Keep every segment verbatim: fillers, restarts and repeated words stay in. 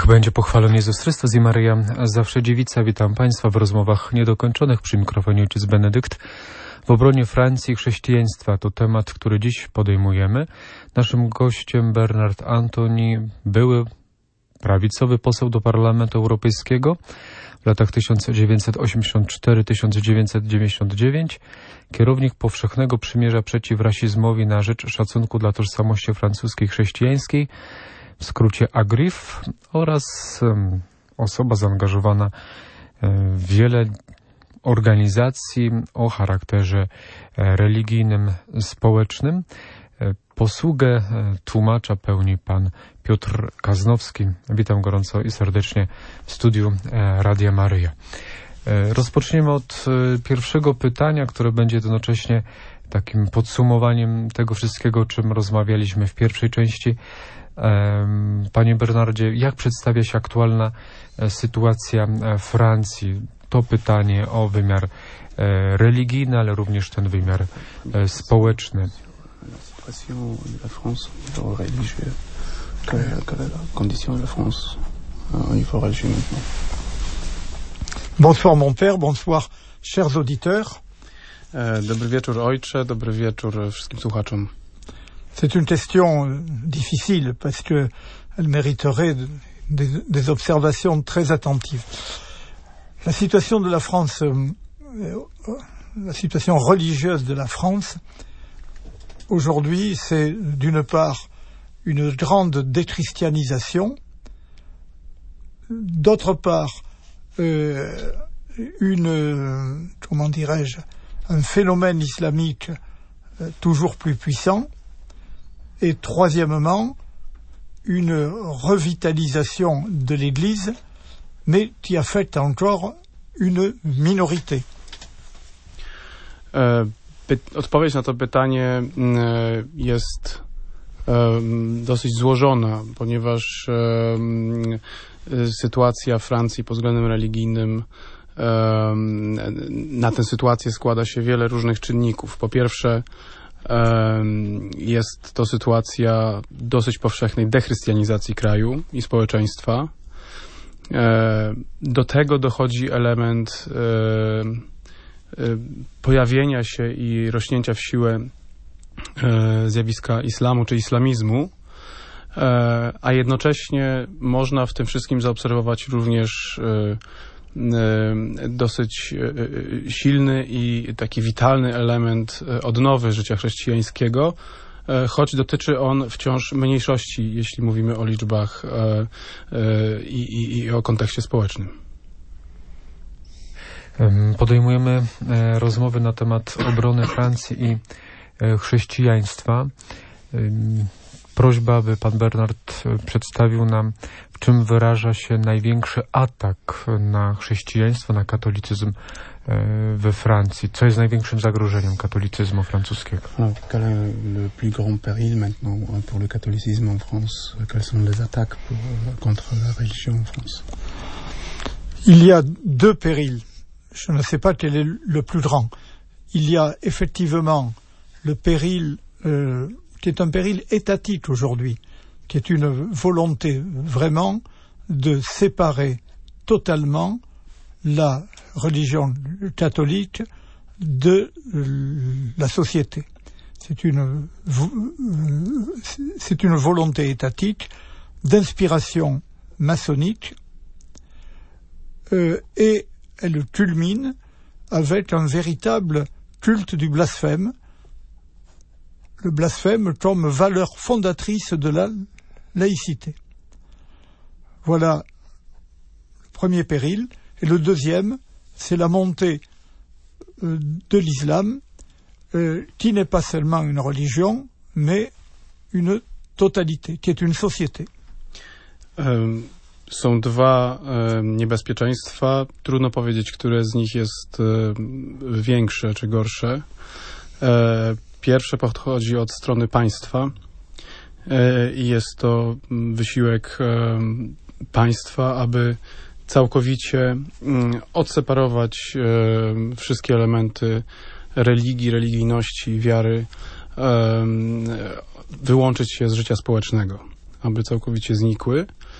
Niech będzie pochwalony Jezus Chrystus i Maryja zawsze dziewica. Witam Państwa w rozmowach niedokończonych przy mikrofonie ojciec Benedykt. W obronie Francji i chrześcijaństwa to temat, który dziś podejmujemy. Naszym gościem Bernard Antoni, były prawicowy poseł do Parlamentu Europejskiego w latach tysiąc dziewięćset osiemdziesiąt cztery do tysiąc dziewięćset dziewięćdziesiąt dziewięć, kierownik Powszechnego Przymierza przeciw rasizmowi na rzecz szacunku dla tożsamości francuskiej chrześcijańskiej, w skrócie AGRIF, oraz um, osoba zaangażowana w wiele organizacji o charakterze religijnym, społecznym. Posługę tłumacza pełni pan Piotr Kaznowski. Witam gorąco i serdecznie w studiu Radia Maryja. Rozpoczniemy od pierwszego pytania, które będzie jednocześnie takim podsumowaniem tego wszystkiego, o czym rozmawialiśmy w pierwszej części. Panie Bernardzie, jak przedstawia się aktualna sytuacja Francji? To pytanie o wymiar religijny, ale również ten wymiar społeczny. Situation de la France au niveau religieux, quelle, quelle est la condition de la France au niveau religieux maintenant? Bonsoir mon père, bonsoir chers auditeurs. Dobry wieczór ojcze, dobry wieczór wszystkim słuchaczom. C'est une question difficile parce que elle mériterait des, des observations très attentives. La situation de la France, la situation religieuse de la France, aujourd'hui, c'est d'une part une grande déchristianisation, d'autre part euh, une, comment dirais-je, un phénomène islamique euh, toujours plus puissant, et troisièmement, une revitalisation de l'Église, mais qui affecte encore une minorité. Euh, Odpowiedź na to pytanie jest dosyć złożona, ponieważ sytuacja Francji pod względem religijnym, na tę sytuację składa się wiele różnych czynników. Po pierwsze, jest to sytuacja dosyć powszechnej dechrystianizacji kraju i społeczeństwa. Do tego dochodzi element pojawienia się i rośnięcia w siłę zjawiska islamu czy islamizmu, a jednocześnie można w tym wszystkim zaobserwować również dosyć silny i taki witalny element odnowy życia chrześcijańskiego, choć dotyczy on wciąż mniejszości, jeśli mówimy o liczbach i, i, i o kontekście społecznym. Podejmujemy rozmowy na temat obrony Francji i chrześcijaństwa. Prośba, aby pan Bernard przedstawił nam, w czym wyraża się największy atak na chrześcijaństwo, na katolicyzm we Francji. Co jest największym zagrożeniem katolicyzmu francuskiego? Quel est le plus grand péril maintenant pour le catholicisme en France? Quelles sont les attaques pour, contre la religion en France? Il y a deux périls. Je ne sais pas quel est le plus grand. Il y a effectivement le péril, euh, qui est un péril étatique aujourd'hui, qui est une volonté vraiment de séparer totalement la religion catholique de la société. C'est une, c'est une volonté étatique d'inspiration maçonnique euh, et elle culmine avec un véritable culte du blasphème, le blasphème comme valeur fondatrice de la laïcité. Voilà le premier péril. Et le deuxième, c'est la montée euh, de l'islam, euh, qui n'est pas seulement une religion, mais une totalité, qui est une société. Um. Są dwa e, niebezpieczeństwa. Trudno powiedzieć, które z nich jest e, większe czy gorsze. E, pierwsze pochodzi od strony państwa e, i jest to wysiłek e, państwa, aby całkowicie m, odseparować e, wszystkie elementy religii, religijności, wiary, e, wyłączyć się z życia społecznego, aby całkowicie znikły.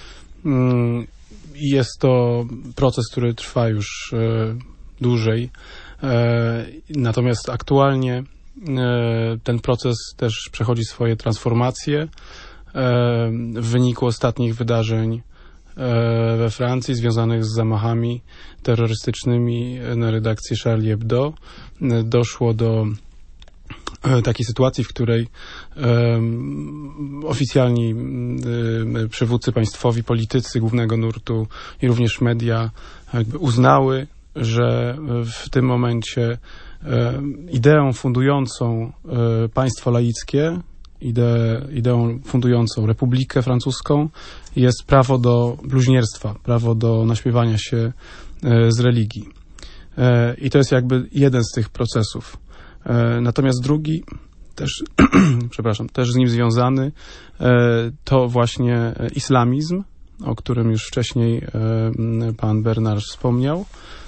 Jest to proces, który trwa już dłużej. Natomiast aktualnie ten proces też przechodzi swoje transformacje w wyniku ostatnich wydarzeń we Francji związanych z zamachami terrorystycznymi na redakcji Charlie Hebdo. Doszło do takiej sytuacji, w której um, oficjalni um, przywódcy państwowi, politycy głównego nurtu i również media jakby uznały, że w tym momencie um, ideą fundującą um, państwo laickie, ide, ideą fundującą Republikę Francuską jest prawo do bluźnierstwa, prawo do naśmiewania się um, z religii. Um, I to jest jakby jeden z tych procesów. Natomiast drugi, też, przepraszam, też z nim związany, to właśnie islamizm, o którym już wcześniej pan Bernard wspomniał.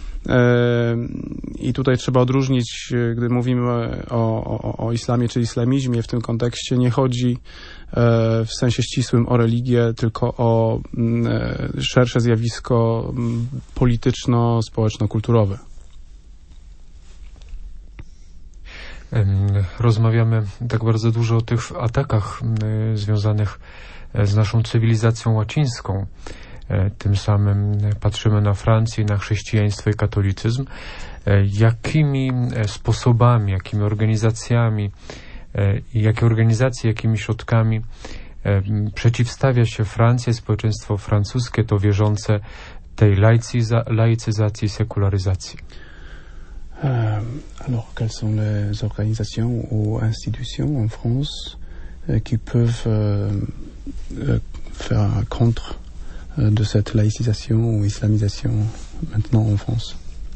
I tutaj trzeba odróżnić, gdy mówimy o, o, o islamie czy islamizmie, w tym kontekście nie chodzi w sensie ścisłym o religię, tylko o szersze zjawisko polityczno-społeczno-kulturowe. Rozmawiamy tak bardzo dużo o tych atakach związanych z naszą cywilizacją łacińską. Tym samym patrzymy na Francję, na chrześcijaństwo i katolicyzm. Jakimi sposobami, jakimi organizacjami, jakie organizacje, jakimi środkami przeciwstawia się Francja, społeczeństwo francuskie, to wierzące, tej laicyza- laicyzacji i sekularyzacji? Euh, alors, quelles sont les organisations ou institutions en France euh, qui peuvent euh, euh, faire contre euh, de cette laïcisation ou islamisation maintenant en France?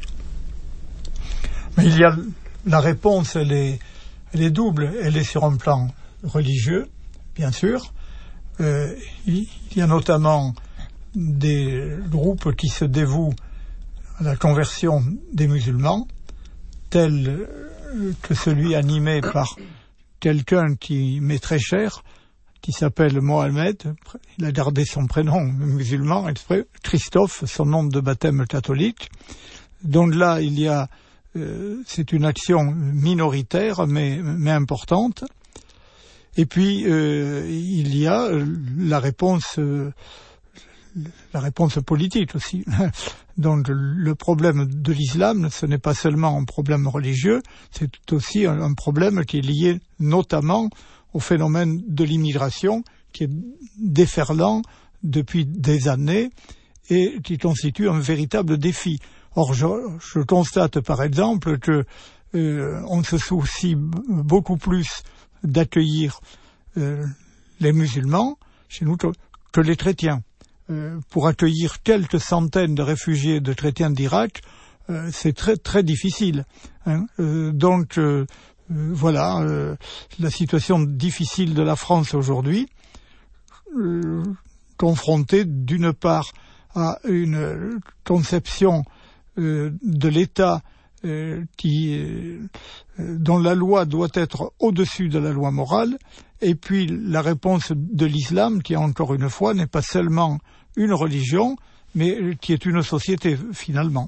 Mais il y a la réponse, elle est, elle est double. Elle est sur un plan religieux, bien sûr. Euh, il y a notamment des groupes qui se dévouent à la conversion des musulmans, tel que celui animé par quelqu'un qui m'est très cher, qui s'appelle Mohamed. Il a gardé son prénom musulman, Christophe, son nom de baptême catholique. Donc là, il y a, euh, c'est une action minoritaire, mais, mais importante. Et puis, euh, il y a la réponse, euh, la réponse politique aussi. Donc le problème de l'islam, ce n'est pas seulement un problème religieux, c'est aussi un, un problème qui est lié notamment au phénomène de l'immigration, qui est déferlant depuis des années et qui constitue un véritable défi. Or, je, je constate par exemple que euh, on se soucie beaucoup plus d'accueillir euh, les musulmans chez nous que, que les chrétiens. Pour accueillir quelques centaines de réfugiés de chrétiens d'Irak, euh, c'est très très difficile. Hein. Euh, donc euh, euh, voilà euh, la situation difficile de la France aujourd'hui, euh, confrontée d'une part à une conception euh, de l'État euh, qui, euh, dont la loi doit être au-dessus de la loi morale, et puis la réponse de l'islam qui, encore une fois, n'est pas seulement une religion, mais qui est une société, finalement.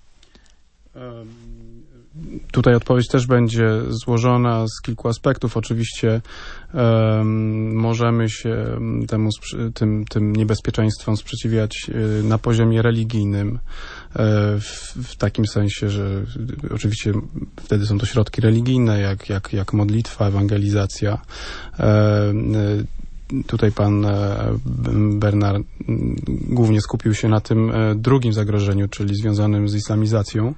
Um, tutaj odpowiedź też będzie złożona z kilku aspektów. Oczywiście um, możemy się temu, tym, tym niebezpieczeństwom sprzeciwiać na poziomie religijnym, w, w takim sensie, że oczywiście wtedy są to środki religijne, jak, jak, jak modlitwa, ewangelizacja. Um, Tutaj pan Bernard głównie skupił się na tym drugim zagrożeniu, czyli związanym z islamizacją.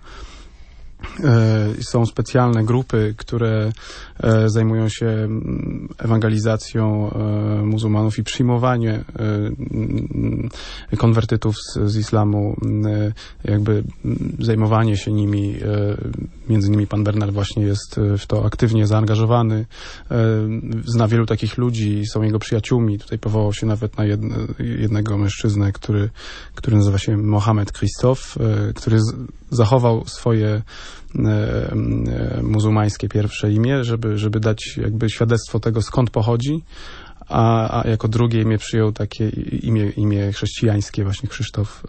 Są specjalne grupy, które zajmują się ewangelizacją muzułmanów i przyjmowanie konwertytów z, z islamu, jakby zajmowanie się nimi. Między innymi pan Bernard właśnie jest w to aktywnie zaangażowany. Zna wielu takich ludzi, są jego przyjaciółmi. Tutaj powołał się nawet na jedne, jednego mężczyznę, który, który nazywa się Mohamed Christophe, który z, zachował swoje e, muzułmańskie pierwsze imię, żeby, żeby dać jakby świadectwo tego, skąd pochodzi, a, a jako drugie imię przyjął takie imię, imię chrześcijańskie, właśnie Krzysztof.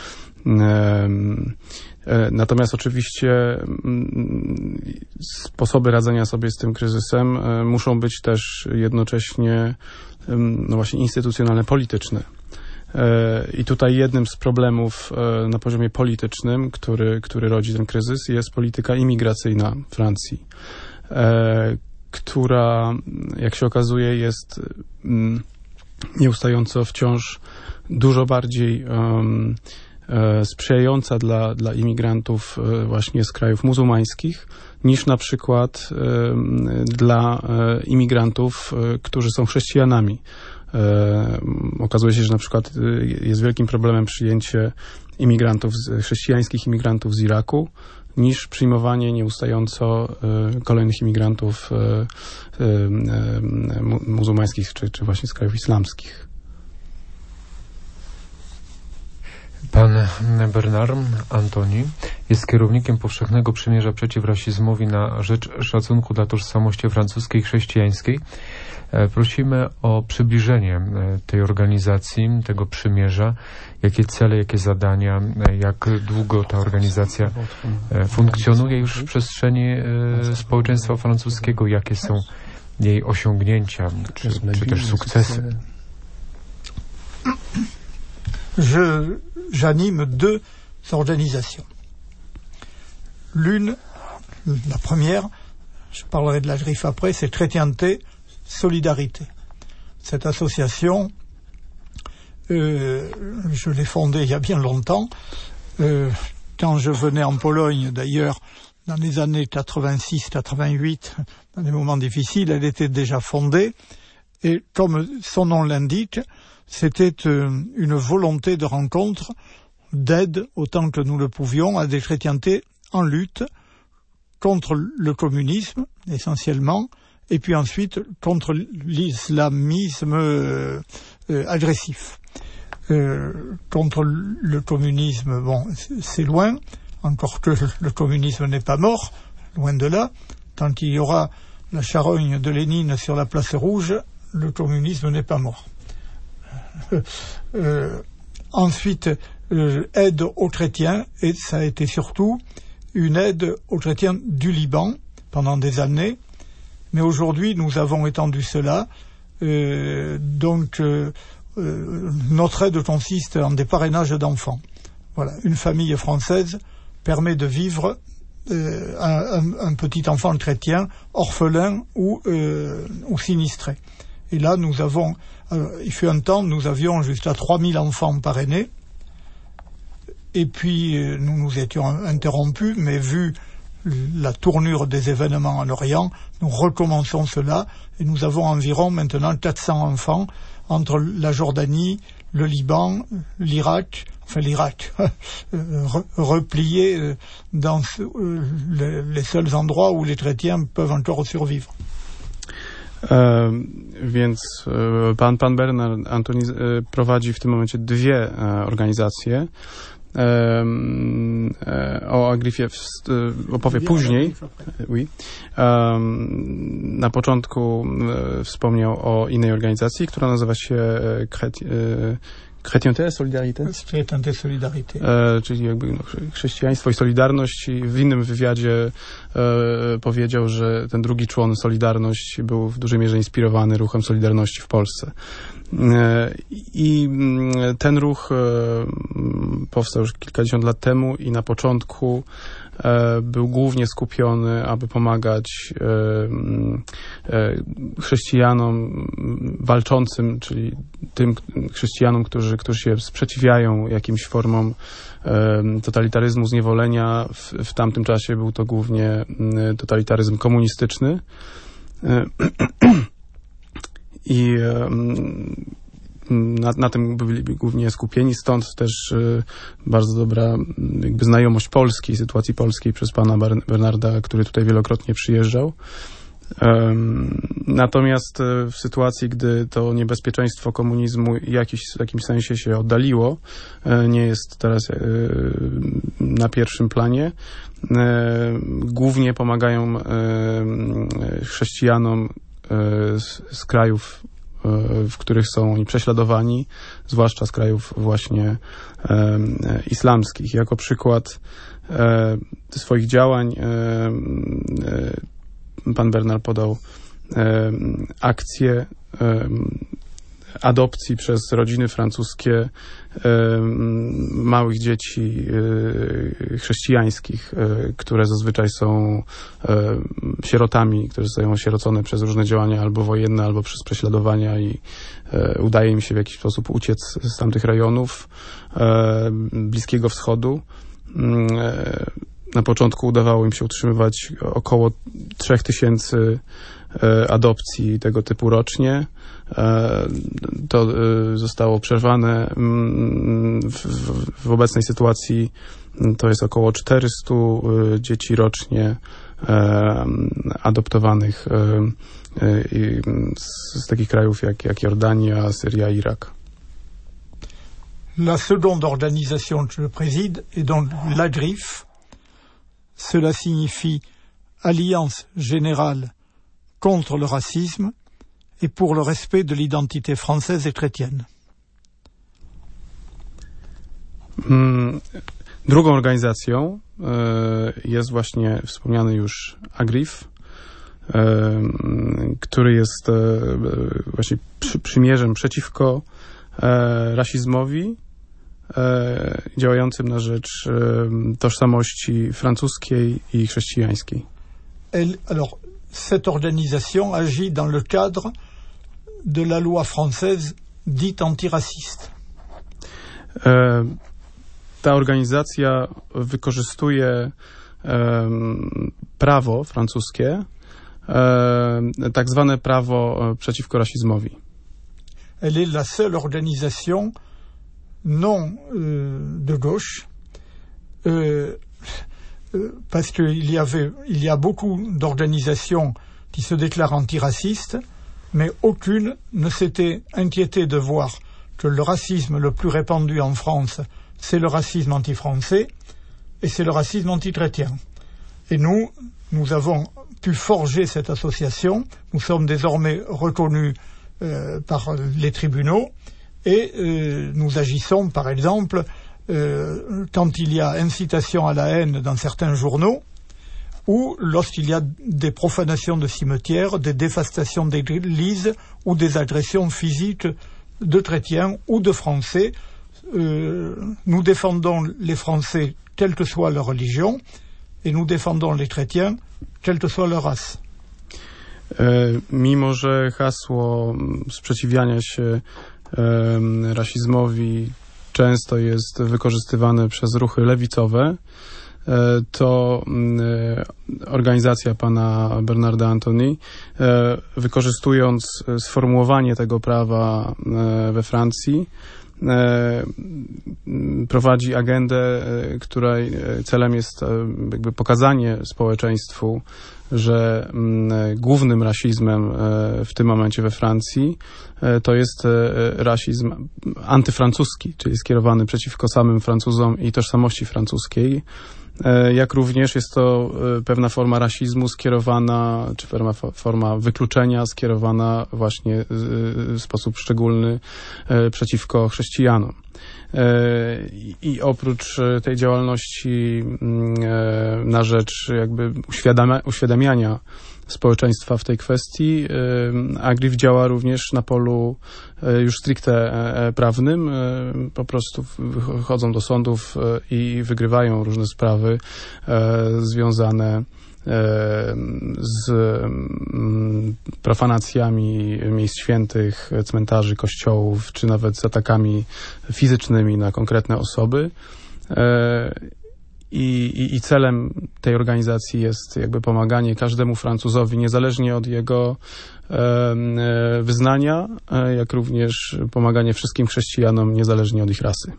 Natomiast oczywiście sposoby radzenia sobie z tym kryzysem muszą być też jednocześnie no właśnie instytucjonalne, polityczne. I tutaj jednym z problemów na poziomie politycznym, który, który rodzi ten kryzys, jest polityka imigracyjna Francji, która, jak się okazuje, jest nieustająco wciąż dużo bardziej um, sprzyjająca dla, dla imigrantów właśnie z krajów muzułmańskich niż na przykład dla imigrantów, którzy są chrześcijanami. Okazuje się, że na przykład jest wielkim problemem przyjęcie imigrantów, chrześcijańskich imigrantów z Iraku, niż przyjmowanie nieustająco kolejnych imigrantów muzułmańskich czy, czy właśnie z krajów islamskich. Pan Bernard Antoni jest kierownikiem Powszechnego Przymierza Przeciw Rasizmowi na rzecz szacunku dla tożsamości francuskiej i chrześcijańskiej. Prosimy o przybliżenie tej organizacji, tego przymierza, jakie cele, jakie zadania, jak długo ta organizacja funkcjonuje już w przestrzeni społeczeństwa francuskiego, jakie są jej osiągnięcia, czy, czy też sukcesy. Je, j'anime deux organisations. L'une, la première, je parlerai de la griffe après, c'est Chrétienté, Solidarité. Cette association, euh, je l'ai fondée il y a bien longtemps. Euh, quand je venais en Pologne, d'ailleurs, dans les années quatre-vingt-six quatre-vingt-huit, dans des moments difficiles, elle était déjà fondée. Et comme son nom l'indique, c'était euh, une volonté de rencontre, d'aide autant que nous le pouvions à des chrétientés en lutte contre le communisme, essentiellement, et puis ensuite contre l'islamisme euh, euh, agressif. Euh, contre le communisme, bon, c'est loin, encore que le communisme n'est pas mort, loin de là. Tant qu'il y aura la charogne de Lénine sur la place rouge, le communisme n'est pas mort. Euh, ensuite, euh, aide aux chrétiens, et ça a été surtout une aide aux chrétiens du Liban pendant des années. Mais aujourd'hui, nous avons étendu cela. Euh, donc, euh, euh, notre aide consiste en des parrainages d'enfants. Voilà, une famille française permet de vivre euh, un, un, un petit enfant chrétien orphelin ou, euh, ou sinistré. Et là, nous avons, euh, il fut un temps, nous avions jusqu'à trois mille enfants parrainés. Et puis, euh, nous nous étions interrompus, mais vu la tournure des événements en Orient, nous recommençons cela. Et nous avons environ maintenant quatre cents enfants entre la Jordanie, le Liban, l'Irak, enfin l'Irak, repliés dans les seuls endroits où les chrétiens peuvent encore survivre. E, więc e, pan, pan Bernard Antoni e, prowadzi w tym momencie dwie e, organizacje. E, e, o Agrifie e, opowie później. Oui. E, na początku e, wspomniał o innej organizacji, która nazywa się e, Kreti, e, Chrétienté, Solidarité? Chrétienté, Solidarité. E, czyli jakby no, chrześcijaństwo i solidarność. I w innym wywiadzie e, powiedział, że ten drugi człon Solidarność był w dużej mierze inspirowany ruchem Solidarności w Polsce. E, I ten ruch e, powstał już kilkadziesiąt lat temu i na początku e, był głównie skupiony, aby pomagać e, e, chrześcijanom walczącym, czyli tym chrześcijanom, którzy, którzy się sprzeciwiają jakimś formom e, totalitaryzmu, zniewolenia. W, w tamtym czasie był to głównie e, totalitaryzm komunistyczny. E, I e, na, na tym byli głównie skupieni, stąd też e, bardzo dobra jakby znajomość Polski, sytuacji polskiej przez pana Bernarda, który tutaj wielokrotnie przyjeżdżał. Natomiast w sytuacji, gdy to niebezpieczeństwo komunizmu jakiś, w jakimś sensie się oddaliło, nie jest teraz na pierwszym planie, głównie pomagają chrześcijanom z, z krajów w których są oni prześladowani, zwłaszcza z krajów właśnie islamskich. Jako przykład swoich działań pan Bernard podał akcję adopcji przez rodziny francuskie małych dzieci chrześcijańskich, które zazwyczaj są sierotami, które zostają osierocone przez różne działania albo wojenne, albo przez prześladowania i udaje im się w jakiś sposób uciec z tamtych rejonów Bliskiego Wschodu. Na początku udawało im się utrzymywać około trzech tysięcy adopcji tego typu rocznie. To zostało przerwane. W, w obecnej sytuacji to jest około czterysta dzieci rocznie adoptowanych z, z takich krajów jak, jak Jordania, Syria, Irak. La seconde organisation que je préside est donc l'A G R I F. Cela signifie Alliance Générale contre le racisme et pour le respect de l'identité française et chrétienne. Drugą organizacją jest właśnie wspomniany już A G R I F, który jest właśnie przymierzem przeciwko rasizmowi, działającym na rzecz tożsamości francuskiej i chrześcijańskiej. Elle, alors, cette organisation agit dans le cadre de la loi française dite antiraciste. Ta organizacja wykorzystuje prawo francuskie, tak zwane prawo przeciwko rasizmowi. Elle est la seule organisation non euh, de gauche, euh, euh, parce qu'il y avait, il y a beaucoup d'organisations qui se déclarent antiracistes, mais aucune ne s'était inquiétée de voir que le racisme le plus répandu en France, c'est le racisme anti-français et c'est le racisme anti-chrétien. Et nous, nous avons pu forger cette association. Nous sommes désormais reconnus euh, par les tribunaux et euh, nous agissons, par exemple, euh, quand il y a incitation à la haine dans certains journaux ou lorsqu'il y a des profanations de cimetières, des dévastations d'églises ou des agressions physiques de chrétiens ou de Français. Euh, nous défendons les Français quelle que soit leur religion et nous défendons les chrétiens quelle que soit leur race. E, mimo że hasło sprzeciwiania się e, rasizmowi często jest wykorzystywane przez ruchy lewicowe, e, to e, organizacja pana Bernarda Antony, e, wykorzystując sformułowanie tego prawa e, we Francji, prowadzi agendę, której celem jest jakby pokazanie społeczeństwu, że głównym rasizmem w tym momencie we Francji to jest rasizm antyfrancuski, czyli skierowany przeciwko samym Francuzom i tożsamości francuskiej, jak również jest to pewna forma rasizmu skierowana, czy forma, forma wykluczenia skierowana właśnie w sposób szczególny przeciwko chrześcijanom. I oprócz tej działalności na rzecz jakby uświadamia, uświadamiania społeczeństwa w tej kwestii, A G R I F działa również na polu już stricte prawnym. Po prostu chodzą do sądów i wygrywają różne sprawy związane z profanacjami miejsc świętych, cmentarzy, kościołów, czy nawet z atakami fizycznymi na konkretne osoby. I, i, I celem tej organizacji jest jakby pomaganie każdemu Francuzowi, niezależnie od jego e, wyznania, jak również pomaganie wszystkim chrześcijanom, niezależnie od ich rasy.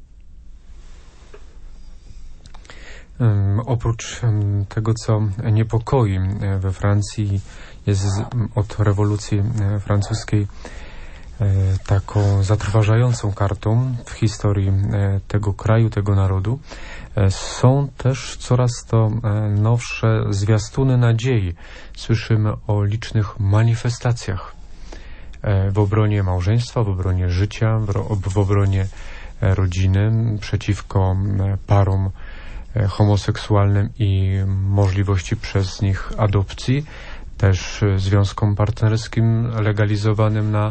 Um, oprócz um, tego, co niepokoi we Francji, jest od rewolucji francuskiej e, taką zatrważającą kartą w historii e, tego kraju, tego narodu. E, są też coraz to e, nowsze zwiastuny nadziei. Słyszymy o licznych manifestacjach w obronie małżeństwa, w obronie życia, w obronie rodziny, przeciwko parom homoseksualnym i możliwości przez nich adopcji, też związkom partnerskim legalizowanym na,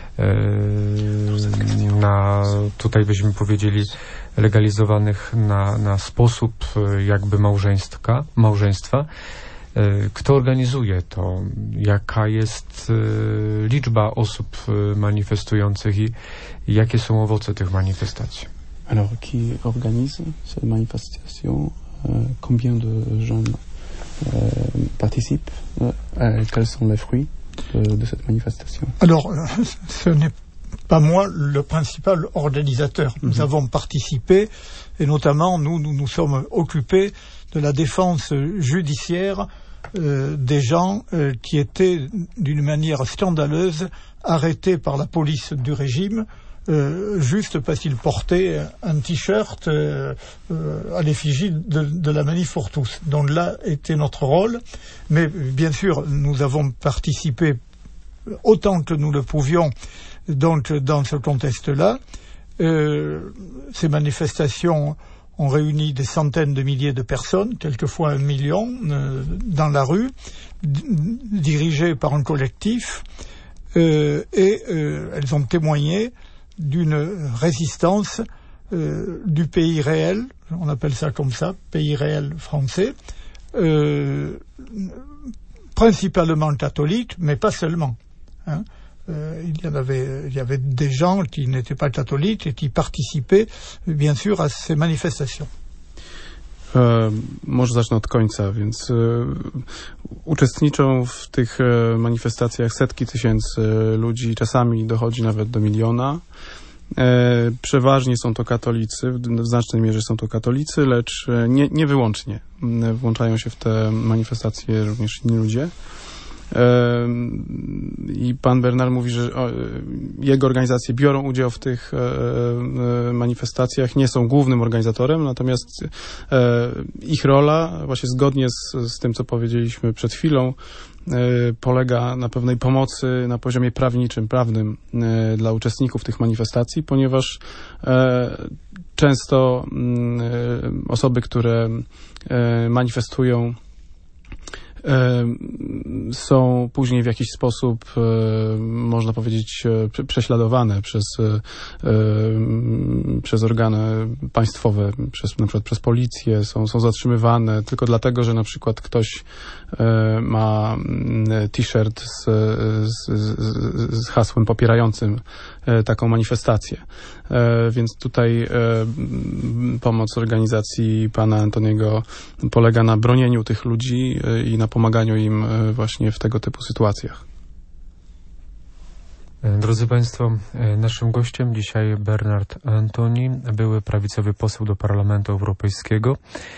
na tutaj byśmy powiedzieli, legalizowanych na, na sposób jakby małżeństwa, małżeństwa. Kto organizuje to? Jaka jest liczba osób manifestujących i jakie są owoce tych manifestacji? Alors, qui organise ces manifestations? Euh, combien de jeunes euh, participent? Euh, quels sont les fruits de, de cette manifestation? Alors, ce n'est pas moi le principal organisateur. Nous mm-hmm. avons participé et notamment nous, nous nous sommes occupés de la défense judiciaire euh, des gens euh, qui étaient d'une manière scandaleuse arrêtés par la police du régime euh, juste parce qu'ils portaient un t-shirt euh, euh, à l'effigie de, de la manif pour tous. Donc là était notre rôle, mais bien sûr nous avons participé autant que nous le pouvions donc dans ce contexte-là. Euh, ces manifestations ont réuni des centaines de milliers de personnes, quelquefois un million, euh, dans la rue, d- dirigées par un collectif, euh, et euh, elles ont témoigné d'une résistance euh, du pays réel, on appelle ça comme ça, pays réel français, euh, principalement catholique, mais pas seulement. Hein. Euh, il y en avait, il y avait des gens qui n'étaient pas catholiques et qui participaient, bien sûr, à ces manifestations. E, może zacznę od końca, więc e, uczestniczą w tych e, manifestacjach setki tysięcy ludzi, czasami dochodzi nawet do miliona. E, przeważnie są to katolicy, w, w znacznej mierze są to katolicy, lecz nie, nie wyłącznie. Włączają się w te manifestacje również inni ludzie. I pan Bernard mówi, że jego organizacje biorą udział w tych manifestacjach, nie są głównym organizatorem, natomiast ich rola, właśnie zgodnie z, z tym, co powiedzieliśmy przed chwilą, polega na pewnej pomocy na poziomie prawniczym, prawnym dla uczestników tych manifestacji, ponieważ często osoby, które manifestują, są później w jakiś sposób, można powiedzieć, prześladowane przez, przez organy państwowe, przez, na przykład przez policję, są, są zatrzymywane tylko dlatego, że na przykład ktoś ma t-shirt z, z, z hasłem popierającym taką manifestację. Więc tutaj pomoc organizacji pana Antoniego polega na bronieniu tych ludzi i na pomaganiu im właśnie w tego typu sytuacjach. Drodzy Państwo, naszym gościem dzisiaj Bernard Antoni, były prawicowy poseł do Parlamentu Europejskiego,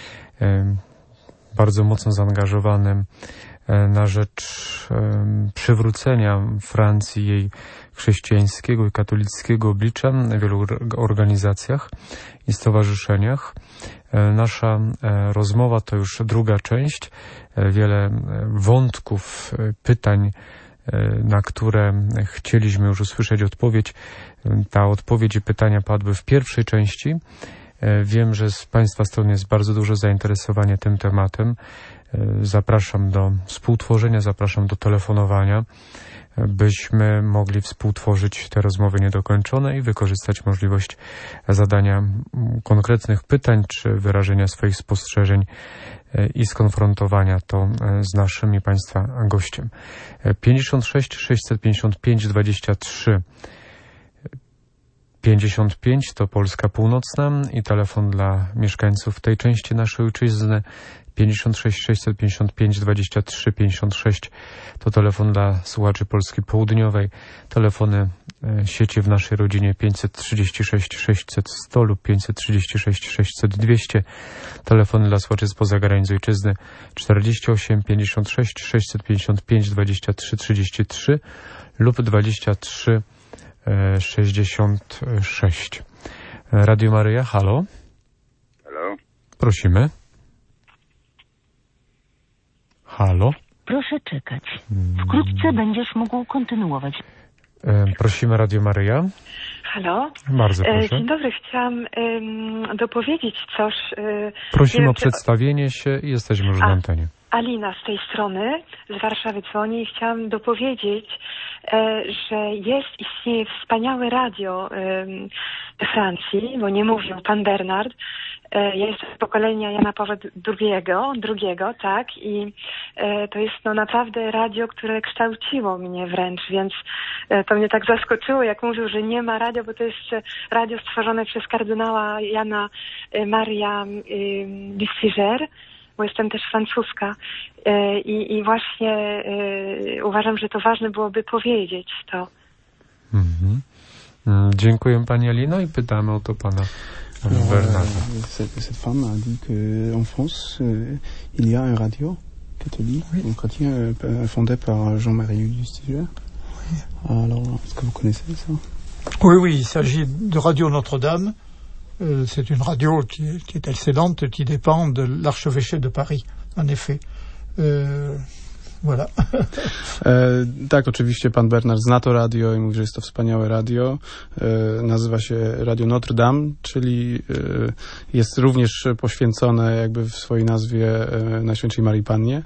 bardzo mocno zaangażowanym na rzecz przywrócenia Francji jej chrześcijańskiego i katolickiego oblicza w wielu organizacjach i stowarzyszeniach. Nasza rozmowa to już druga część. Wiele wątków, pytań, na które chcieliśmy już usłyszeć odpowiedź. Ta odpowiedź i pytania padły w pierwszej części. Wiem, że z Państwa strony jest bardzo duże zainteresowanie tym tematem. Zapraszam do współtworzenia, zapraszam do telefonowania, byśmy mogli współtworzyć te rozmowy niedokończone i wykorzystać możliwość zadania konkretnych pytań czy wyrażenia swoich spostrzeżeń i skonfrontowania to z naszym i Państwa gościem. pięćdziesiąt sześć sześćset pięćdziesiąt pięć dwadzieścia trzy pięćdziesiąt pięć to Polska Północna i telefon dla mieszkańców tej części naszej ojczyzny pięćdziesiąt sześć sześćset pięćdziesiąt pięć dwadzieścia trzy pięćdziesiąt sześć to telefon dla słuchaczy Polski Południowej, telefony sieci w naszej rodzinie pięćset trzydzieści sześć sześćset sto lub pięćset trzydzieści sześć sześćset dwieście, telefony dla słuchaczy spoza granic ojczyzny czterdzieści osiem pięćdziesiąt sześć sześćset pięćdziesiąt pięć dwadzieścia trzy trzydzieści trzy lub dwadzieścia trzy sześćdziesiąt sześć. Radio Maryja, halo? Halo? Prosimy. Halo? Proszę czekać. Wkrótce będziesz mógł kontynuować. Prosimy Radio Maryja. Halo? Bardzo proszę. Dzień dobry, chciałam um, dopowiedzieć coś. Um, Prosimy o przedstawienie się i jesteśmy już na antenie. Alina z tej strony, z Warszawy dzwoni i chciałam dopowiedzieć, e, że jest, istnieje wspaniałe radio e, we Francji, bo nie mówił pan Bernard. E, ja jestem z pokolenia Jana Pawła drugiego, drugiego, tak, i e, to jest no naprawdę radio, które kształciło mnie wręcz, więc e, to mnie tak zaskoczyło, jak mówił, że nie ma radio, bo to jest radio stworzone przez kardynała Jana e, Maria e, Lustiger, bo jestem też francuska i, i właśnie y, uważam, że to ważne byłoby powiedzieć to. Mm-hmm. Dziękuję pani Alino i pytamy o to pana Bernarda. Cette, cette femme a dit qu'en France, euh, il y a un radio catholique, oui. un chrétien euh, fondé par Jean-Marie Lustiger. Oui. Alors, est-ce que vous connaissez ça? Oui, oui, il s'agit de Radio Notre-Dame. Euh, c'est une radio qui est, qui est excellente, qui dépend de l'archevêché de Paris, en effet. Euh, voilà. E, tak, oczywiście pan Bernard zna to radio i mówi, że jest to wspaniałe radio. E, nazywa się Radio Notre-Dame, czyli e, jest również poświęcone jakby w swojej nazwie e, Najświętszej Marii Pannie.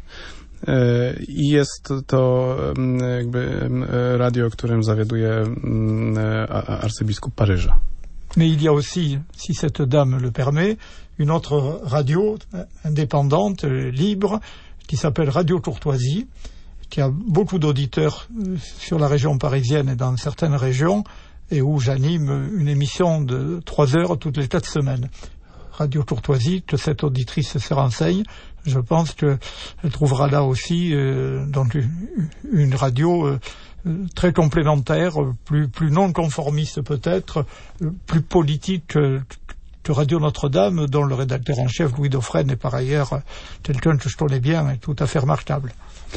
E, I jest to e, jakby e, radio, którym zawiaduje e, arcybiskup Paryża. Mais il y a aussi, si cette dame le permet, une autre radio indépendante, libre, qui s'appelle Radio Courtoisie, qui a beaucoup d'auditeurs sur la région parisienne et dans certaines régions, et où j'anime une émission de trois heures toutes les quatre semaines. Radio Courtoisie, que cette auditrice se renseigne, je pense qu'elle trouvera là aussi euh, donc une radio euh, très complémentaire, plus, plus non conformiste peut-être, plus politique que, que Radio Notre-Dame, dont le rédacteur en chef Louis Dauphren est par ailleurs quelqu'un que je connais bien et tout à fait remarquable.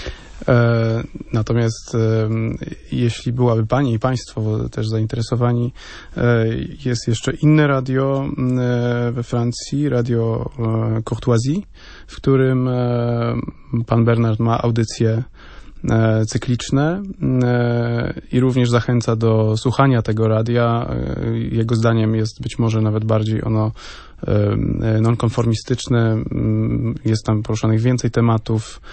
E, natomiast e, jeśli byłaby pani i państwo też zainteresowani, e, jest jeszcze inne radio e, we Francji, Radio e, Courtoisie, w którym e, pan Bernard ma audycje e, cykliczne e, i również zachęca do słuchania tego radia. E, jego zdaniem jest być może nawet bardziej ono nonkonformistyczne, jest tam poruszonych więcej tematów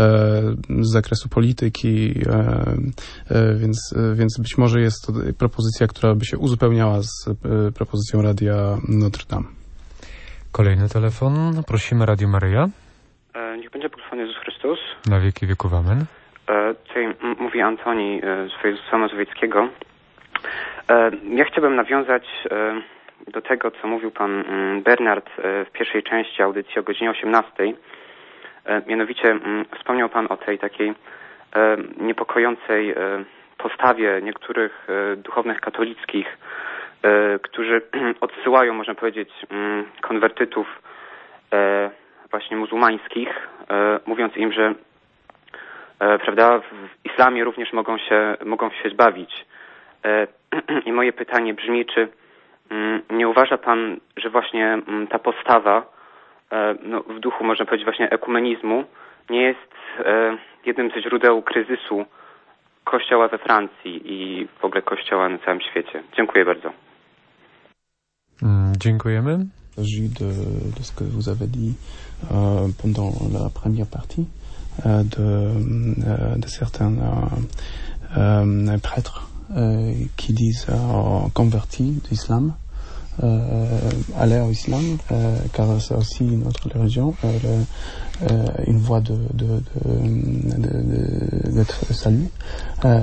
z zakresu polityki, więc, więc być może jest to propozycja, która by się uzupełniała z propozycją Radia Notre-Dame. Kolejny telefon. Prosimy Radio Maryja. Niech będzie pochwalony Jezus Chrystus. Na wieki wieków amen. Tutaj mówi Antoni z województwa mazowieckiego. Ja chciałbym nawiązać do tego, co mówił pan Bernard w pierwszej części audycji o godzinie osiemnastej. Mianowicie wspomniał pan o tej takiej niepokojącej postawie niektórych duchownych katolickich, którzy odsyłają, można powiedzieć, konwertytów właśnie muzułmańskich, mówiąc im, że prawda, w islamie również mogą się, mogą się zbawić. I moje pytanie brzmi, czy nie uważa pan, że właśnie ta postawa no, w duchu, można powiedzieć, właśnie ekumenizmu nie jest jednym ze źródeł kryzysu Kościoła we Francji i w ogóle Kościoła na całym świecie? Dziękuję bardzo. Dziękujemy. De, de ce que vous avez dit euh, pendant la première partie euh, de, euh, de certains euh, euh, prêtres euh, qui disent euh, convertis d'islam, euh, aller au islam, euh, car c'est aussi notre religion, euh, le, euh, une voie de, de, de, de, de, d'être salut. Euh,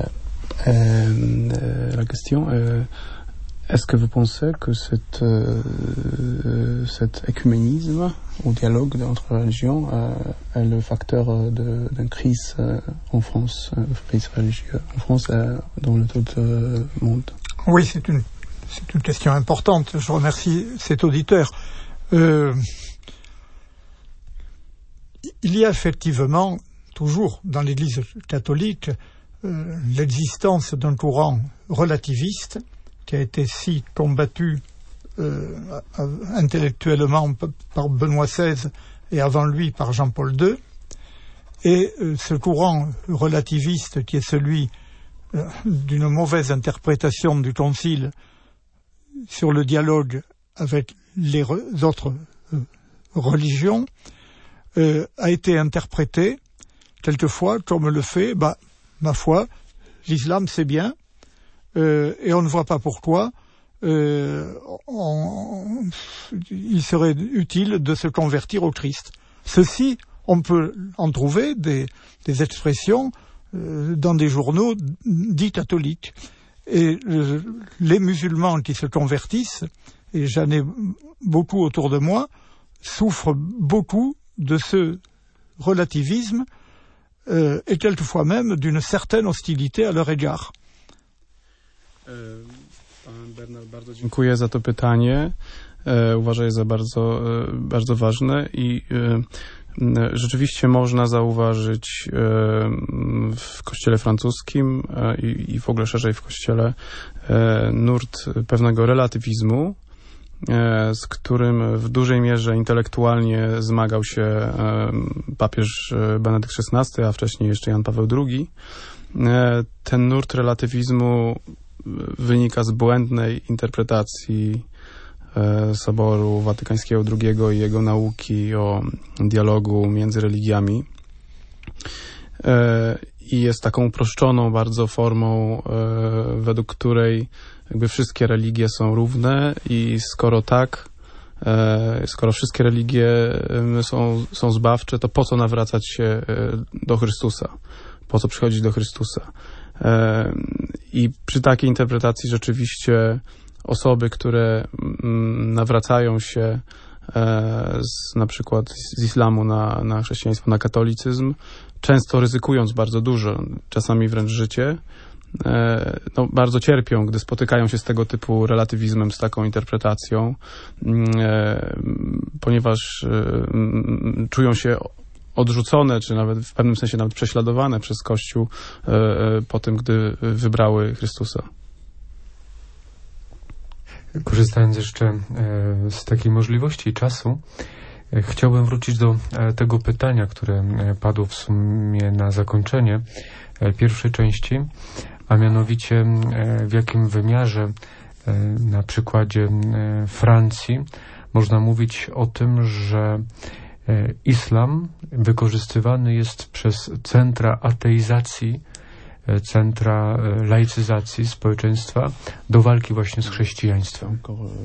euh, la question euh, est-ce que vous pensez que cette, euh, cet écuménisme ou dialogue entre religions euh, est le facteur de, d'une crise euh, en France, euh, crise religieuse en France et dans le tout euh, monde? Oui, c'est une, c'est une question importante. Je remercie cet auditeur. Euh, il y a effectivement toujours dans l'Église catholique euh, l'existence d'un courant relativiste qui a été si combattu euh, intellectuellement par Benoît seize et avant lui par Jean-Paul deux. Et euh, ce courant relativiste qui est celui d'une mauvaise interprétation du Concile sur le dialogue avec les re- autres euh, religions, euh, a été interprété quelquefois comme le fait, bah, ma foi, l'islam c'est bien, euh, et on ne voit pas pourquoi euh, on, il serait utile de se convertir au Christ. Ceci, on peut en trouver des, des expressions euh, dans des journaux dits catholiques. Et euh, les musulmans qui se convertissent, et j'en ai beaucoup autour de moi, souffrent beaucoup de ce relativisme euh, et quelquefois même d'une certaine hostilité à leur égard. Pan Bernard, bardzo dziękuję za to pytanie. E, uważam je za bardzo, e, bardzo ważne i e, rzeczywiście można zauważyć e, w kościele francuskim e, i, i w ogóle szerzej w kościele e, nurt pewnego relatywizmu, e, z którym w dużej mierze intelektualnie zmagał się e, papież Benedykt szesnasty, a wcześniej jeszcze Jan Paweł drugi. E, ten nurt relatywizmu wynika z błędnej interpretacji e, Soboru Watykańskiego drugiego i jego nauki o dialogu między religiami e, i jest taką uproszczoną bardzo formą, e, według której jakby wszystkie religie są równe i skoro tak, e, skoro wszystkie religie e, są, są zbawcze, to po co nawracać się e, do Chrystusa? Po co przychodzić do Chrystusa? I przy takiej interpretacji rzeczywiście osoby, które nawracają się z, na przykład z islamu na, na chrześcijaństwo, na katolicyzm, często ryzykując bardzo dużo, czasami wręcz życie, no, bardzo cierpią, gdy spotykają się z tego typu relatywizmem, z taką interpretacją, ponieważ czują się odrzucone, czy nawet w pewnym sensie nawet prześladowane przez Kościół e, po tym, gdy wybrały Chrystusa. Korzystając jeszcze e, z takiej możliwości i czasu, e, chciałbym wrócić do e, tego pytania, które e, padło w sumie na zakończenie e, pierwszej części, a mianowicie e, w jakim wymiarze e, na przykładzie e, Francji można mówić o tym, że islam wykorzystywany jest przez centra ateizacji, centra laicyzacji społeczeństwa do walki właśnie z chrześcijaństwem.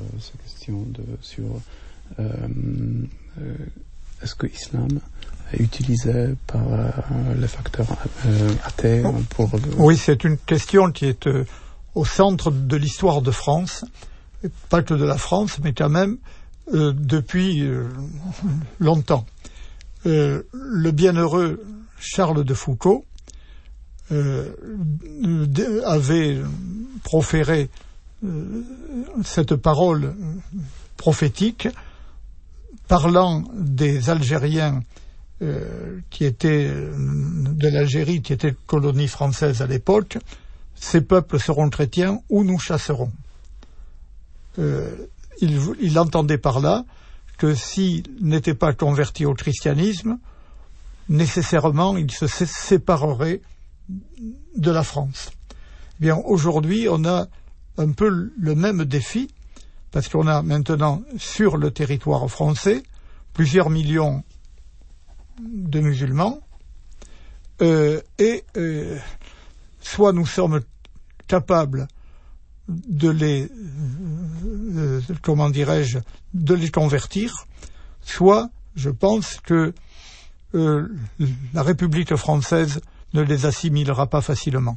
Est-ce que l'islam est utilisé par les facteurs athées pour... Oui, c'est une question qui est euh, au centre de l'histoire de France, pas que de la France, mais quand même Euh, depuis euh, longtemps. Euh, le bienheureux Charles de Foucault euh, avait proféré euh, cette parole prophétique parlant des Algériens euh, qui étaient de l'Algérie, qui était colonie française à l'époque. Ces peuples seront chrétiens ou nous chasserons. Euh, Il, il entendait par là que s'il n'était pas converti au christianisme, nécessairement il se séparerait de la France. Eh bien, aujourd'hui, on a un peu le même défi, parce qu'on a maintenant sur le territoire français plusieurs millions de musulmans, euh, et euh, soit nous sommes capables de les, euh, comment dirais-je, de les convertir, soit je pense que euh, la République française ne les assimilera pas facilement.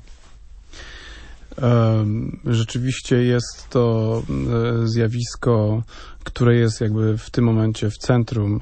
Rzeczywiście jest to zjawisko, które jest jakby w tym momencie w centrum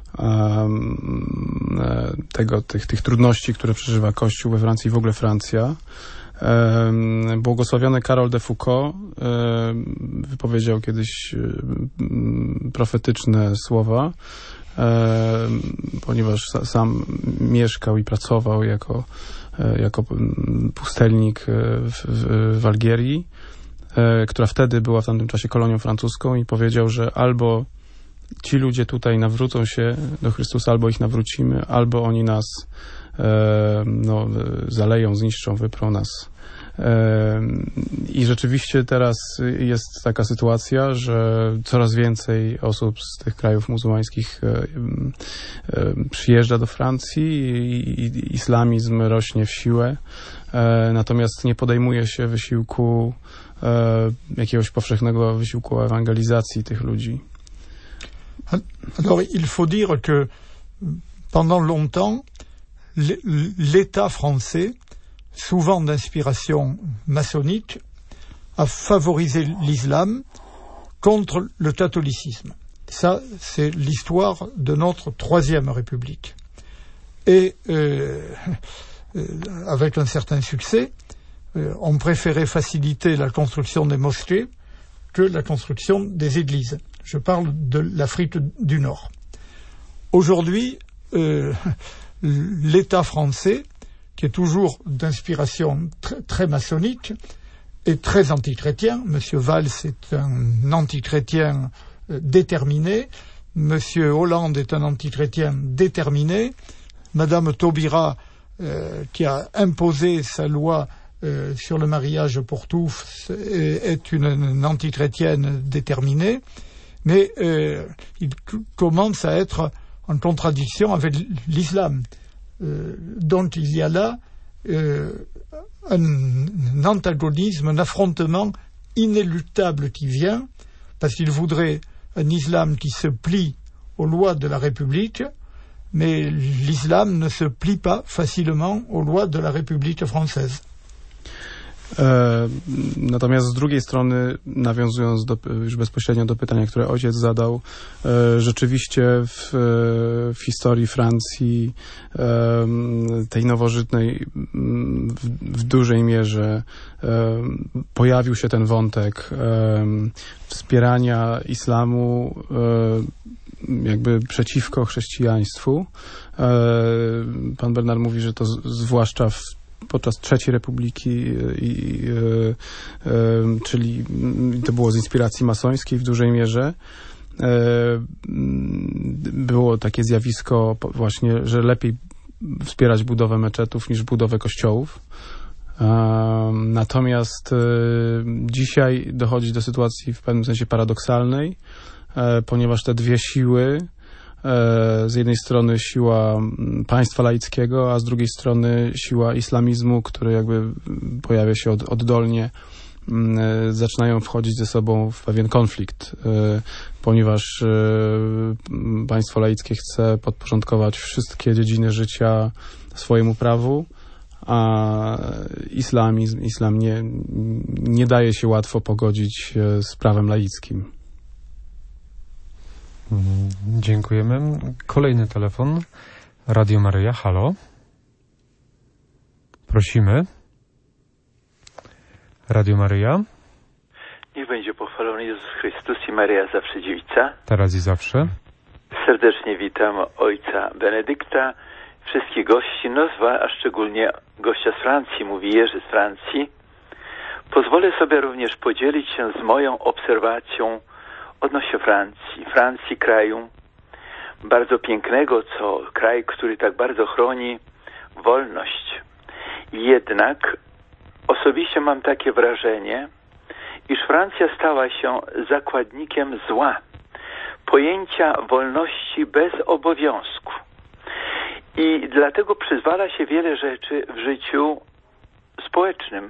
tego, tych, tych trudności, które przeżywa Kościół we Francji i w ogóle Francja. Błogosławiony Karol de Foucault wypowiedział kiedyś profetyczne słowa, ponieważ sam mieszkał i pracował jako, jako pustelnik w, w, w Algierii, która wtedy była w tamtym czasie kolonią francuską, i powiedział, że albo ci ludzie tutaj nawrócą się do Chrystusa, albo ich nawrócimy, albo oni nas no, zaleją, zniszczą, wyprą nas I rzeczywiście teraz jest taka sytuacja, że coraz więcej osób z tych krajów muzułmańskich przyjeżdża do Francji i islamizm rośnie w siłę, natomiast nie podejmuje się wysiłku, jakiegoś powszechnego wysiłku ewangelizacji tych ludzi. Alors, il faut dire que pendant longtemps, l'État français, souvent d'inspiration maçonnique, a favorisé l'islam contre le catholicisme. Ça, c'est l'histoire de notre Troisième République. Et euh, avec un certain succès, euh, on préférait faciliter la construction des mosquées que la construction des églises. Je parle de l'Afrique du Nord. Aujourd'hui, euh, l'État français, qui est toujours d'inspiration très, très maçonnique, est très antichrétien. Monsieur Valls est un antichrétien euh, déterminé. Monsieur Hollande est un antichrétien déterminé. Madame Taubira, euh, qui a imposé sa loi euh, sur le mariage pour tous, est une, une antichrétienne déterminée. Mais euh, il c- commence à être en contradiction avec l'islam. Euh, donc il y a là euh, un, un antagonisme, un affrontement inéluctable qui vient, parce qu'il voudrait un islam qui se plie aux lois de la République, mais l'islam ne se plie pas facilement aux lois de la République française. E, natomiast z drugiej strony, nawiązując do, już bezpośrednio do pytania, które ojciec zadał, e, rzeczywiście w, w historii Francji e, tej nowożytnej w, w dużej mierze e, pojawił się ten wątek e, wspierania islamu e, jakby przeciwko chrześcijaństwu. E, pan Bernard mówi, że to z, zwłaszcza w podczas trzeciej Republiki, i, i, y, y, czyli to było z inspiracji masońskiej w dużej mierze. Y, było takie zjawisko właśnie, że lepiej wspierać budowę meczetów niż budowę kościołów. Y, natomiast y, dzisiaj dochodzi do sytuacji w pewnym sensie paradoksalnej, y, ponieważ te dwie siły, z jednej strony siła państwa laickiego, a z drugiej strony siła islamizmu, który jakby pojawia się od, oddolnie, zaczynają wchodzić ze sobą w pewien konflikt, ponieważ państwo laickie chce podporządkować wszystkie dziedziny życia swojemu prawu, a islamizm, islam nie, nie daje się łatwo pogodzić z prawem laickim. Dziękujemy. Kolejny telefon. Radio Maryja, halo. Prosimy. Radio Maryja. Niech będzie pochwalony Jezus Chrystus i Maryja zawsze dziewica. Teraz i zawsze. Serdecznie witam ojca Benedykta, wszystkich gości, no a szczególnie gościa z Francji, mówi Jerzy z Francji. Pozwolę sobie również podzielić się z moją obserwacją odnośnie Francji. Francji, kraju bardzo pięknego, co kraj, który tak bardzo chroni wolność. Jednak osobiście mam takie wrażenie, iż Francja stała się zakładnikiem zła, pojęcia wolności bez obowiązku. I dlatego przyzwala się wiele rzeczy w życiu społecznym,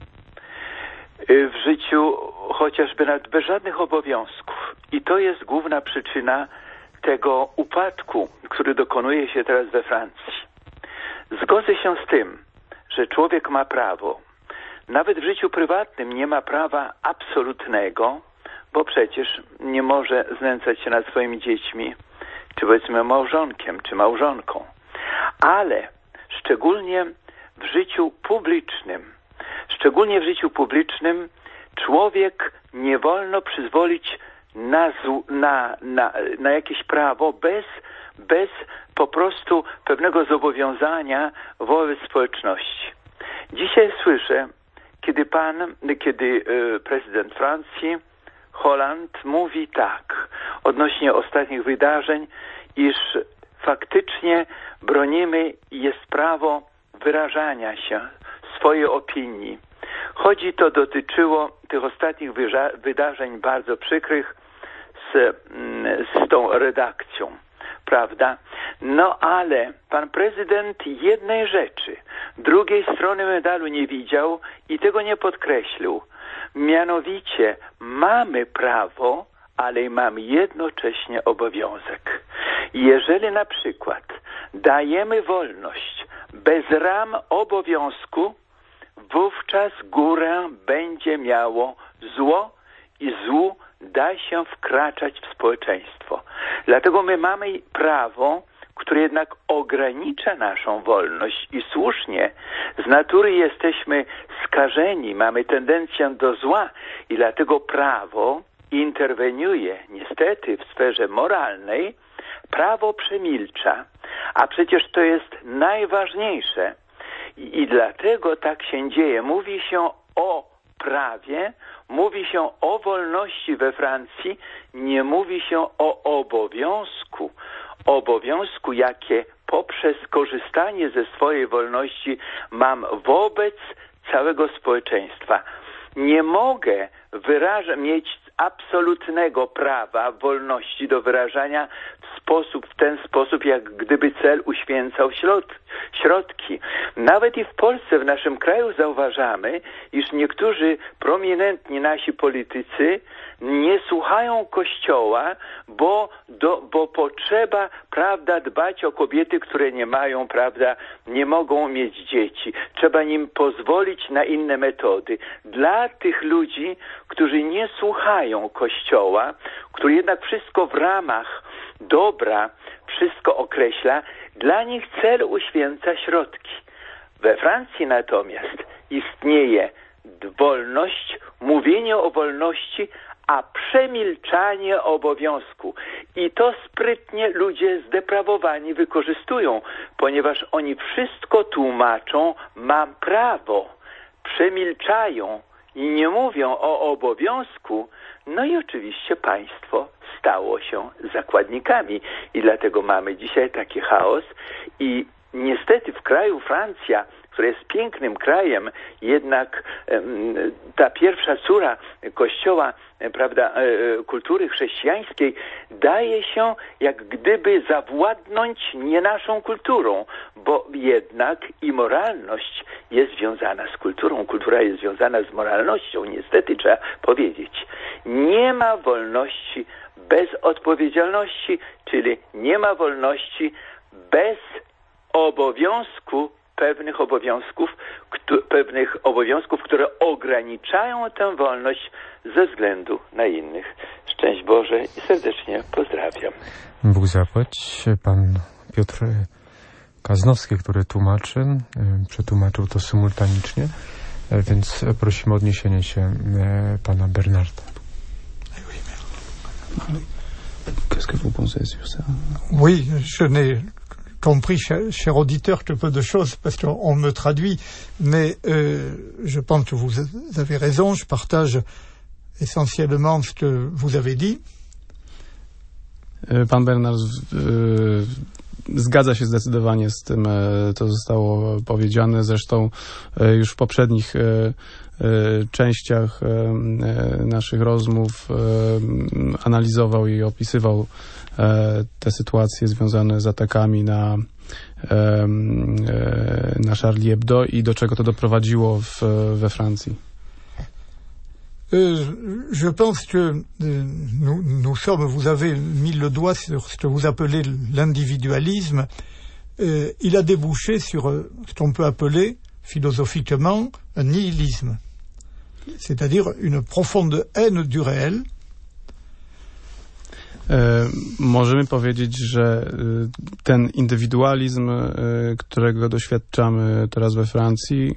w życiu chociażby nawet bez żadnych obowiązków. I to jest główna przyczyna tego upadku, który dokonuje się teraz we Francji. Zgodzę się z tym, że człowiek ma prawo. Nawet w życiu prywatnym nie ma prawa absolutnego, bo przecież nie może znęcać się nad swoimi dziećmi, czy powiedzmy małżonkiem, czy małżonką. Ale szczególnie w życiu publicznym, szczególnie w życiu publicznym człowiek nie wolno przyzwolić na, na, na, na jakieś prawo bez, bez po prostu pewnego zobowiązania wobec społeczności. Dzisiaj słyszę, kiedy pan, kiedy y, prezydent Francji, Hollande mówi tak odnośnie ostatnich wydarzeń, iż faktycznie bronimy, jest prawo wyrażania się, swojej opinii. Chodzi to dotyczyło tych ostatnich wydarzeń bardzo przykrych z, z tą redakcją, prawda? No ale pan prezydent jednej rzeczy, drugiej strony medalu nie widział i tego nie podkreślił. Mianowicie mamy prawo, ale mamy jednocześnie obowiązek. Jeżeli na przykład dajemy wolność bez ram obowiązku, wówczas górę będzie miało zło i złu da się wkraczać w społeczeństwo. Dlatego my mamy prawo, które jednak ogranicza naszą wolność i słusznie. Z natury jesteśmy skażeni, mamy tendencję do zła i dlatego prawo interweniuje niestety w sferze moralnej, prawo przemilcza, a przecież to jest najważniejsze. I, i dlatego tak się dzieje. Mówi się o prawie, mówi się o wolności we Francji, nie mówi się o obowiązku. Obowiązku, jakie poprzez korzystanie ze swojej wolności mam wobec całego społeczeństwa. Nie mogę wyrażać, mieć absolutnego prawa, wolności do wyrażania w sposób, w ten sposób, jak gdyby cel uświęcał środ, środki. Nawet i w Polsce, w naszym kraju zauważamy, iż niektórzy prominentni nasi politycy nie słuchają Kościoła, bo, do, bo potrzeba, prawda, dbać o kobiety, które nie mają, prawda, nie mogą mieć dzieci. Trzeba im pozwolić na inne metody. Dla tych ludzi, którzy nie słuchają Kościoła, który jednak wszystko w ramach dobra, wszystko określa, dla nich cel uświęca środki. We Francji natomiast istnieje wolność, mówienie o wolności, a przemilczanie obowiązku. I to sprytnie ludzie zdeprawowani wykorzystują, ponieważ oni wszystko tłumaczą, mam prawo, przemilczają i nie mówią o obowiązku. No i oczywiście państwo stało się zakładnikami i dlatego mamy dzisiaj taki chaos i niestety w kraju Francja, która jest pięknym krajem, jednak um, ta pierwsza córa Kościoła, prawda, e, kultury chrześcijańskiej daje się jak gdyby zawładnąć nie naszą kulturą, bo jednak i moralność jest związana z kulturą, kultura jest związana z moralnością, niestety trzeba powiedzieć. Nie ma wolności bez odpowiedzialności, czyli nie ma wolności bez obowiązku, pewnych obowiązków, kto, pewnych obowiązków, które ograniczają tę wolność ze względu na innych. Szczęść Boże i serdecznie pozdrawiam. Bóg zapłać. Pan Piotr Kaznowski, który tłumaczy, przetłumaczył to symultanicznie, więc prosimy o odniesienie się pana Bernarda. Qu'est-ce que vous pensez sur ça? Oui, je n'ai compris, cher, cher auditeur, que peu de choses parce qu'on me traduit, mais euh, je pense que vous avez raison, je partage essentiellement ce que vous avez dit. Pan Bernard y, zgadza się zdecydowanie z tym, co zostało powiedziane. Zresztą y, już w poprzednich y, y, częściach y, naszych rozmów y, analizował i opisywał te sytuacje związane z atakami na, na Charlie Hebdo i do czego to doprowadziło w, we Francji. Je pense que nous, nous sommes, vous avez mis le doigt sur ce que vous appelez l'individualisme. Il a débouché sur ce qu'on peut appeler philosophiquement un nihilisme, c'est-à-dire une profonde haine du réel. Możemy powiedzieć, że ten indywidualizm, którego doświadczamy teraz we Francji,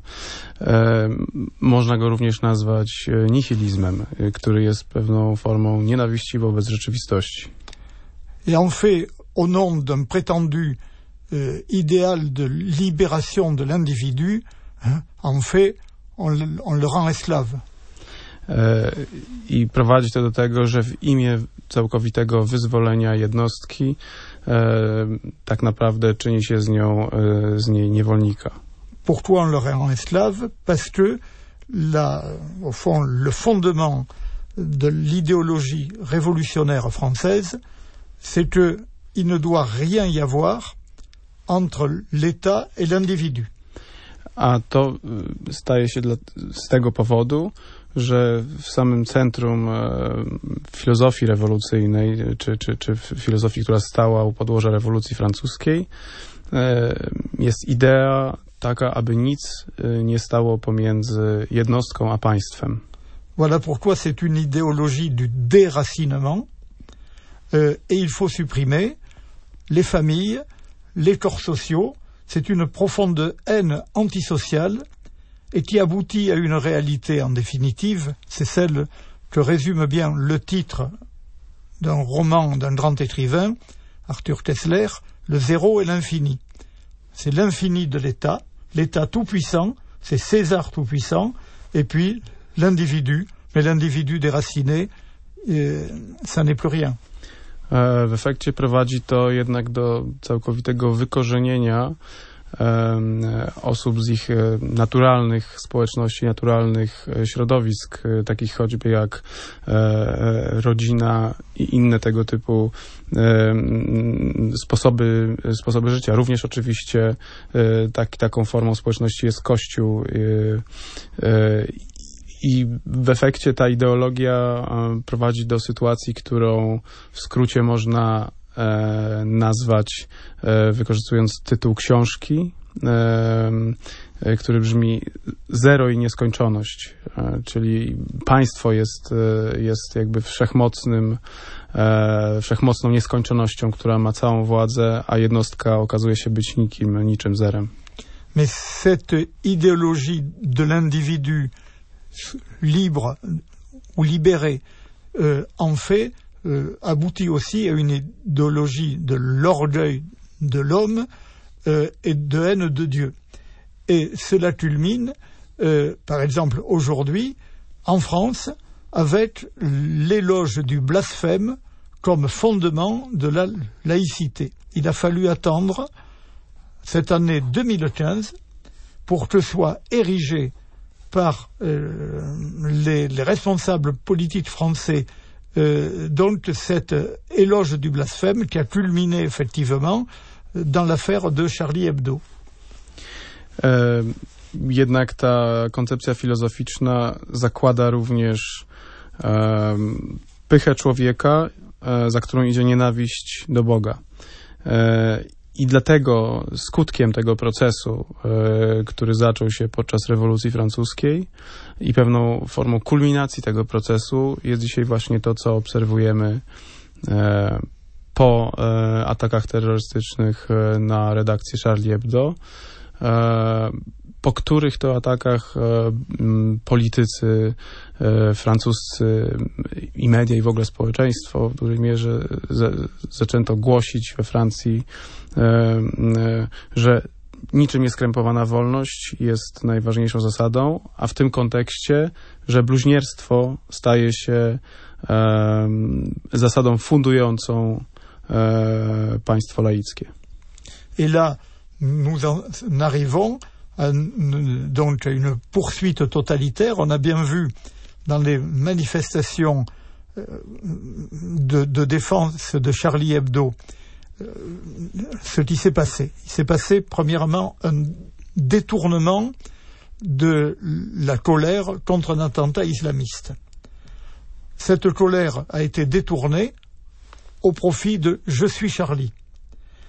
można go również nazwać nihilizmem, który jest pewną formą nienawiści wobec rzeczywistości. Et en fait, au nom d'un prétendu euh, idéal de libération de l'individu, hein, en fait, on, on le rend esclave. I prowadzi to do tego, że w imię całkowitego wyzwolenia jednostki e, tak naprawdę czyni się z nią, e, z niej niewolnika. Pourquoi on le rend esclave? Parce que la, au fond, le fondement de l'idéologie révolutionnaire française, c'est qu'il ne doit rien y avoir entre l'État et l'individu. A to staje się dla, z tego powodu, że w samym centrum e, filozofii rewolucyjnej, czy, czy, czy filozofii, która stała u podłoża rewolucji francuskiej, e, jest idea taka, aby nic e, nie stało pomiędzy jednostką a państwem. Voilà pourquoi c'est une idéologie du déracinement euh, et il faut supprimer les familles, les corps sociaux. C'est une profonde haine antisociale et qui aboutit à une réalité en définitive, c'est celle que résume bien le titre d'un roman d'un grand écrivain, Arthur Koestler, Le zéro et l'infini. C'est l'infini de l'État, l'État tout-puissant, c'est César tout-puissant, et puis l'individu, mais l'individu déraciné, euh, ça n'est plus rien. W efekcie prowadzi to jednak do całkowitego wykorzenienia osób z ich naturalnych społeczności, naturalnych środowisk, takich choćby jak rodzina i inne tego typu sposoby, sposoby życia. Również oczywiście tak, taką formą społeczności jest Kościół. I w efekcie ta ideologia prowadzi do sytuacji, którą w skrócie można e, nazwać, e, wykorzystując tytuł książki, e, który brzmi Zero i nieskończoność, e, czyli państwo jest, e, jest jakby wszechmocnym, e, wszechmocną nieskończonością, która ma całą władzę, a jednostka okazuje się być nikim, niczym zerem. Mais cette idéologie de l'individu libre ou libéré, euh, en fait, euh, aboutit aussi à une idéologie de l'orgueil de l'homme euh, et de haine de Dieu. Et cela culmine, euh, par exemple, aujourd'hui, en France, avec l'éloge du blasphème comme fondement de la laïcité. Il a fallu attendre cette année deux mille quinze pour que soit érigé par euh, les, les responsables politiques français euh, donc cet euh, éloge du blasphème qui a culminé effectivement dans l'affaire de Charlie Hebdo. E, jednak ta koncepcja filozoficzna zakłada również e, pychę człowieka, e, za którą idzie nienawiść do Boga. E, I dlatego skutkiem tego procesu, e, który zaczął się podczas rewolucji francuskiej i pewną formą kulminacji tego procesu jest dzisiaj właśnie to, co obserwujemy e, po e, atakach terrorystycznych e, na redakcję Charlie Hebdo, e, po których to atakach e, m, politycy e, francuscy i media i w ogóle społeczeństwo w dużej mierze za, zaczęto głosić we Francji, e, e, że niczym nieskrępowana wolność jest najważniejszą zasadą, a w tym kontekście, że bluźnierstwo staje się e, zasadą fundującą e, państwo laickie. Et là, nous en arrivons à, donc à une poursuite totalitaire. On a bien vu dans les manifestations de, de défense de Charlie Hebdo ce qui s'est passé. Il s'est passé premièrement un détournement de la colère contre un attentat islamiste. Cette colère a été détournée au profit de « Je suis Charlie euh, »,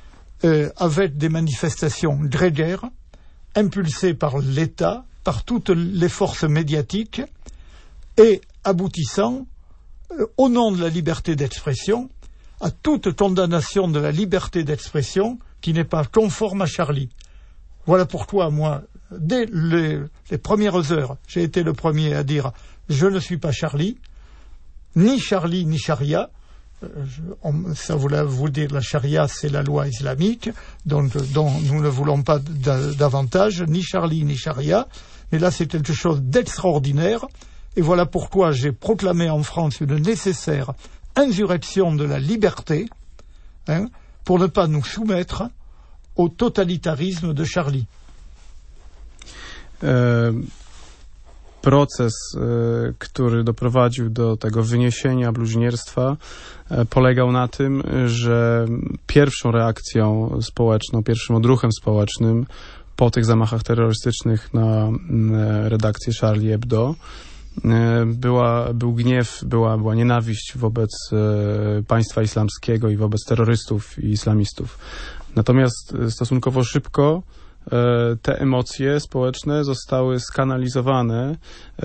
avec des manifestations grégaires impulsées par l'État, par toutes les forces médiatiques et aboutissant, euh, au nom de la liberté d'expression, à toute condamnation de la liberté d'expression qui n'est pas conforme à Charlie. Voilà pourquoi, moi, dès les, les premières heures, j'ai été le premier à dire « Je ne suis pas Charlie », ni Charlie, ni Charia. Euh, je, on, ça voulait vous dire, la Charia, c'est la loi islamique, donc, dont nous ne voulons pas davantage, ni Charlie, ni Charia. Mais là, c'est quelque chose d'extraordinaire. Et voilà pourquoi j'ai proclamé en France une nécessaire insurrection de la liberté, hein, pour ne pas nous soumettre au totalitarisme de Charlie. E, proces, który doprowadził do tego wyniesienia bluźnierstwa, polegał na tym, że pierwszą reakcją społeczną, pierwszym odruchem społecznym po tych zamachach terrorystycznych na redakcję Charlie Hebdo była, był gniew, była, była nienawiść wobec państwa islamskiego i wobec terrorystów i islamistów. Natomiast stosunkowo szybko te emocje społeczne zostały skanalizowane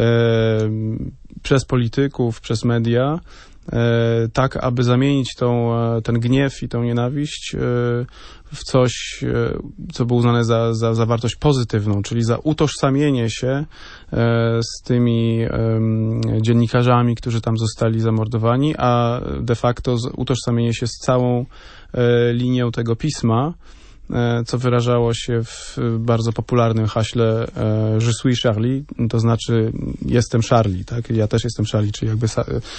przez polityków, przez media, tak, aby zamienić tą, ten gniew i tą nienawiść w coś, co było uznane za, za, za wartość pozytywną, czyli za utożsamienie się z tymi dziennikarzami, którzy tam zostali zamordowani, a de facto utożsamienie się z całą linią tego pisma, co wyrażało się w bardzo popularnym haśle Je suis Charlie, to znaczy jestem Charlie, tak? Ja też jestem Charlie, czyli jakby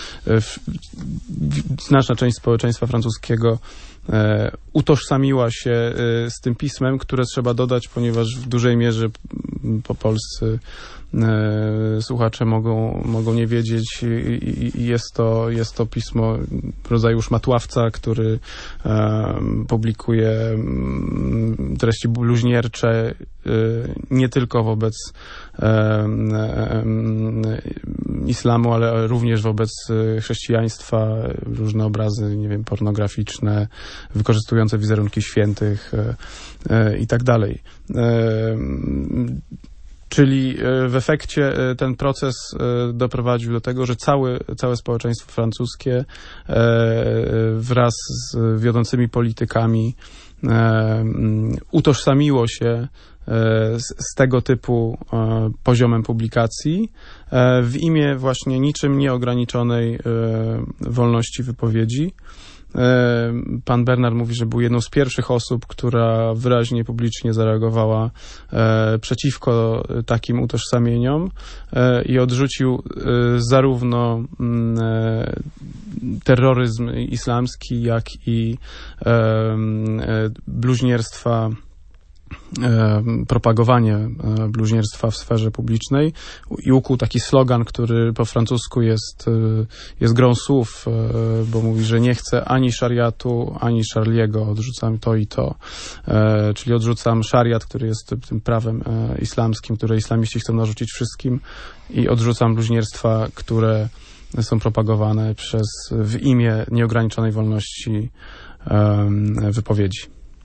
znaczna część społeczeństwa francuskiego utożsamiła się z tym pismem, które trzeba dodać, ponieważ w dużej mierze po polscy słuchacze mogą, mogą nie wiedzieć i, i jest to, jest to pismo rodzaju szmatławca, który um, publikuje um, treści bluźniercze um, nie tylko wobec um, um, islamu, ale również wobec chrześcijaństwa, różne obrazy, nie wiem, pornograficzne, wykorzystujące wizerunki świętych um, i tak dalej. Um, Czyli w efekcie ten proces doprowadził do tego, że całe, całe społeczeństwo francuskie wraz z wiodącymi politykami utożsamiło się z tego typu poziomem publikacji w imię właśnie niczym nieograniczonej wolności wypowiedzi. Pan Bernard mówi, że był jedną z pierwszych osób, która wyraźnie publicznie zareagowała e, przeciwko takim utożsamieniom e, i odrzucił e, zarówno e, terroryzm islamski, jak i e, e, bluźnierstwa, propagowanie bluźnierstwa w sferze publicznej i ukuł taki slogan, który po francusku jest, jest grą słów, bo mówi, że nie chce ani szariatu, ani Charliego, odrzucam to i to. Czyli odrzucam szariat, który jest tym prawem islamskim, które islamiści chcą narzucić wszystkim, i odrzucam bluźnierstwa, które są propagowane przez, w imię nieograniczonej wolności wypowiedzi.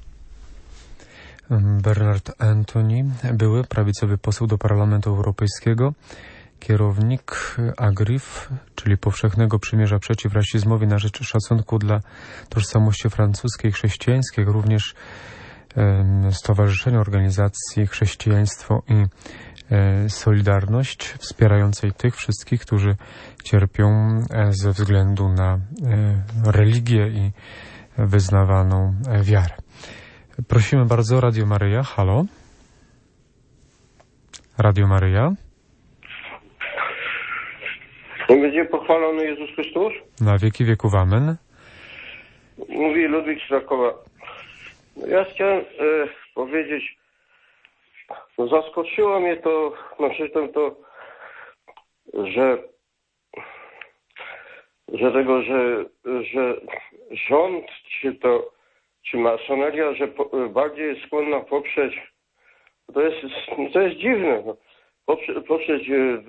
Bernard Antoni, były prawicowy poseł do Parlamentu Europejskiego, kierownik AGRIF, czyli Powszechnego Przymierza Przeciw Rasizmowi na rzecz szacunku dla tożsamości francuskiej chrześcijańskiej, jak również e, Stowarzyszenia Organizacji Chrześcijaństwo i e, Solidarność, wspierającej tych wszystkich, którzy cierpią e, ze względu na e, religię i wyznawaną e, wiarę. Prosimy bardzo, Radio Maryja, halo. Radio Maryja. Niech będzie pochwalony Jezus Chrystus. Na wieki wieków, amen. Mówi Ludwik z Krakowa. Ja chciałem e, powiedzieć, no zaskoczyło mnie to, no przy tym to, że że tego, że, że rząd, czy to czy masoneria, że po, bardziej jest skłonna poprzeć, to jest, to jest dziwne, no. Poprze, poprzeć,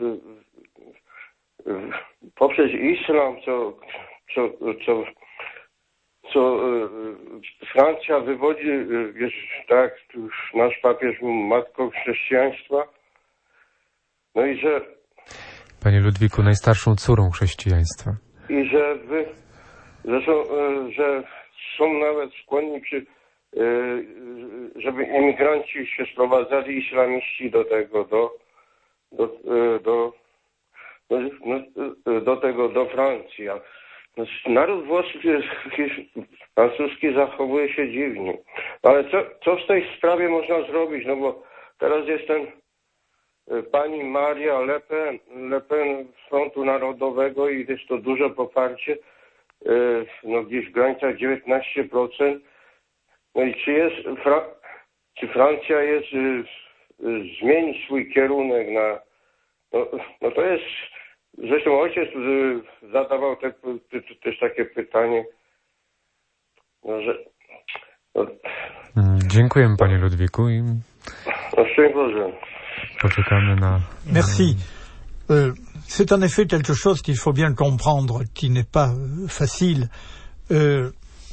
poprzeć islam, co, co, co, co Francja wywodzi, wiesz, tak, nasz papież był matką chrześcijaństwa, no i że... Panie Ludwiku, najstarszą córą chrześcijaństwa. I że wy, że, są, że są nawet skłonni, przy, żeby emigranci się sprowadzali, islamiści do tego, do, do, do, do, do tego, do Francji. Naród włoski, francuski zachowuje się dziwnie. Ale co, co w tej sprawie można zrobić? No bo teraz jest ten pani Maria Le Pen, Le Pen Frontu Narodowego i jest to duże poparcie, no gdzieś w granicach dziewiętnaście procent. No i czy jest, Fra- czy Francja jest, zmieni swój kierunek na, No, no to jest, zresztą ojciec y, zadawał te, te, te, też takie pytanie, no, że... No, Dziękujemy panie Ludwiku i no, szczęść Boże. poczekamy na... Merci. Euh, c'est en effet quelque chose qu'il faut bien comprendre, qui n'est pas euh, facile. Euh,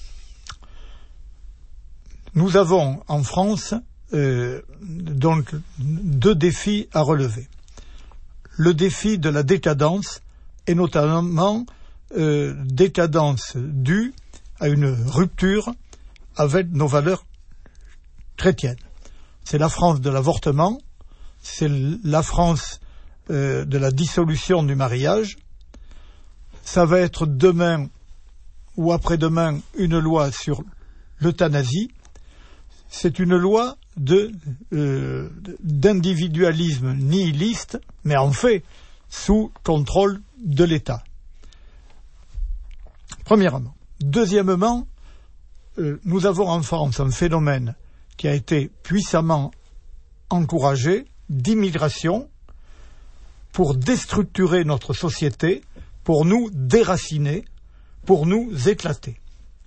nous avons en France euh, donc deux défis à relever. Le défi de la décadence, et notamment euh, décadence due à une rupture avec nos valeurs chrétiennes. C'est la France de l'avortement, c'est la France euh, de la dissolution du mariage. Ça va être demain ou après-demain une loi sur l'euthanasie. C'est une loi de euh, d'individualisme nihiliste, mais en fait sous contrôle de l'État. Premièrement. Deuxièmement, euh, nous avons en France un phénomène qui a été puissamment encouragé d'immigration pour déstructurer notre société, pour nous déraciner, pour nous éclater.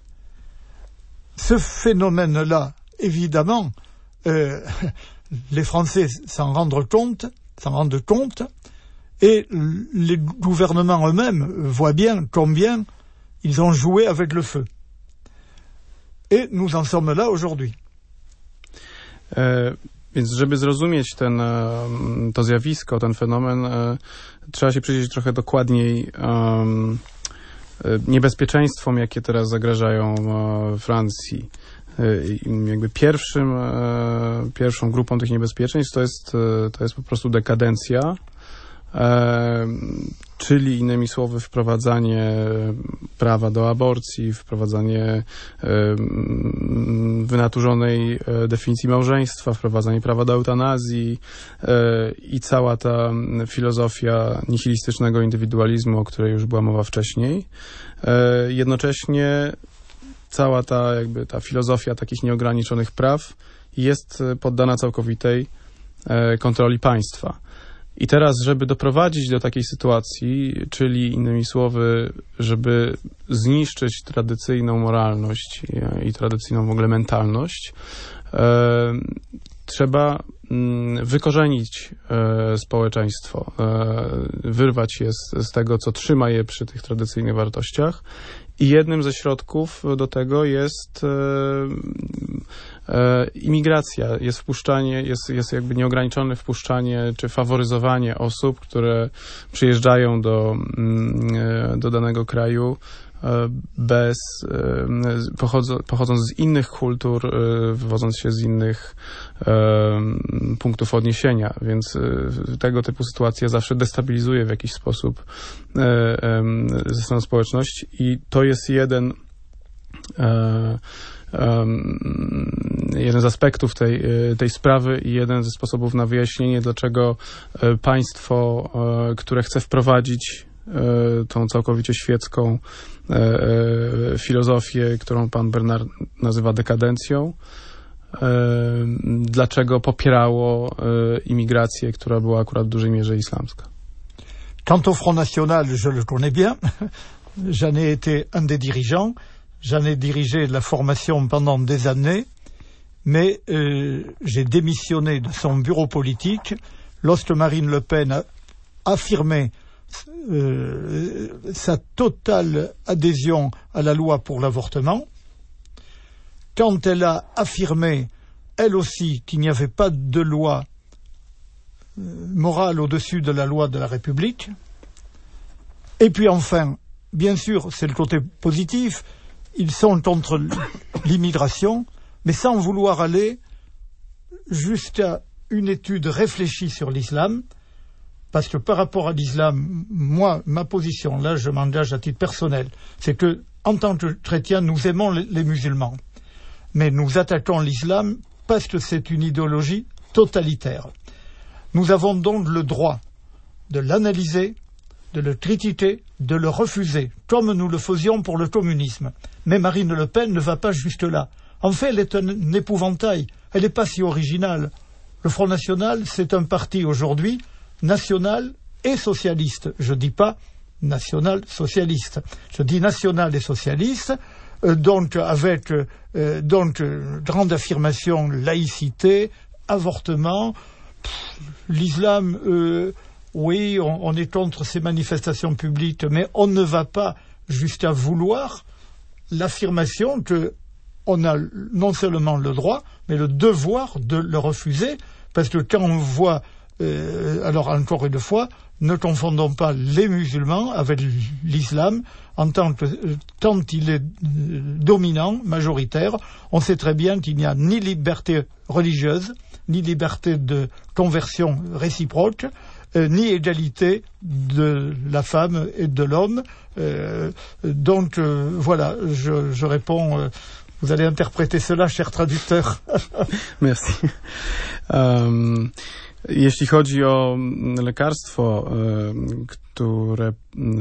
Ce phénomène-là, évidemment, euh, les Français s'en rendent compte, s'en rendent compte, et les gouvernements eux-mêmes voient bien combien ils ont joué avec le feu. Et nous en sommes là aujourd'hui. E, więc żeby zrozumieć ten, to zjawisko, ten fenomen, e, trzeba się przyjrzeć trochę dokładniej um, niebezpieczeństwom, jakie teraz zagrażają e, Francji. E, jakby pierwszym, e, pierwszą grupą tych niebezpieczeństw to jest, e, to jest po prostu dekadencja, e, czyli innymi słowy wprowadzanie prawa do aborcji, wprowadzanie e, wynaturzonej definicji małżeństwa, wprowadzanie prawa do eutanazji e, i cała ta filozofia nihilistycznego indywidualizmu, o której już była mowa wcześniej. E, jednocześnie cała ta jakby ta filozofia takich nieograniczonych praw jest poddana całkowitej e, kontroli państwa. I teraz, żeby doprowadzić do takiej sytuacji, czyli innymi słowy, żeby zniszczyć tradycyjną moralność i, i tradycyjną w ogóle mentalność, e, trzeba mm, wykorzenić e, społeczeństwo, e, wyrwać je z, z tego, co trzyma je przy tych tradycyjnych wartościach. I jednym ze środków do tego jest e, e, imigracja, jest wpuszczanie, jest, jest jakby nieograniczone wpuszczanie czy faworyzowanie osób, które przyjeżdżają do, mm, do danego kraju e, bez, e, pochodzą, pochodząc z innych kultur, e, wywodząc się z innych e, punktów odniesienia, więc e, tego typu sytuacja zawsze destabilizuje w jakiś sposób e, e, system społeczności i to jest jeden e, Um, jeden z aspektów tej, tej sprawy i jeden ze sposobów na wyjaśnienie, dlaczego państwo, które chce wprowadzić tą całkowicie świecką filozofię, którą pan Bernard nazywa dekadencją, dlaczego popierało imigrację, która była akurat w dużej mierze islamska. Quant au Front National, je le connais bien. J'en ai été un des dirigeants. J'en ai dirigé la formation pendant des années, mais euh, j'ai démissionné de son bureau politique lorsque Marine Le Pen a affirmé euh, sa totale adhésion à la loi pour l'avortement. Quand elle a affirmé, elle aussi, qu'il n'y avait pas de loi euh, morale au-dessus de la loi de la République. Et puis enfin, bien sûr, c'est le côté positif, ils sont contre l'immigration, mais sans vouloir aller jusqu'à une étude réfléchie sur l'islam, parce que par rapport à l'islam, moi, ma position, là, je m'engage à titre personnel, c'est que, en tant que chrétiens, nous aimons les musulmans, mais nous attaquons l'islam parce que c'est une idéologie totalitaire. Nous avons donc le droit de l'analyser, de le critiquer, de le refuser, comme nous le faisions pour le communisme. Mais Marine Le Pen ne va pas jusque-là. En fait, elle est un épouvantail. Elle n'est pas si originale. Le Front National, c'est un parti aujourd'hui national et socialiste. Je dis pas national-socialiste. Je dis national et socialiste, euh, donc avec euh, donc euh, grande affirmation, laïcité, avortement, pff, l'islam, euh, oui, on, on est contre ces manifestations publiques, mais on ne va pas jusqu'à vouloir l'affirmation que on a non seulement le droit, mais le devoir de le refuser, parce que quand on voit, euh, alors encore une fois, ne confondons pas les musulmans avec l'islam en tant que, euh, quand il est euh, dominant, majoritaire, on sait très bien qu'il n'y a ni liberté religieuse, ni liberté de conversion réciproque, euh, ni égalité de la femme et de l'homme. Euh, donc euh, voilà, je, je réponds... Euh, Vous allez interpréter cela, cher traducteur. Merci. Um, jeśli chodzi o lekarstwo, które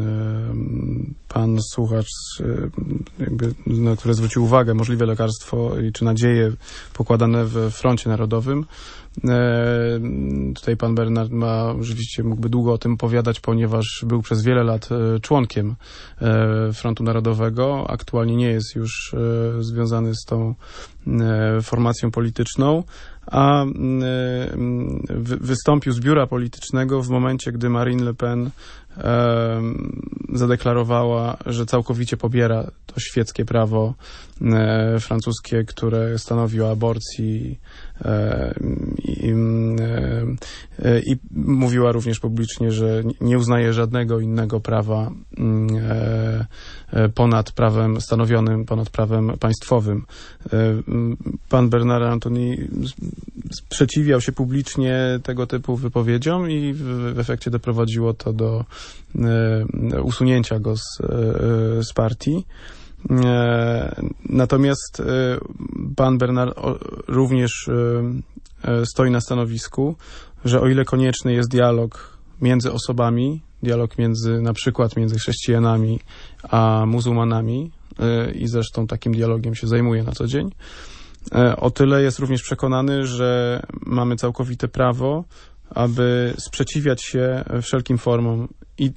pan słuchacz, jakby, na które zwrócił uwagę, możliwe lekarstwo czy nadzieje pokładane w froncie narodowym, E, tutaj pan Bernard ma, rzeczywiście mógłby długo o tym opowiadać, ponieważ był przez wiele lat e, członkiem e, Frontu Narodowego. Aktualnie nie jest już e, związany z tą e, formacją polityczną, a e, wy, wystąpił z biura politycznego w momencie, gdy Marine Le Pen e, zadeklarowała, że całkowicie pobiera to świeckie prawo e, francuskie, które stanowi o aborcji e, i, e, i mówiła również publicznie, że nie uznaje żadnego innego prawa e, ponad prawem stanowionym, ponad prawem państwowym. E, pan Bernard Antony sprzeciwiał się publicznie tego typu wypowiedziom i w, w efekcie doprowadziło to do e, usunięcia go z, e, z partii. E, natomiast e, pan Bernard o, również e, stoi na stanowisku, że o ile konieczny jest dialog między osobami, dialog między, na przykład między chrześcijanami a muzułmanami, e, i zresztą takim dialogiem się zajmuje na co dzień, e, o tyle jest również przekonany, że mamy całkowite prawo, aby sprzeciwiać się wszelkim formom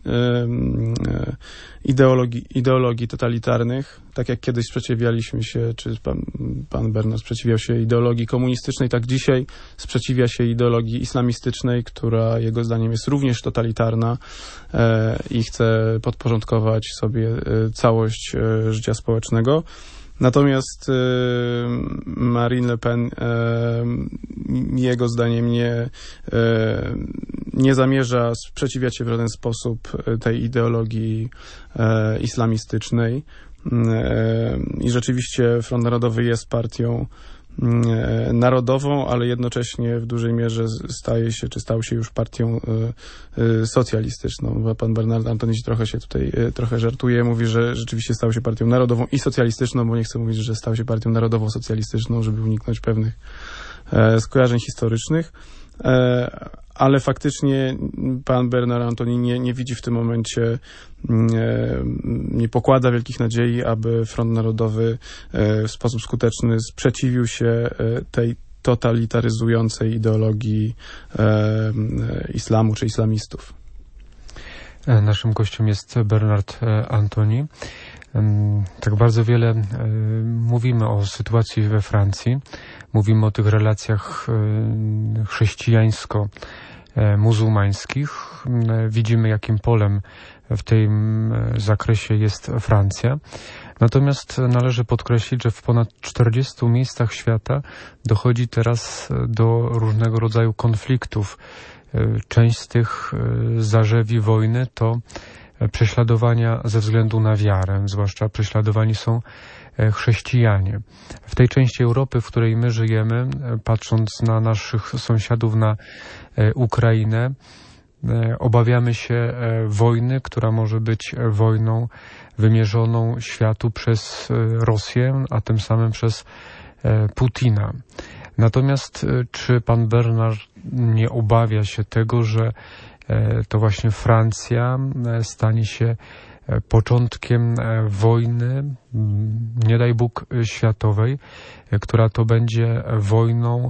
ideologii, ideologii totalitarnych, tak jak kiedyś sprzeciwialiśmy się, czy pan, pan Bernard sprzeciwiał się ideologii komunistycznej, tak dzisiaj sprzeciwia się ideologii islamistycznej, która jego zdaniem jest również totalitarna e, i chce podporządkować sobie całość e, życia społecznego. Natomiast y, Marine Le Pen, y, jego zdaniem nie, y, nie zamierza sprzeciwiać się w żaden sposób tej ideologii y, islamistycznej. Y, I rzeczywiście Front Narodowy jest partią y, narodową, ale jednocześnie w dużej mierze staje się, czy stał się już partią y, y, socjalistyczną. Pan Bernard Antony trochę się tutaj y, trochę żartuje, mówi, że rzeczywiście stał się partią narodową i socjalistyczną, bo nie chce mówić, że stał się partią narodowo-socjalistyczną, żeby uniknąć pewnych y, skojarzeń historycznych. Y, ale faktycznie pan Bernard Antony nie, nie widzi w tym momencie, nie, nie pokłada wielkich nadziei, aby Front Narodowy w sposób skuteczny sprzeciwił się tej totalitaryzującej ideologii islamu czy islamistów. Naszym gościem jest Bernard Antony. Tak bardzo wiele mówimy o sytuacji we Francji. Mówimy o tych relacjach chrześcijańsko-muzułmańskich. Widzimy, jakim polem w tym zakresie jest Francja. Natomiast należy podkreślić, że w ponad czterdziestu miejscach świata dochodzi teraz do różnego rodzaju konfliktów. Część z tych zarzewi wojny to prześladowania ze względu na wiarę, zwłaszcza prześladowani są chrześcijanie. W tej części Europy, w której my żyjemy, patrząc na naszych sąsiadów, na Ukrainę, obawiamy się wojny, która może być wojną wymierzoną światu przez Rosję, a tym samym przez Putina. Natomiast czy pan Bernard nie obawia się tego, że to właśnie Francja stanie się początkiem wojny, nie daj Bóg, światowej, która to będzie wojną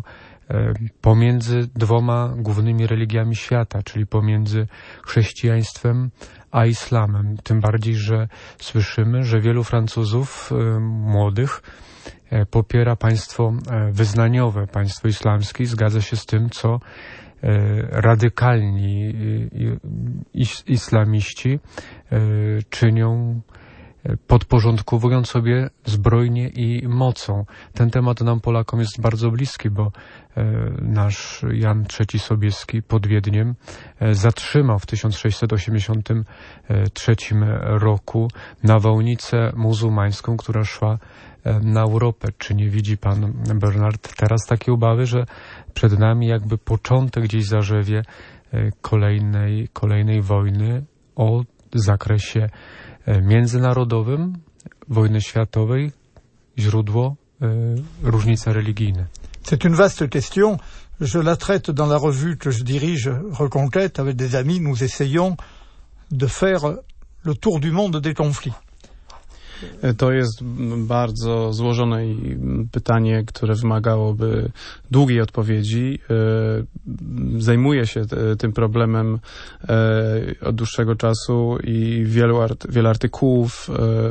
pomiędzy dwoma głównymi religiami świata, czyli pomiędzy chrześcijaństwem a islamem. Tym bardziej, że słyszymy, że wielu Francuzów młodych popiera państwo wyznaniowe, państwo islamskie i zgadza się z tym, co radykalni islamiści czynią, podporządkowując sobie zbrojnie i mocą. Ten temat nam Polakom jest bardzo bliski, bo nasz Jan trzeci Sobieski pod Wiedniem zatrzymał w tysiąc sześćset osiemdziesiątym trzecim roku nawałnicę muzułmańską, która szła na Europę. Czy nie widzi pan Bernard teraz takie obawy, że przed nami jakby początek gdzieś zarzewie kolejnej, kolejnej wojny o zakresie międzynarodowym, wojny światowej, źródło, różnice religijne? C'est une vaste question. Je la traite dans la revue que je dirige, Reconquête, avec des amis. Nous essayons de faire le tour du monde des conflits. To jest bardzo złożone pytanie, które wymagałoby długiej odpowiedzi. Zajmuję się tym problemem od dłuższego czasu i wielu art- wiele artykułów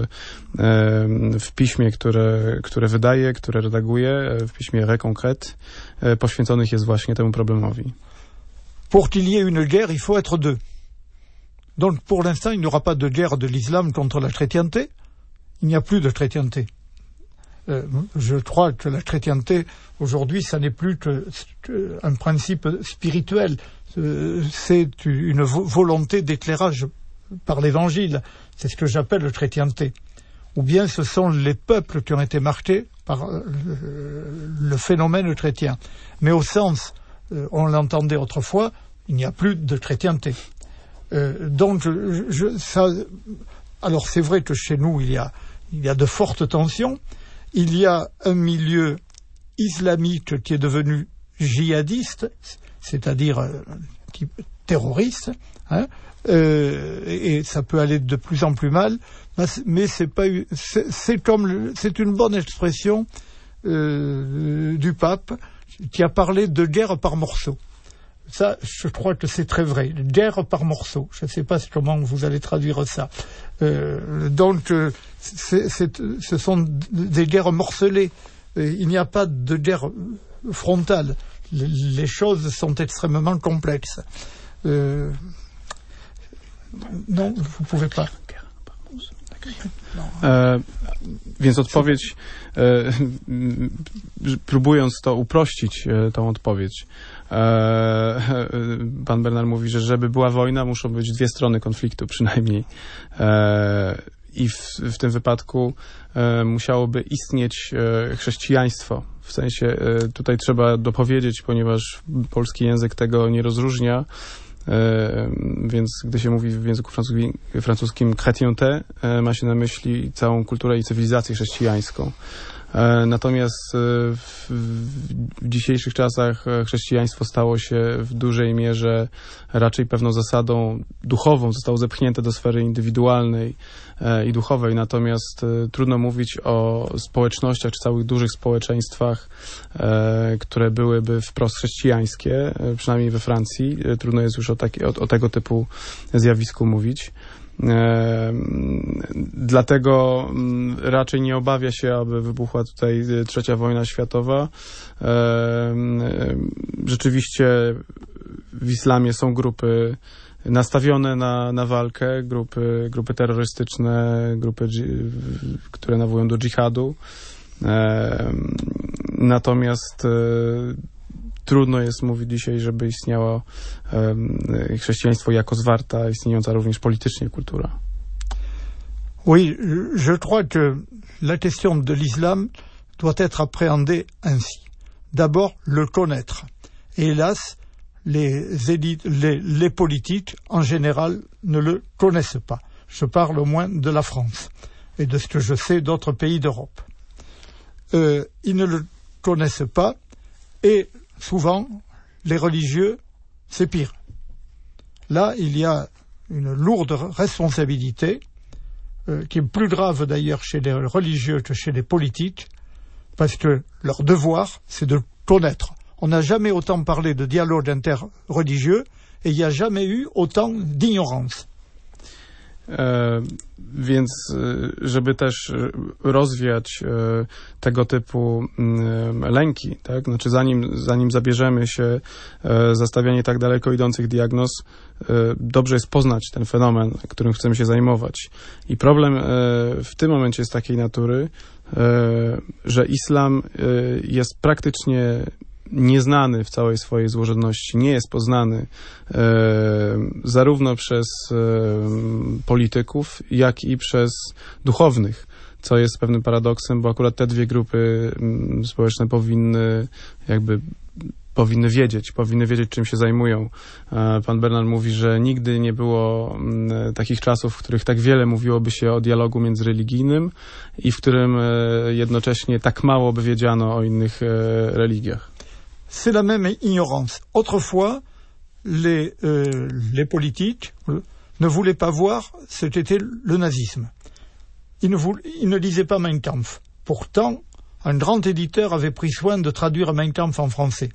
w piśmie, które, które wydaję, które redaguję, w piśmie Reconquête, poświęconych jest właśnie temu problemowi. Pour qu'il y ait une guerre, il faut être deux. Donc pour l'instant, il n'y aura pas de guerre de l'islam contre la chrétienté. Il n'y a plus de chrétienté. Euh, je crois que la chrétienté, aujourd'hui, ça n'est plus qu'un principe spirituel. Euh, c'est une vo- volonté d'éclairage par l'évangile. C'est ce que j'appelle la chrétienté. Ou bien ce sont les peuples qui ont été marqués par euh, le phénomène chrétien. Mais au sens, euh, on l'entendait autrefois, il n'y a plus de chrétienté. Euh, donc, je, je, ça... Alors c'est vrai que chez nous, il y a, il y a de fortes tensions. Il y a un milieu islamique qui est devenu djihadiste, c'est-à-dire euh, type terroriste, hein, euh, et ça peut aller de plus en plus mal. Mais c'est pas, c'est, c'est comme, le, c'est une bonne expression euh, du pape qui a parlé de guerre par morceaux. Ça, je crois que c'est très vrai. Guerre par morceaux. Je ne sais pas comment vous allez traduire ça. Euh, donc, euh, c'est, c'est, ce sont des guerres morcelées. Euh, il n'y a pas de guerre frontale. Les, les choses sont extrêmement complexes. Euh, non, vous ne pouvez pas. E, więc odpowiedź, e, próbując to uprościć, e, tą odpowiedź, e, pan Bernard mówi, że żeby była wojna, muszą być dwie strony konfliktu przynajmniej. E, I w, w tym wypadku e, musiałoby istnieć e, chrześcijaństwo. W sensie e, tutaj trzeba dopowiedzieć, ponieważ polski język tego nie rozróżnia. E, więc gdy się mówi w języku francuskim, francuskim chrétienté, e, ma się na myśli całą kulturę i cywilizację chrześcijańską. E, natomiast e, w, w dzisiejszych czasach chrześcijaństwo stało się w dużej mierze raczej pewną zasadą duchową, zostało zepchnięte do sfery indywidualnej e, i duchowej, natomiast e, trudno mówić o społecznościach czy całych dużych społeczeństwach, e, które byłyby wprost chrześcijańskie, e, przynajmniej we Francji. E, trudno jest już o, taki, o, o tego typu zjawisku mówić. E, dlatego m, raczej nie obawia się, aby wybuchła tutaj trzecia wojna światowa. E, e, rzeczywiście w islamie są grupy nastawione na, na walkę, grupy, grupy terrorystyczne, grupy, które nawołują do dżihadu. E, natomiast e, trudno jest mówić dzisiaj, żeby istniało um, chrześcijaństwo jako zwarta, istniejąca również politycznie kultura. Oui, je crois que la question de l'islam doit être appréhendée ainsi. D'abord, le connaître. Et hélas, les élites, les, les politiques, en général, ne le connaissent pas. Je parle au moins de la France et de ce que je sais d'autres pays d'Europe. Euh, ils ne le connaissent pas et souvent, les religieux, c'est pire. Là, il y a une lourde responsabilité, euh, qui est plus grave d'ailleurs chez les religieux que chez les politiques, parce que leur devoir, c'est de connaître. On n'a jamais autant parlé de dialogue interreligieux et il n'y a jamais eu autant d'ignorance. E, więc żeby też rozwiać e, tego typu e, lęki, tak? Znaczy zanim, zanim zabierzemy się e, za stawianie tak daleko idących diagnoz, e, dobrze jest poznać ten fenomen, którym chcemy się zajmować. I problem e, w tym momencie jest takiej natury, e, że islam e, jest praktycznie nieznany w całej swojej złożoności, nie jest poznany e, zarówno przez e, polityków, jak i przez duchownych, co jest pewnym paradoksem, bo akurat te dwie grupy m, społeczne powinny jakby powinny wiedzieć, powinny wiedzieć, czym się zajmują. E, pan Bernard mówi, że nigdy nie było m, takich czasów, w których tak wiele mówiłoby się o dialogu międzyreligijnym i w którym e, jednocześnie tak mało by wiedziano o innych e, religiach. C'est la même ignorance. Autrefois, les, euh, les politiques ne voulaient pas voir ce qu'était le nazisme. Ils ne, voulaient, ils ne lisaient pas Mein Kampf. Pourtant, un grand éditeur avait pris soin de traduire Mein Kampf en français.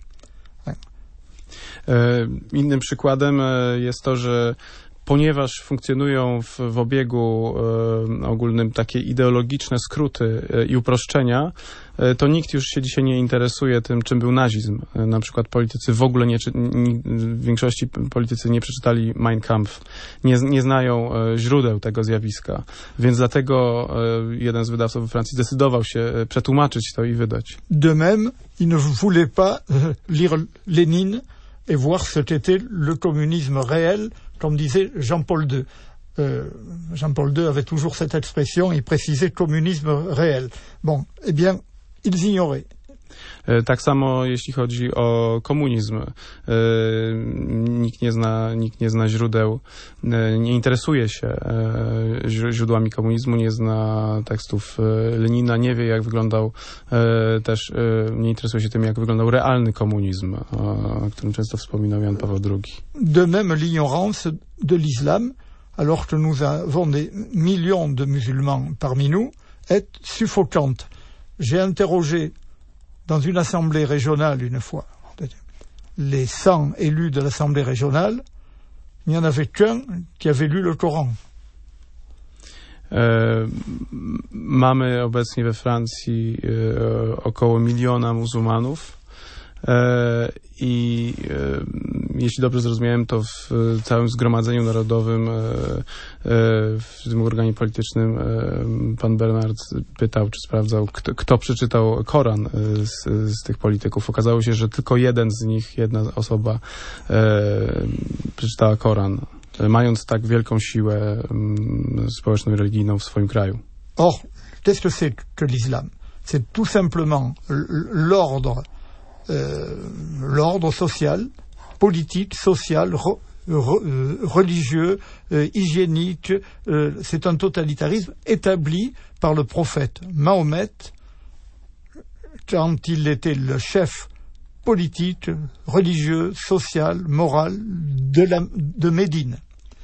E, innym przykładem jest to, że ponieważ funkcjonują w, w obiegu e, ogólnym takie ideologiczne skróty e, i uproszczenia, e, to nikt już się dzisiaj nie interesuje tym, czym był nazizm. E, na przykład politycy w ogóle nie, nie, w większości politycy nie przeczytali Mein Kampf, nie, nie znają e, źródeł tego zjawiska. Więc dlatego e, jeden z wydawców we Francji zdecydował się e, przetłumaczyć to i wydać. De même, il ne voulait pas euh, lire Lénine et voir ce qu'était le communisme réel, comme disait Jean-Paul deux. Euh, Jean-Paul deux avait toujours cette expression, il précisait communisme réel. Bon, eh bien, ils ignoraient. Tak samo jeśli chodzi o komunizm. Nikt nie zna, nikt nie zna źródeł, nie interesuje się źródłami komunizmu, nie zna tekstów Lenina, nie wie, jak wyglądał też, nie interesuje się tym, jak wyglądał realny komunizm, o którym często wspominał Jan Paweł drugi. De même l'ignorance de l'islam, alors que nous avons des millions de musulmans parmi nous, est suffocante. J'ai interrogé dans une assemblée régionale une fois, les cent élus de l'assemblée régionale, il n'y en avait qu'un qui avait lu le Coran. E, mamy obecnie we Francji e, około miliona muzułmanów e, i e, jeśli dobrze zrozumiałem, to w całym Zgromadzeniu Narodowym, e, e, w tym organie politycznym, e, pan Bernard pytał, czy sprawdzał, kto, kto przeczytał Koran z, z tych polityków. Okazało się, że tylko jeden z nich, jedna osoba e, przeczytała Koran, mając tak wielką siłę m, społeczną i religijną w swoim kraju. Or, qu'est-ce que c'est que l'islam? C'est tout simplement l'ordre, euh, l'ordre social, politique, social, re, re, religieux, euh, hygiénique. Euh, c'est un totalitarisme établi par le prophète Mahomet quand il était le chef politique, religieux, social, moral de, la, de Médine.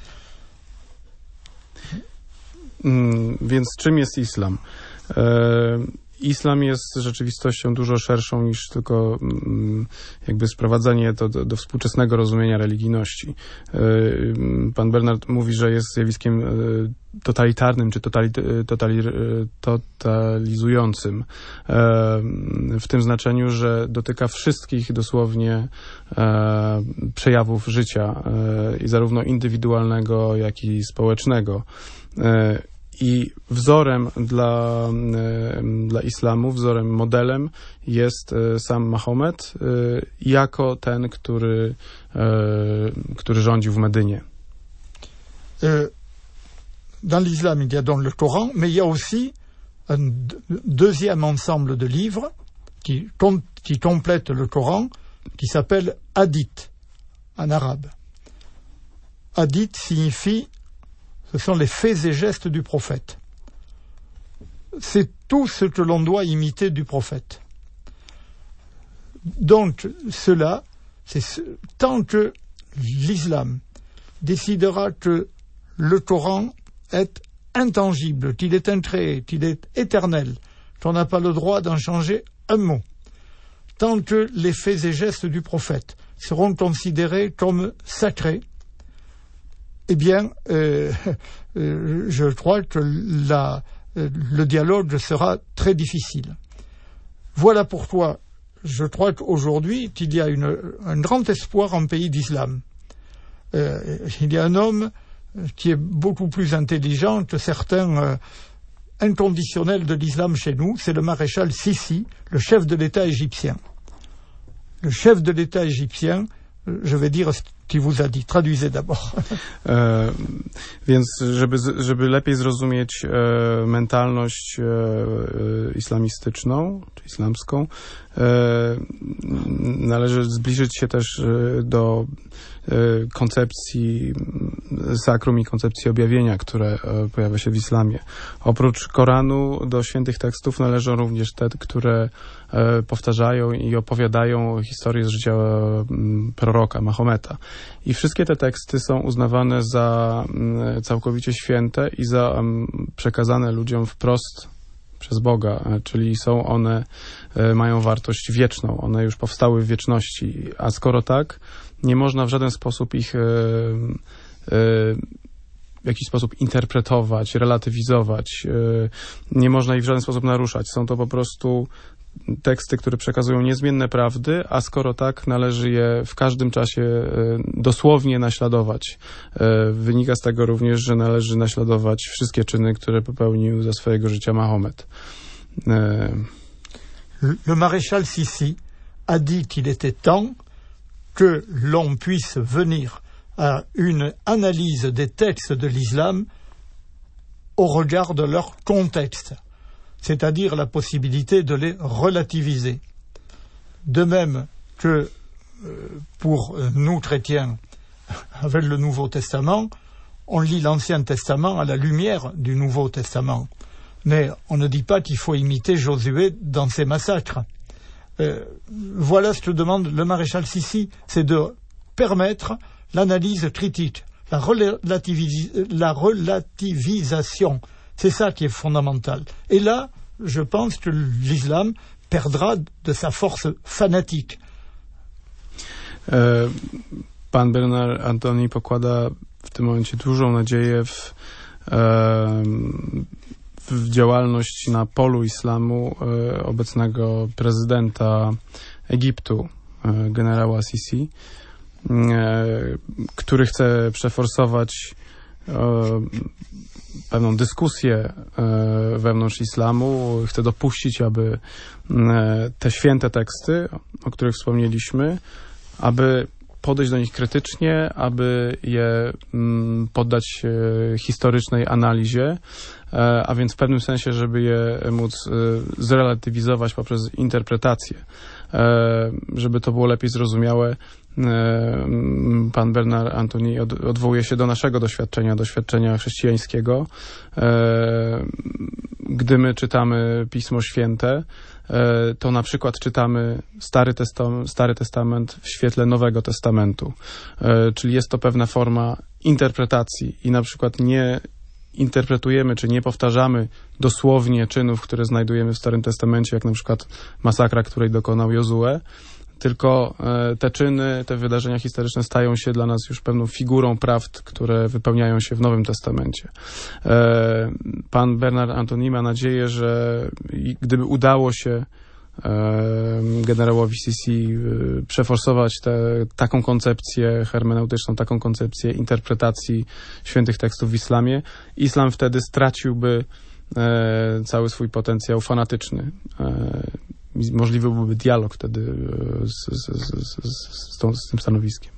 Mm, więc czym jest islam? E, islam jest rzeczywistością dużo szerszą niż tylko mm, jakby sprowadzenie to do, do współczesnego rozumienia religijności. E, pan Bernard mówi, że jest zjawiskiem e, totalitarnym czy totali, totali, totalizującym. E, w tym znaczeniu, że dotyka wszystkich dosłownie e, przejawów życia e, i zarówno indywidualnego, jak i społecznego. E, I wzorem dla, dla islamu, wzorem, modelem jest sam Mahomet jako ten, który, który rządził w Medynie. Dans l'islam, il y a donc le Coran, mais il y a aussi un deuxième ensemble de livres qui, qui complète le Coran, qui s'appelle Hadith, en arabe. Hadith signifie ce sont les faits et gestes du prophète. C'est tout ce que l'on doit imiter du prophète. Donc, cela, c'est ce, tant que l'islam décidera que le Coran est intangible, qu'il est incréé, qu'il est éternel, qu'on n'a pas le droit d'en changer un mot. tant que les faits et gestes du prophète seront considérés comme sacrés, eh bien, euh, euh, je crois que la, euh, le dialogue sera très difficile. Voilà pourquoi je crois qu'aujourd'hui, qu'il y a une, un grand espoir en pays d'islam. Euh, il y a un homme qui est beaucoup plus intelligent que certains euh, inconditionnels de l'islam chez nous, c'est le maréchal Sissi, le chef de l'État égyptien. Le chef de l'État égyptien, je vais dire ce qu'il vous a dit. Traduisez d'abord. E, więc żeby, żeby lepiej zrozumieć e, mentalność e, e, islamistyczną, czy islamską, e, należy zbliżyć się też e, do e, koncepcji sakrum i koncepcji objawienia, które e, pojawia się w islamie. Oprócz Koranu do świętych tekstów należą również te, które e, powtarzają i opowiadają historię z życia e, proroka Mahometa. I wszystkie te teksty są uznawane za całkowicie święte i za przekazane ludziom wprost przez Boga, czyli są one, mają wartość wieczną, one już powstały w wieczności, a skoro tak, nie można w żaden sposób ich w jakiś sposób interpretować, relatywizować, nie można ich w żaden sposób naruszać. Są to po prostu teksty, które przekazują niezmienne prawdy, a skoro tak, należy je w każdym czasie dosłownie naśladować. Wynika z tego również, że należy naśladować wszystkie czyny, które popełnił za swojego życia Mahomet. Le maréchal Sissi a dit qu'il était temps que l'on puisse venir à une analyse des textes de l'islam au regard de leur contexte, c'est-à-dire la possibilité de les relativiser. De même que euh, pour nous chrétiens, avec le Nouveau Testament, on lit l'Ancien Testament à la lumière du Nouveau Testament. Mais on ne dit pas qu'il faut imiter Josué dans ses massacres. Euh, voilà ce que demande le maréchal Sissi, c'est de permettre l'analyse critique, la, relativis- la relativisation. C'est ça qui est fondamental. Et là, je pense que l'islam perdra de sa force fanatique. Pan Bernard Antoni pokłada w tym momencie dużą nadzieję w, w działalność na polu islamu obecnego prezydenta Egiptu, generała Sisi, który chce przeforsować pewną dyskusję wewnątrz islamu, chce dopuścić, aby te święte teksty, o których wspomnieliśmy, aby podejść do nich krytycznie, aby je poddać historycznej analizie, a więc w pewnym sensie, żeby je móc zrelatywizować poprzez interpretację. Żeby to było lepiej zrozumiałe, pan Bernard Antoni odwołuje się do naszego doświadczenia, doświadczenia chrześcijańskiego. Gdy my czytamy Pismo Święte, to na przykład czytamy Stary Testament, Stary Testament w świetle Nowego Testamentu. Czyli jest to pewna forma interpretacji i na przykład nie interpretujemy, czy nie powtarzamy dosłownie czynów, które znajdujemy w Starym Testamencie, jak na przykład masakra, której dokonał Jozue, tylko te czyny, te wydarzenia historyczne stają się dla nas już pewną figurą prawd, które wypełniają się w Nowym Testamencie. Pan Bernard Antoni ma nadzieję, że gdyby udało się generałowi Sisi przeforsować te, taką koncepcję hermeneutyczną, taką koncepcję interpretacji świętych tekstów w islamie, islam wtedy straciłby cały swój potencjał fanatyczny. Możliwy byłby dialog wtedy z, z, z, z, z, tą, z tym stanowiskiem.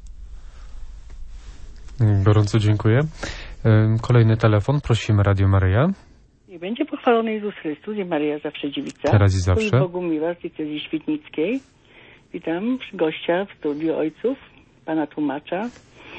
Gorąco dziękuję. Kolejny telefon. Prosimy, Radio Maryja. Niech będzie pochwalony Jezus Chrystus i Maryja zawsze dziewica. Teraz i zawsze. Król Bogu miła z diecezji świdnickiej. Witam gościa w studiu ojców, pana tłumacza.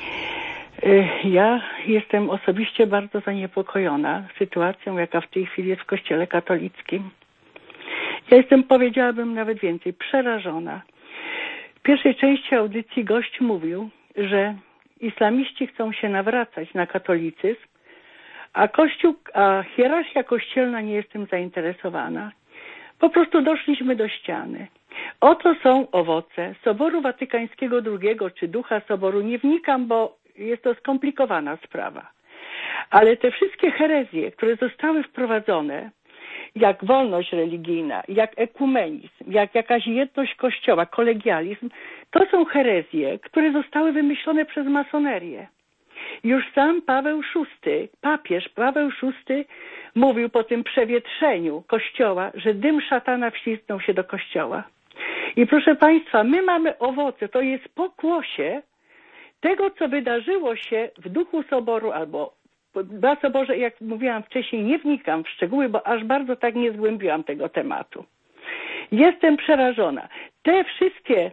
Ja jestem osobiście bardzo zaniepokojona sytuacją, jaka w tej chwili jest w Kościele katolickim. Ja jestem, powiedziałabym nawet więcej, przerażona. W pierwszej części audycji gość mówił, że islamiści chcą się nawracać na katolicyzm, a Kościół, a hierarchia kościelna nie jest tym zainteresowana. Po prostu doszliśmy do ściany. Oto są owoce Soboru Watykańskiego drugiego czy ducha Soboru. Nie wnikam, bo jest to skomplikowana sprawa. Ale te wszystkie herezje, które zostały wprowadzone, jak wolność religijna, jak ekumenizm, jak jakaś jedność Kościoła, kolegializm, to są herezje, które zostały wymyślone przez masonerię. Już sam Paweł szósty, papież Paweł szósty mówił po tym przewietrzeniu Kościoła, że dym szatana wślizgnął się do Kościoła. I proszę Państwa, my mamy owoce, to jest pokłosie tego, co wydarzyło się w duchu Soboru albo na Soborze, jak mówiłam wcześniej, nie wnikam w szczegóły, bo aż bardzo tak nie zgłębiłam tego tematu. Jestem przerażona. Te wszystkie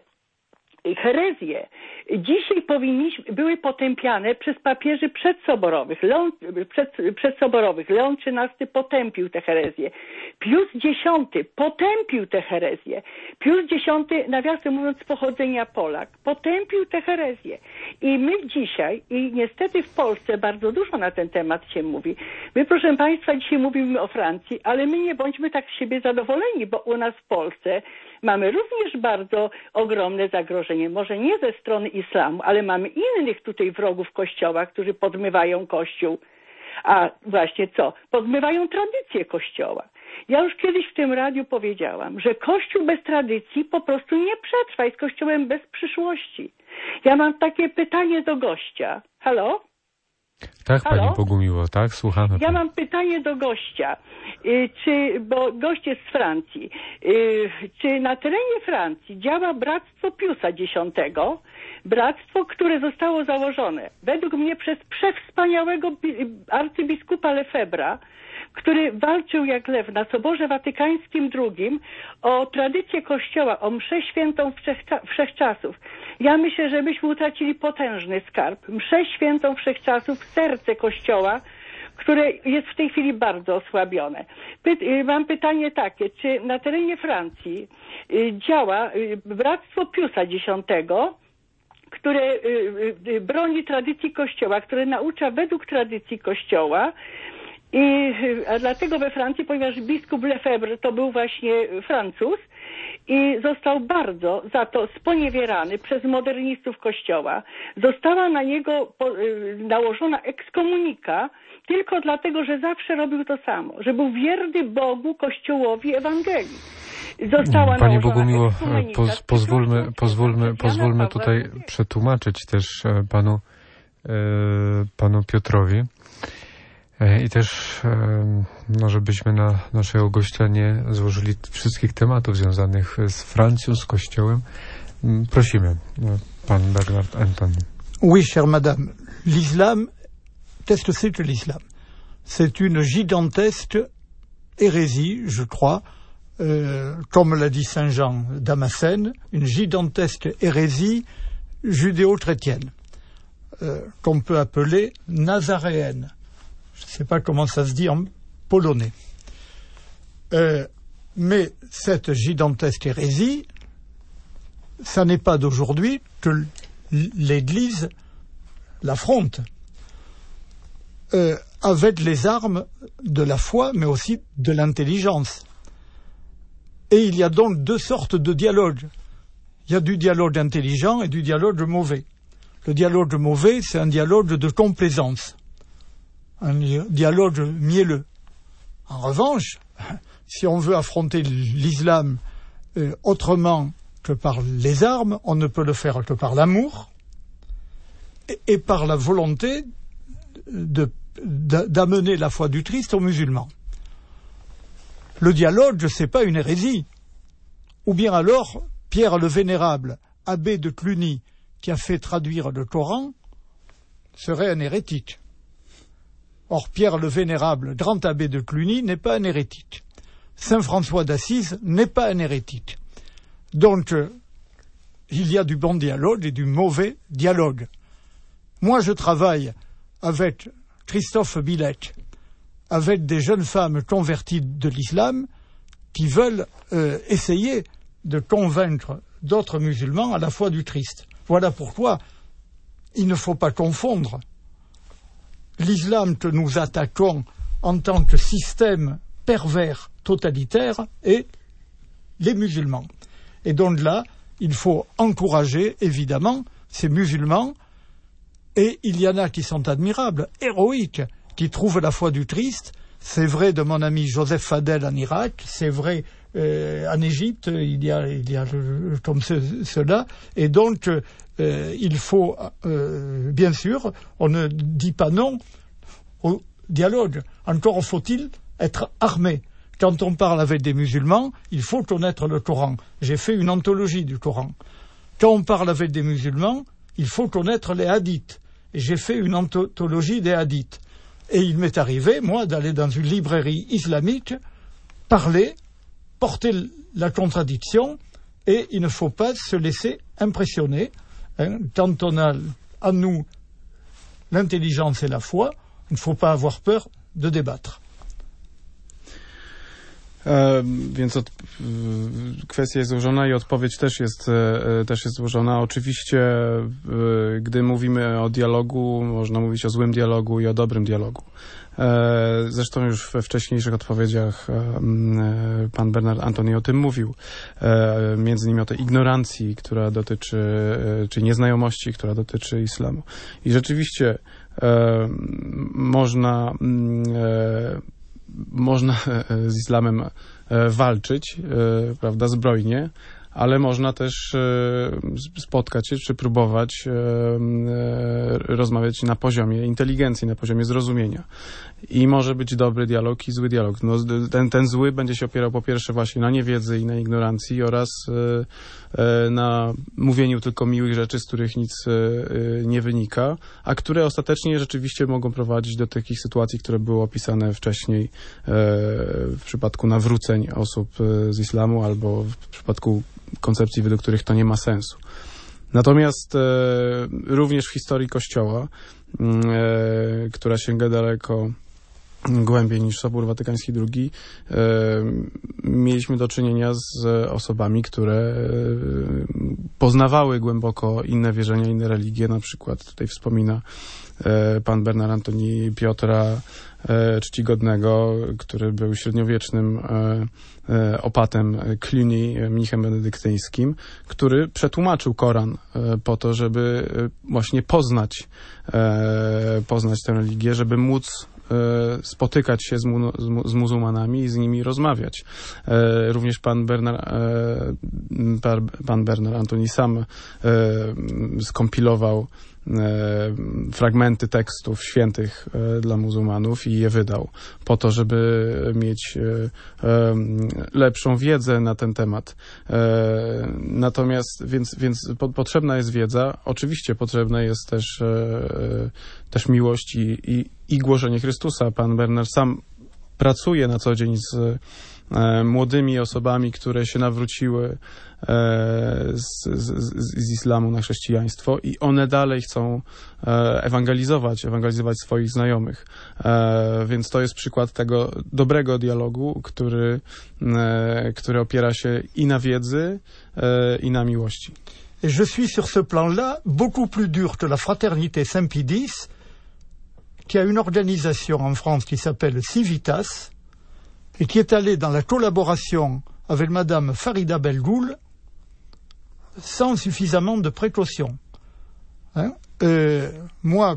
herezje dzisiaj powinniśmy, były potępiane przez papieży przedsoborowych. Leon, przed, przedsoborowych. Leon trzynasty potępił te herezje. Pius dziesiąty potępił te herezje. Pius dziesiąty, nawiasem mówiąc, pochodzenia Polak, potępił te herezje. I my dzisiaj, i niestety w Polsce bardzo dużo na ten temat się mówi. My, proszę Państwa, dzisiaj mówimy o Francji, ale my nie bądźmy tak z siebie zadowoleni, bo u nas w Polsce mamy również bardzo ogromne zagrożenie. Może nie ze strony islamu, ale mamy innych tutaj wrogów Kościoła, którzy podmywają Kościół. A właśnie co? Podmywają tradycję Kościoła. Ja już kiedyś w tym radiu powiedziałam, że Kościół bez tradycji po prostu nie przetrwa, jest Kościołem bez przyszłości. Ja mam takie pytanie do gościa. Halo? Tak, Halo? Pani Bogumiło, tak? Słuchamy. Ja mam pytanie do gościa, y, czy, bo gość jest z Francji. Y, czy na terenie Francji działa Bractwo Piusa dziesiątego? Bractwo, które zostało założone według mnie przez przewspaniałego arcybiskupa Lefebvra, który walczył jak lew na Soborze Watykańskim drugim o tradycję Kościoła, o mszę świętą wszechczasów. Ja myślę, że myśmy utracili potężny skarb. Mszę świętą wszechczasów, serce Kościoła, które jest w tej chwili bardzo osłabione. Py- mam pytanie takie, czy na terenie Francji y, działa y, Bractwo Piusa dziesiątego, które y, y, broni tradycji Kościoła, które naucza według tradycji Kościoła. I a dlatego we Francji, ponieważ biskup Lefebvre to był właśnie Francuz i został bardzo za to sponiewierany przez modernistów Kościoła. Została na niego po, y, nałożona ekskomunika tylko dlatego, że zawsze robił to samo, że był wierny Bogu, Kościołowi, Ewangelii. Została Pani nałożona Bogumiło, ekskomunika. poz, pozwólmy, pozwólmy, pozwólmy tutaj przetłumaczyć też e, panu, e, panu Piotrowi. I też, no, żebyśmy na naszego gościa nie złożyli wszystkich tematów związanych z Francją, z Kościołem. Prosimy, pan Bernard Anton. Oui, chère madame. L'islam, qu'est-ce que c'est que l'islam? C'est une gigantesque hérésie, je crois, euh, comme l'a dit Saint Jean Damascène, une gigantesque hérésie judéo-chrétienne, euh, qu'on peut appeler nazaréenne. Je ne sais pas comment ça se dit en polonais. Euh, mais cette gigantesque hérésie, ça n'est pas d'aujourd'hui que l'Église l'affronte, euh, avec les armes de la foi, mais aussi de l'intelligence. Et il y a donc deux sortes de dialogue. Il y a du dialogue intelligent et du dialogue mauvais. Le dialogue mauvais, c'est un dialogue de complaisance. Un dialogue mielleux. En revanche, si on veut affronter l'islam euh, autrement que par les armes, on ne peut le faire que par l'amour et, et par la volonté de, de, d'amener la foi du Christ aux musulmans. Le dialogue, c'est pas une hérésie. Ou bien alors, Pierre le Vénérable, abbé de Cluny, qui a fait traduire le Coran, serait un hérétique. Or, Pierre le Vénérable, grand abbé de Cluny, n'est pas un hérétique. Saint François d'Assise n'est pas un hérétique. Donc, euh, il y a du bon dialogue et du mauvais dialogue. Moi, je travaille avec Christophe Bilek, avec des jeunes femmes converties de l'islam qui veulent euh, essayer de convaincre d'autres musulmans à la foi du Christ. Voilà pourquoi il ne faut pas confondre l'islam que nous attaquons en tant que système pervers totalitaire et les musulmans. Et donc là, il faut encourager, évidemment, ces musulmans. Et il y en a qui sont admirables, héroïques, qui trouvent la foi du Christ. C'est vrai de mon ami Joseph Fadel en Irak, c'est vrai euh, en Égypte, il y a, il y a euh, comme ce, cela. Et donc, euh, il faut, euh, bien sûr, on ne dit pas non au dialogue. Encore faut-il être armé. Quand on parle avec des musulmans, il faut connaître le Coran. J'ai fait une anthologie du Coran. Quand on parle avec des musulmans, il faut connaître les hadiths. Et j'ai fait une anthologie des hadiths. Et il m'est arrivé, moi, d'aller dans une librairie islamique, parler, porter la contradiction, et il ne faut pas se laisser impressionner. Hein. Quand on a en nous l'intelligence et la foi, il ne faut pas avoir peur de débattre. E, więc od, kwestia jest złożona i odpowiedź też jest, e, też jest złożona. Oczywiście, e, gdy mówimy o dialogu, można mówić o złym dialogu i o dobrym dialogu. E, zresztą już we wcześniejszych odpowiedziach e, pan Bernard Antoni o tym mówił. E, między innymi o tej ignorancji, która dotyczy, e, czy nieznajomości, która dotyczy islamu. I rzeczywiście e, można e, Można z islamem walczyć, prawda, zbrojnie, ale można też spotkać się, czy próbować rozmawiać na poziomie inteligencji, na poziomie zrozumienia. I może być dobry dialog i zły dialog. No, ten, ten zły będzie się opierał po pierwsze właśnie na niewiedzy i na ignorancji oraz na mówieniu tylko miłych rzeczy, z których nic nie wynika, a które ostatecznie rzeczywiście mogą prowadzić do takich sytuacji, które były opisane wcześniej w przypadku nawróceń osób z islamu albo w przypadku koncepcji, według których to nie ma sensu. Natomiast e, również w historii Kościoła, e, która sięga daleko głębiej niż Sobór Watykański drugi, e, mieliśmy do czynienia z osobami, które e, poznawały głęboko inne wierzenia, inne religie. Na przykład tutaj wspomina e, pan Bernard Antoni Piotra e, Czcigodnego, który był średniowiecznym e, e, opatem Cluny, mnichem benedyktyńskim, który przetłumaczył Koran e, po to, żeby właśnie poznać, e, poznać tę religię, żeby móc spotykać się z, mu, z, mu, z muzułmanami i z nimi rozmawiać. E, również pan Bernard, e, pan Bernard Antoni sam e, skompilował e, fragmenty tekstów świętych e, dla muzułmanów i je wydał po to, żeby mieć e, e, lepszą wiedzę na ten temat. E, natomiast, więc, więc po, potrzebna jest wiedza. Oczywiście potrzebne jest też, e, też miłość i, i, i głoszenie Chrystusa. Pan Bernard sam pracuje na co dzień z e, młodymi osobami, które się nawróciły e, z, z, z islamu na chrześcijaństwo i one dalej chcą e, ewangelizować, ewangelizować swoich znajomych. E, więc to jest przykład tego dobrego dialogu, który, e, który opiera się i na wiedzy, e, i na miłości. Et je suis sur ce plan-là beaucoup plus dur que la Fraternité Saint-Pie-X, qui a une organisation en France qui s'appelle Civitas et qui est allée dans la collaboration avec Madame Farida Belgoul sans suffisamment de précautions. Hein? Euh, moi,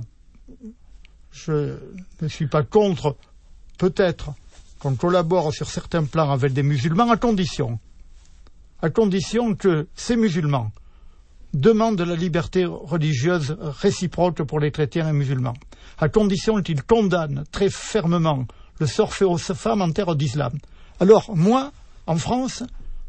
je ne suis pas contre, peut-être, qu'on collabore sur certains plans avec des musulmans à condition, à condition que ces musulmans demandent la liberté religieuse réciproque pour les chrétiens et musulmans, à condition qu'ils condamnent très fermement le sort fait aux femmes en terre d'islam. Alors, moi, en France,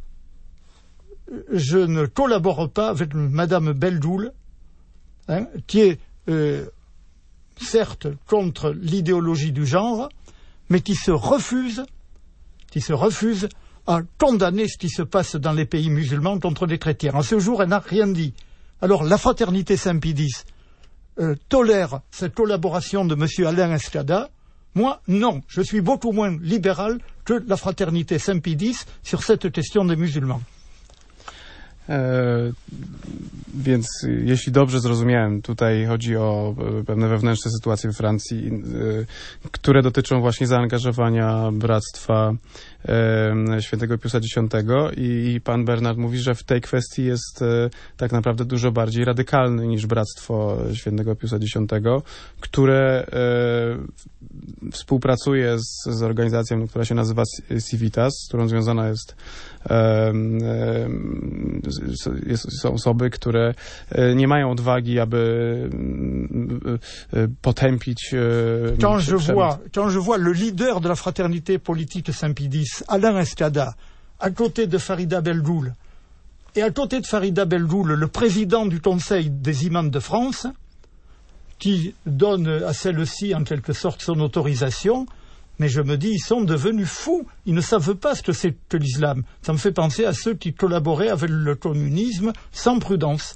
je ne collabore pas avec Madame Beldoul, hein, qui est euh, certes contre l'idéologie du genre, mais qui se refuse, qui se refuse à condamner ce qui se passe dans les pays musulmans contre les chrétiens. À ce jour, elle n'a rien dit. Alors, la Fraternité Saint-Pie-X euh, tolère cette collaboration de M. Alain Escada. Moi, non. Je suis beaucoup moins libéral que la Fraternité Saint-Pie-X sur cette question des musulmans. E, więc jeśli dobrze zrozumiałem, tutaj chodzi o pewne wewnętrzne sytuacje w Francji, e, które dotyczą właśnie zaangażowania Bractwa świętego Piusa Dziesiątego i pan Bernard mówi, że w tej kwestii jest tak naprawdę dużo bardziej radykalny niż Bractwo Świętego Piusa Dziesiątego, które współpracuje z, z organizacją, która się nazywa Civitas, z którą związana jest, jest są osoby, które nie mają odwagi, aby potępić Quand je vois, quand je vois le leader de la fraternité politique de Saint-Pédis, Alain Escada, à côté de Farida Beldoul, et à côté de Farida Beldoul, le président du Conseil des imams de France, qui donne à celle-ci en quelque sorte son autorisation, mais je me dis, ils sont devenus fous, ils ne savent pas ce que c'est que l'islam. Ça me fait penser à ceux qui collaboraient avec le communisme sans prudence.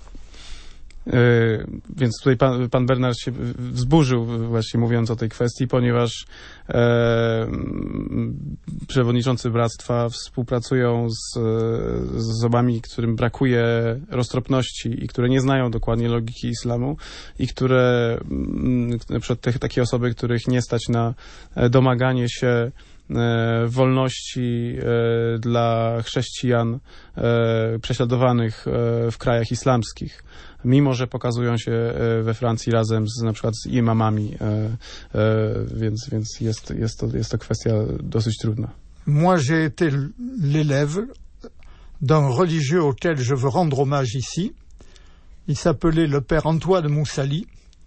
Yy, więc tutaj pan, pan Bernard się wzburzył właśnie mówiąc o tej kwestii, ponieważ e, przewodniczący bractwa współpracują z, z osobami, którym brakuje roztropności i które nie znają dokładnie logiki islamu i które, na przykład te, takie osoby, których nie stać na domaganie się e, wolności e, dla chrześcijan e, prześladowanych e, w krajach islamskich, mimo że pokazują się we Francji razem z, na przykład z imamami, e, e, więc, więc jest, jest, to, jest to kwestia dosyć trudna. Moi, j'ai été l'élève d'un religieux auquel je veux rendre hommage ici. Il s'appelait le père Antoine Moussali,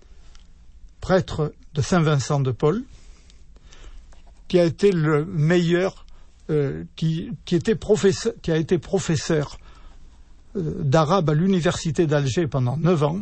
prêtre de Saint-Vincent de Paul, qui a été le meilleur, euh, qui, qui, était professeur, qui a été professeur d'arabe à l'université d'Alger pendant neuf ans.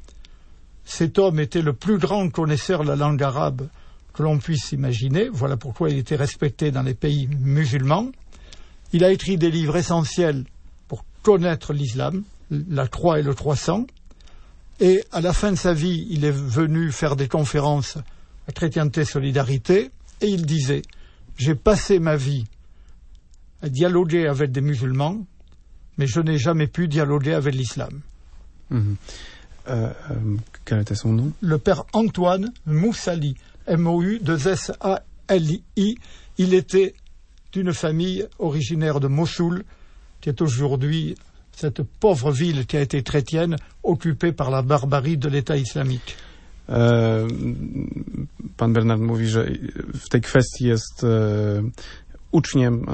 Cet homme était le plus grand connaisseur de la langue arabe que l'on puisse imaginer. Voilà pourquoi il était respecté dans les pays musulmans. Il a écrit des livres essentiels pour connaître l'islam, la Croix et le Croissant. Et à la fin de sa vie, il est venu faire des conférences à Chrétienté Solidarité et il disait « J'ai passé ma vie à dialoguer avec des musulmans, mais je n'ai jamais pu dialoguer avec l'islam. Mmh. Euh, euh, quel était son nom? Le père Antoine Moussali, M O U deux S A L I. Il était d'une famille originaire de Mossoul, qui est aujourd'hui cette pauvre ville qui a été chrétienne, occupée par la barbarie de l'État islamique. Euh, pan Bernard mówi, że w tej kwestii jest e, uczniem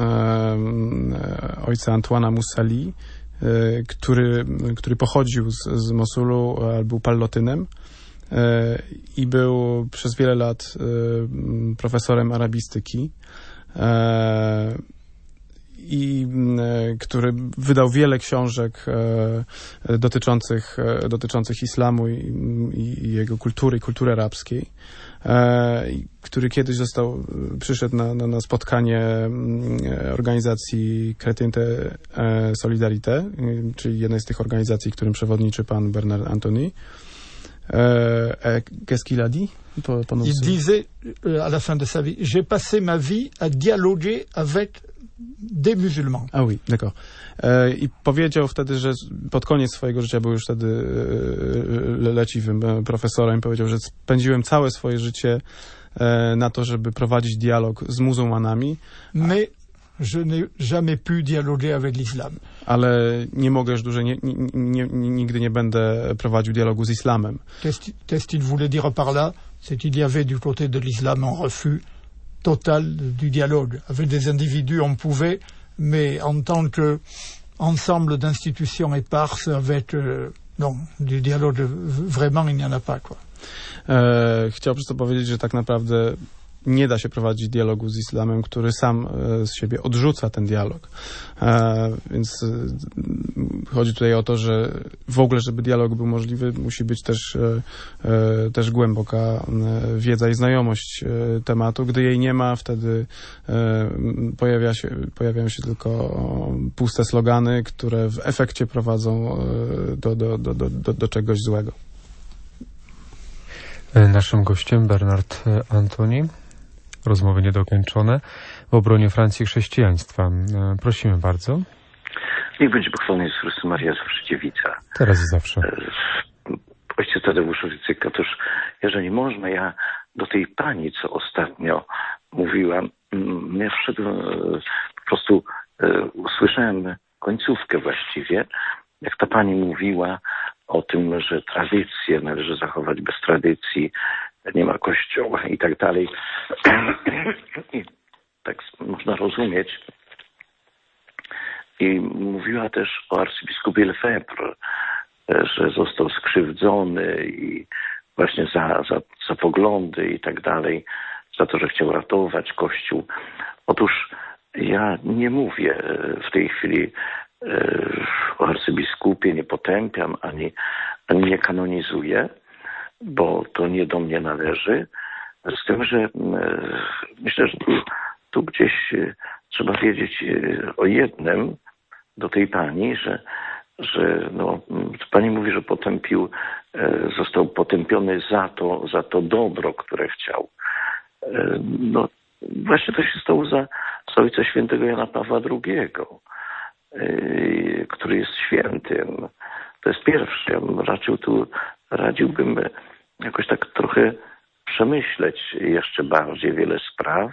e, ojca Antoana Moussali, e, który, który pochodził z, z Mosulu, ale był pallotynem e, i był przez wiele lat e, profesorem arabistyki e, i e, który wydał wiele książek e, dotyczących, e, dotyczących islamu i, i jego kultury, kultury arabskiej. E, który kiedyś został, przyszedł na, na, na spotkanie organizacji Chrétienté Solidarité, czyli jednej z tych organizacji, którym przewodniczy pan Bernard Antony. E, Qu'est-ce qu'il a dit? Po, po Il disait à la fin de sa vie, j'ai passé ma vie à dialoguer avec des musulmans. Ah oui, d'accord. E, I powiedział wtedy, że pod koniec swojego życia był już wtedy e, leciwym profesorem. Powiedział, że spędziłem całe swoje życie e, na to, żeby prowadzić dialog z muzułmanami. Mais je n'ai jamais pu dialoguer avec l'islam. Ale nie mogę już dłużej, nie, nie, nie, nigdy nie będę prowadził dialogu z islamem. Qu'est-ce qu'il voulait dire par là? C'est qu'il y avait du côté de l'islam un refus total du dialogue. Avec des individus, on pouvait, mais en tant que ensemble d'institutions éparses, avec euh, non, du dialogue, vraiment, il n'y en a pas, quoi. E, chciał przez to powiedzieć, że tak naprawdę nie da się prowadzić dialogu z islamem, który sam z siebie odrzuca ten dialog. E, więc e, chodzi tutaj o to, że w ogóle, żeby dialog był możliwy, musi być też, e, też głęboka e, wiedza i znajomość e, tematu. Gdy jej nie ma, wtedy e, pojawia się, pojawiają się tylko puste slogany, które w efekcie prowadzą e, do, do, do, do, do czegoś złego. Naszym gościem Bernard Antony. Rozmowy niedokończone w obronie Francji i chrześcijaństwa. Prosimy bardzo. Niech będzie pochwalony Jezus Chrystus, Maria zawsze dziewica. Teraz i zawsze. Ojciec Tadeusz Rydzyk, otóż jeżeli można, ja do tej pani, co ostatnio mówiła, ja wszedłem, prostu usłyszałem końcówkę właściwie, jak ta pani mówiła o tym, że tradycje należy zachować bez tradycji, nie ma kościoła i tak dalej. I tak można rozumieć. I mówiła też o arcybiskupie Lefebvre, że został skrzywdzony i właśnie za, za, za poglądy i tak dalej, za to, że chciał ratować Kościół. Otóż ja nie mówię w tej chwili o arcybiskupie, nie potępiam, ani, ani nie kanonizuję, bo to nie do mnie należy. Z tym, że myślę, że tu, tu gdzieś trzeba wiedzieć o jednym do tej pani, że, że no, pani mówi, że potępił, został potępiony za to, za to dobro, które chciał. No, właśnie to się stało za, za Ojca Świętego Jana Pawła drugiego, który jest świętym. To jest pierwszy. Ja bym raczył tu, radziłbym jakoś tak trochę przemyśleć jeszcze bardziej wiele spraw.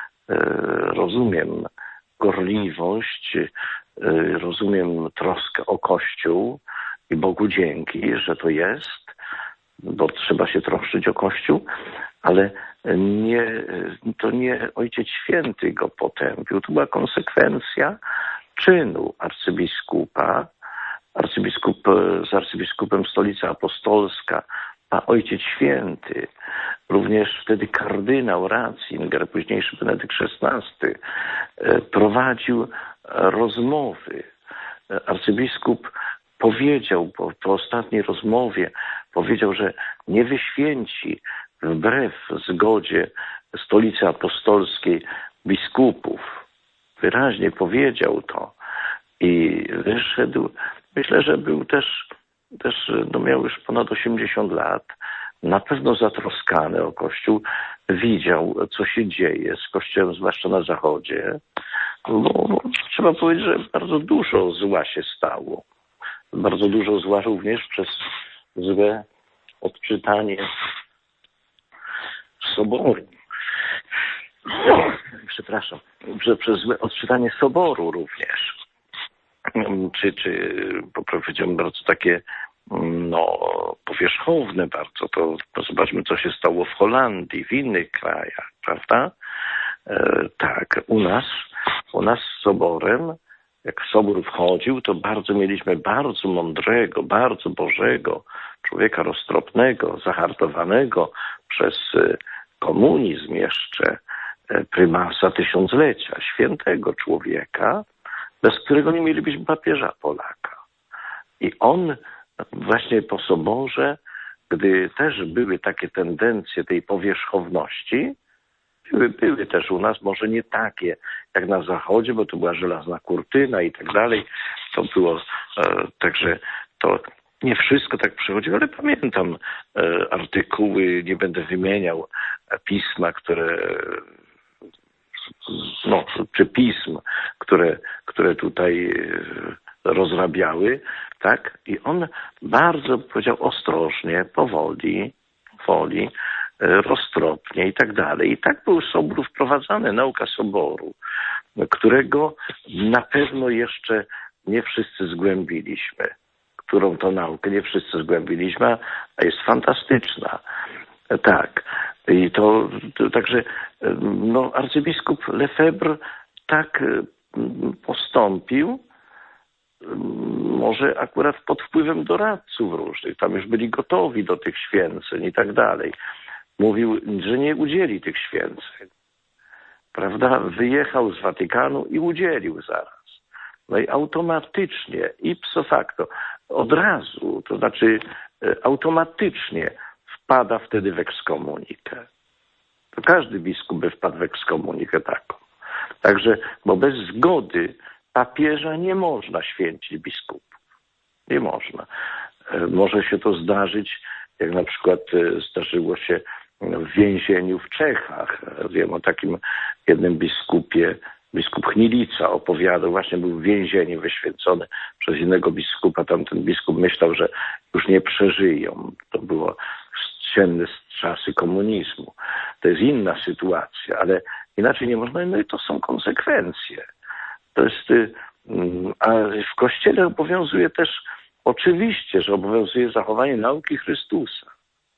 Rozumiem gorliwość, rozumiem troskę o Kościół i Bogu dzięki, że to jest, bo trzeba się troszczyć o Kościół, ale nie, to nie Ojciec Święty go potępił. To była konsekwencja czynu arcybiskupa. Arcybiskup, z arcybiskupem Stolica Apostolska, a Ojciec Święty, również wtedy kardynał Ratzinger, późniejszy Benedykt szesnasty, prowadził rozmowy. Arcybiskup powiedział po, po ostatniej rozmowie, powiedział, że nie wyświęci wbrew zgodzie Stolicy Apostolskiej biskupów. Wyraźnie powiedział to i wyszedł. Myślę, że był też, też no miał już ponad osiemdziesiąt lat, na pewno zatroskany o Kościół, widział, co się dzieje z Kościołem, zwłaszcza na Zachodzie. No, trzeba powiedzieć, że bardzo dużo zła się stało. Bardzo dużo zła również przez złe odczytanie Soboru. Przepraszam, że przez złe odczytanie Soboru również. Czy, czy powiedziałbym bardzo takie no, powierzchowne bardzo. To, to zobaczmy, co się stało w Holandii, w innych krajach, prawda? E, tak, u nas, u nas z Soborem, jak Sobór wchodził, to bardzo mieliśmy bardzo mądrego, bardzo bożego, człowieka roztropnego, zahartowanego przez komunizm jeszcze, prymasa tysiąclecia, świętego człowieka, bez którego nie mielibyśmy papieża Polaka. I on właśnie po Soborze, gdy też były takie tendencje tej powierzchowności, były, były też u nas, może nie takie jak na Zachodzie, bo to była żelazna kurtyna i tak dalej. To było, e, także to nie wszystko tak przychodziło, ale pamiętam e, artykuły, nie będę wymieniał, e, pisma, które no, czy pism, które, które tutaj rozrabiały, tak? I on bardzo powiedział ostrożnie, powoli, powoli, roztropnie i tak dalej. I tak był Sobór wprowadzany, nauka Soboru, którego na pewno jeszcze nie wszyscy zgłębiliśmy. Którą to naukę nie wszyscy zgłębiliśmy, a jest fantastyczna. Tak. I to, to także no, arcybiskup Lefebvre tak postąpił, może akurat pod wpływem doradców różnych. Tam już byli gotowi do tych święceń i tak dalej. Mówił, że nie udzieli tych święceń. Prawda? Wyjechał z Watykanu i udzielił zaraz. No i automatycznie, ipso facto, od razu, to znaczy automatycznie wpada wtedy w ekskomunikę. To każdy biskup by wpadł w ekskomunikę taką. Także, bo bez zgody papieża nie można święcić biskupów. Nie można. Może się to zdarzyć, jak na przykład zdarzyło się w więzieniu w Czechach. Wiem o takim jednym biskupie, biskup Chnilica opowiadał, właśnie był w więzieniu wyświęcony przez innego biskupa. Tamten biskup myślał, że już nie przeżyją. To było ciemne czasy komunizmu. To jest inna sytuacja, ale inaczej nie można, no i to są konsekwencje. To jest, a w Kościele obowiązuje też, oczywiście, że obowiązuje zachowanie nauki Chrystusa.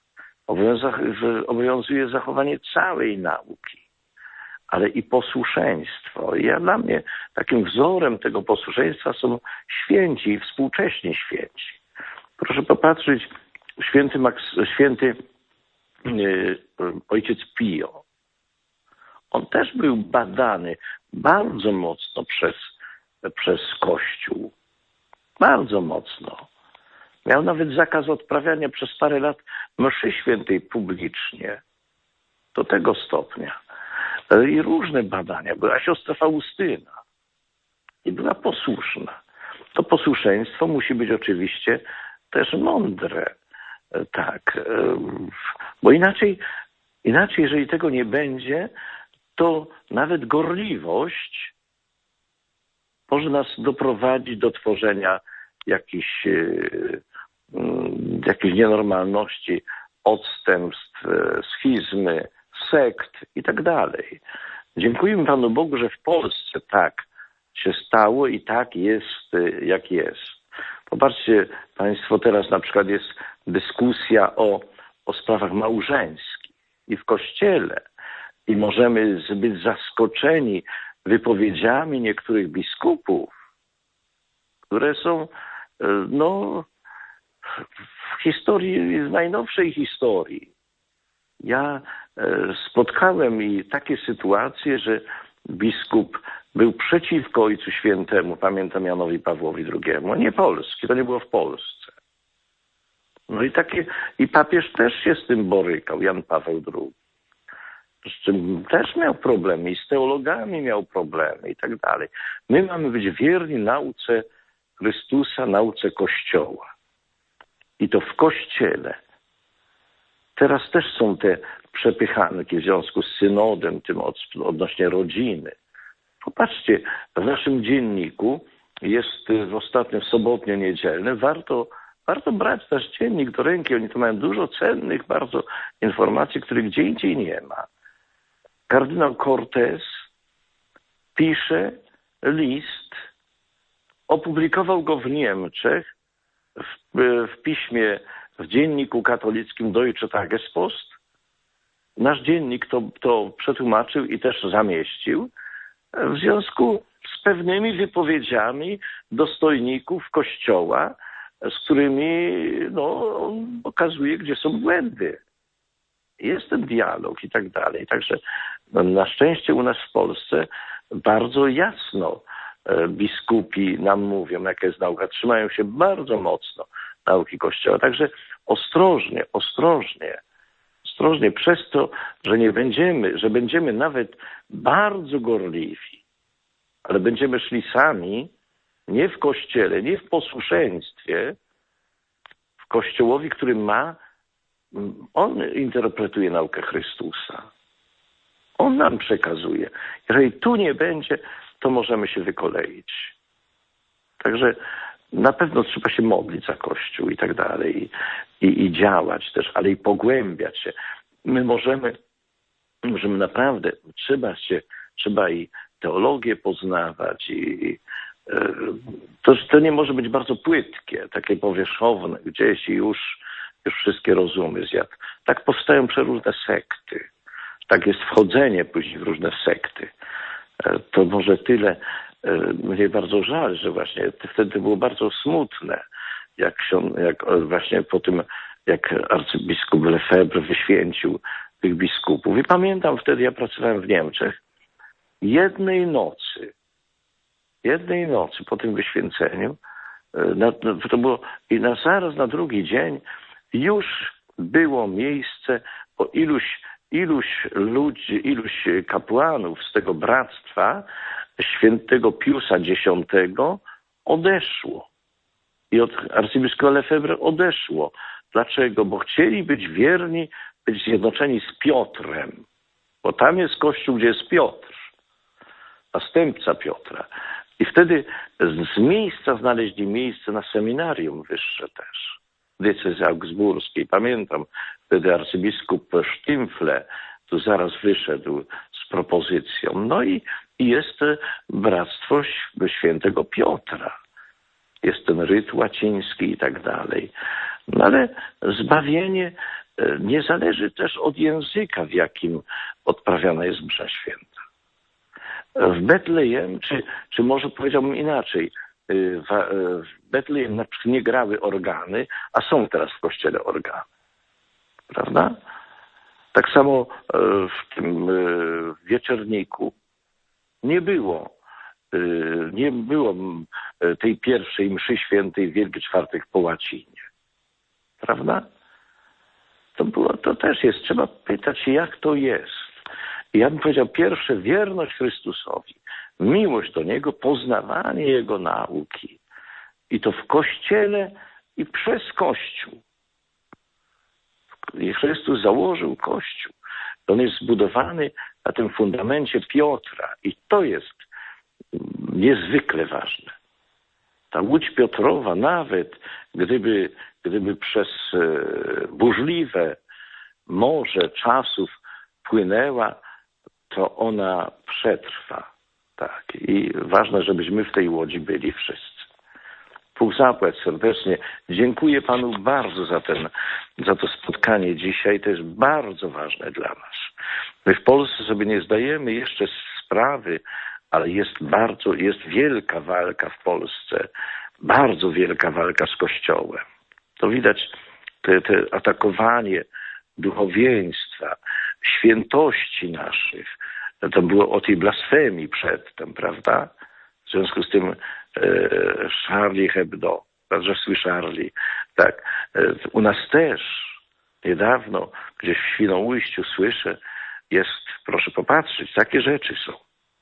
Obowiązuje zachowanie całej nauki, ale i posłuszeństwo. I ja, dla mnie takim wzorem tego posłuszeństwa są święci i współcześni święci. Proszę popatrzeć, święty, Maks, święty yy, ojciec Pio. On też był badany bardzo mocno przez, przez Kościół. Bardzo mocno. Miał nawet zakaz odprawiania przez parę lat mszy świętej publicznie. Do tego stopnia. I różne badania. Była siostra Faustyna. I była posłuszna. To posłuszeństwo musi być oczywiście też mądre. Tak. Bo inaczej, inaczej, jeżeli tego nie będzie, to nawet gorliwość może nas doprowadzić do tworzenia jakichś, jakichś nienormalności, odstępstw, schizmy, sekt i tak dalej. Dziękujemy Panu Bogu, że w Polsce tak się stało i tak jest, jak jest. Popatrzcie Państwo, teraz na przykład jest dyskusja o, o sprawach małżeńskich i w Kościele. I możemy być zaskoczeni wypowiedziami niektórych biskupów, które są no, w historii, w najnowszej historii. Ja spotkałem i takie sytuacje, że biskup był przeciwko Ojcu Świętemu, pamiętam Janowi Pawłowi drugiemu, nie polski, to nie było w Polsce. No i takie, i papież też się z tym borykał, Jan Paweł drugi. Z czym też miał problemy i z teologami miał problemy i tak dalej. My mamy być wierni nauce Chrystusa, nauce Kościoła. I to w Kościele. Teraz też są te przepychanki w związku z synodem, tym od, odnośnie rodziny. Popatrzcie, w naszym dzienniku jest w ostatnim sobotnie niedzielne, warto, warto brać nasz dziennik do ręki. Oni tu mają dużo cennych bardzo informacji, których gdzie indziej nie ma. Kardynał Cortez pisze list, opublikował go w Niemczech w, w piśmie, w dzienniku katolickim Deutsche Tagespost. Nasz dziennik to, to przetłumaczył i też zamieścił w związku z pewnymi wypowiedziami dostojników Kościoła, z którymi no, on pokazuje, gdzie są błędy. Jest ten dialog i tak dalej. Także no, na szczęście u nas w Polsce bardzo jasno e, biskupi nam mówią, jaka jest nauka. Trzymają się bardzo mocno nauki Kościoła. Także ostrożnie, ostrożnie, ostrożnie przez to, że nie będziemy, że będziemy nawet bardzo gorliwi, ale będziemy szli sami, nie w Kościele, nie w posłuszeństwie, w Kościołowi, który ma, on interpretuje naukę Chrystusa. On nam przekazuje. Jeżeli tu nie będzie, to możemy się wykoleić. Także na pewno trzeba się modlić za Kościół i tak dalej. I, i, i działać też, ale i pogłębiać się. My możemy, możemy naprawdę, trzeba się, trzeba i teologię poznawać i to, to nie może być bardzo płytkie, takie powierzchowne, gdzieś i już, już wszystkie rozumy zjadł. Tak powstają przeróżne sekty. Tak jest wchodzenie później w różne sekty. To może tyle, mnie bardzo żal, że właśnie wtedy było bardzo smutne, jak, się, jak właśnie po tym, jak arcybiskup Lefebvre wyświęcił tych biskupów. I pamiętam wtedy, ja pracowałem w Niemczech, jednej nocy, jednej nocy po tym wyświęceniu, na, to było i na zaraz na drugi dzień już było miejsce, bo iluś, iluś ludzi, iluś kapłanów z tego bractwa świętego Piusa X odeszło. I od arcybiskupa Lefebvre odeszło. Dlaczego? Bo chcieli być wierni, być zjednoczeni z Piotrem. Bo tam jest kościół, gdzie jest Piotr, następca Piotra. I wtedy z miejsca znaleźli miejsce na seminarium wyższe też, w diecezji augsburskiej. Pamiętam, wtedy arcybiskup Sztymfle tu zaraz wyszedł z propozycją. No i, i jest bractwo świętego Piotra. Jest ten ryt łaciński i tak dalej. No ale zbawienie nie zależy też od języka, w jakim odprawiana jest msza święta. W Betlejem, czy, czy może powiedziałbym inaczej, w, w Betlejem na przykład nie grały organy, a są teraz w kościele organy. Prawda? Tak samo w tym wieczorniku nie było, nie było tej pierwszej mszy świętej w Wielki Czwartek po łacinie. Prawda? To było, to też jest. Trzeba pytać się, jak to jest. I ja bym powiedział, pierwsze, wierność Chrystusowi, miłość do Niego, poznawanie Jego nauki. I to w Kościele i przez Kościół. I Chrystus założył Kościół. On jest zbudowany na tym fundamencie Piotra. I to jest niezwykle ważne. Ta łódź Piotrowa, nawet gdyby, gdyby przez burzliwe morze czasów płynęła, to ona przetrwa. Tak. I ważne, żebyśmy w tej łodzi byli wszyscy. Bóg zapłać serdecznie. Dziękuję Panu bardzo za, ten, za to spotkanie dzisiaj. To jest bardzo ważne dla nas. My w Polsce sobie nie zdajemy jeszcze sprawy, ale jest bardzo, jest wielka walka w Polsce. Bardzo wielka walka z Kościołem. To widać te, te atakowanie duchowieństwa, świętości naszych. To było o tej blasfemii przedtem, prawda? W związku z tym e, Charlie Hebdo, Radżewski Charlie, tak. E, u nas też niedawno, gdzieś w Świnoujściu słyszę, jest, proszę popatrzeć, takie rzeczy są.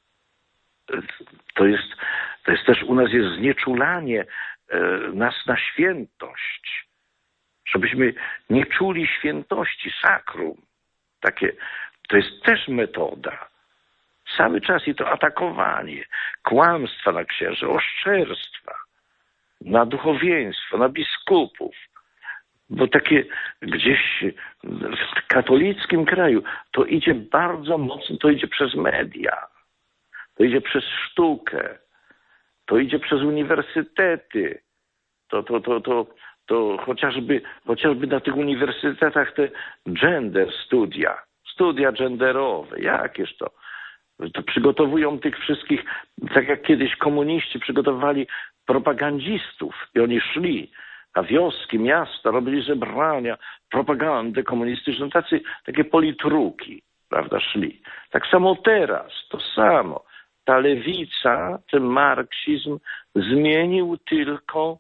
E, to jest, to jest też u nas jest znieczulanie e, nas na świętość. Żebyśmy nie czuli świętości, sakrum. Takie, to jest też metoda. Cały czas i to atakowanie, kłamstwa na księży, oszczerstwa, na duchowieństwo, na biskupów. Bo takie gdzieś w katolickim kraju to idzie bardzo mocno, to idzie przez media, to idzie przez sztukę, to idzie przez uniwersytety, to, to, to, to, to chociażby, chociażby na tych uniwersytetach te gender studia, studia genderowe, jakież to? To przygotowują tych wszystkich, tak jak kiedyś komuniści przygotowali propagandzistów i oni szli na wioski, miasta, robili zebrania, propagandę komunistyczną, tacy, takie politruki, prawda, szli. Tak samo teraz, to samo. Ta lewica, ten marksizm zmienił tylko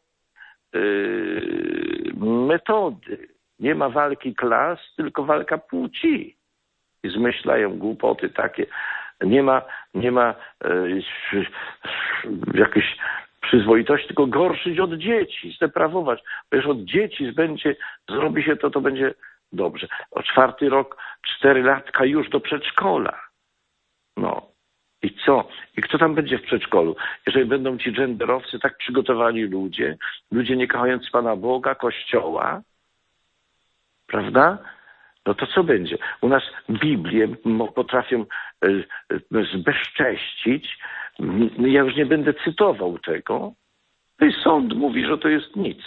yy, metody. Nie ma walki klas, tylko walka płci. I zmyślają głupoty takie. Nie ma, nie ma e, jakiejś przyzwoitości, tylko gorszyć od dzieci, zdeprawować. Bo już od dzieci będzie, zrobi się to, to będzie dobrze. O czwarty rok, cztery latka już do przedszkola. No. I co? I kto tam będzie w przedszkolu? Jeżeli będą ci genderowcy tak przygotowani ludzie, ludzie nie kochający Pana Boga, Kościoła, prawda? No to co będzie? U nas Biblię potrafią zbezcześcić. Ja już nie będę cytował tego. I sąd mówi, że to jest nic.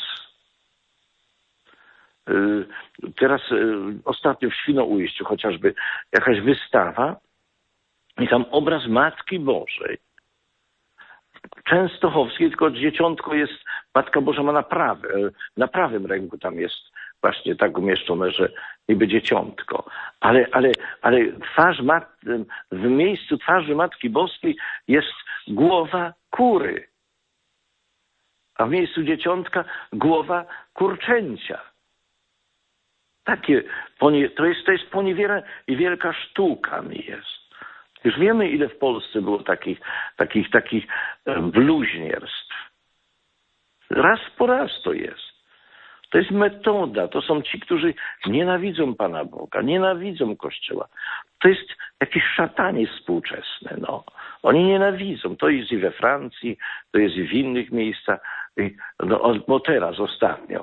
Teraz ostatnio w Świnoujściu chociażby jakaś wystawa i tam obraz Matki Bożej. Częstochowskiej, tylko dzieciątko jest, Matka Boża ma na, prawe, na prawym ręku tam jest właśnie tak umieszczone, że niby dzieciątko. Ale, ale, ale twarz mat, w miejscu twarzy Matki Boskiej jest głowa kury. A w miejscu dzieciątka głowa kurczęcia. Takie, to jest, to jest poniewiera i wielka sztuka mi jest. Już wiemy, ile w Polsce było takich, takich, takich bluźnierstw. Raz po raz to jest. To jest metoda. To są ci, którzy nienawidzą Pana Boga, nienawidzą Kościoła. To jest jakieś szatanie współczesne. No. Oni nienawidzą. To jest i we Francji, to jest i w innych miejscach. No, bo teraz ostatnio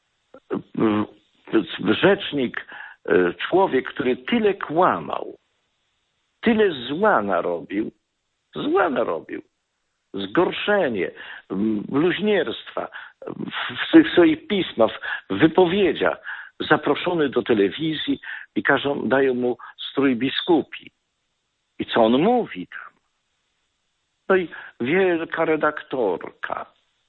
rzecznik, człowiek, który tyle kłamał, tyle zła narobił, Zła narobił. Zgorszenie, bluźnierstwa, w swoich pismach, w wypowiedziach, zaproszony do telewizji i każą, dają mu strój biskupi. I co on mówi tam? No i wielka redaktorka.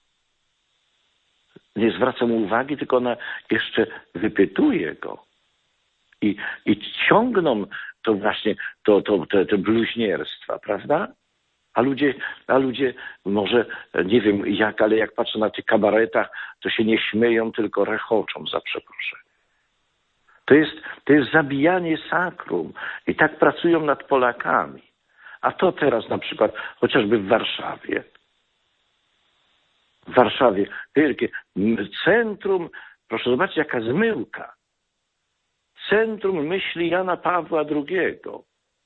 Nie zwraca mu uwagi, tylko ona jeszcze wypytuje go. I, i ciągną to właśnie to, to, te, te bluźnierstwa, prawda? A ludzie, a ludzie może, nie wiem jak, ale jak patrzę na tych kabaretach, to się nie śmieją, tylko rechoczą, za przeproszenie. To jest, to jest zabijanie sakrum. I tak pracują nad Polakami. A to teraz na przykład, chociażby w Warszawie. W Warszawie wielkie centrum, proszę zobaczyć jaka zmyłka. Centrum myśli Jana Pawła drugiego.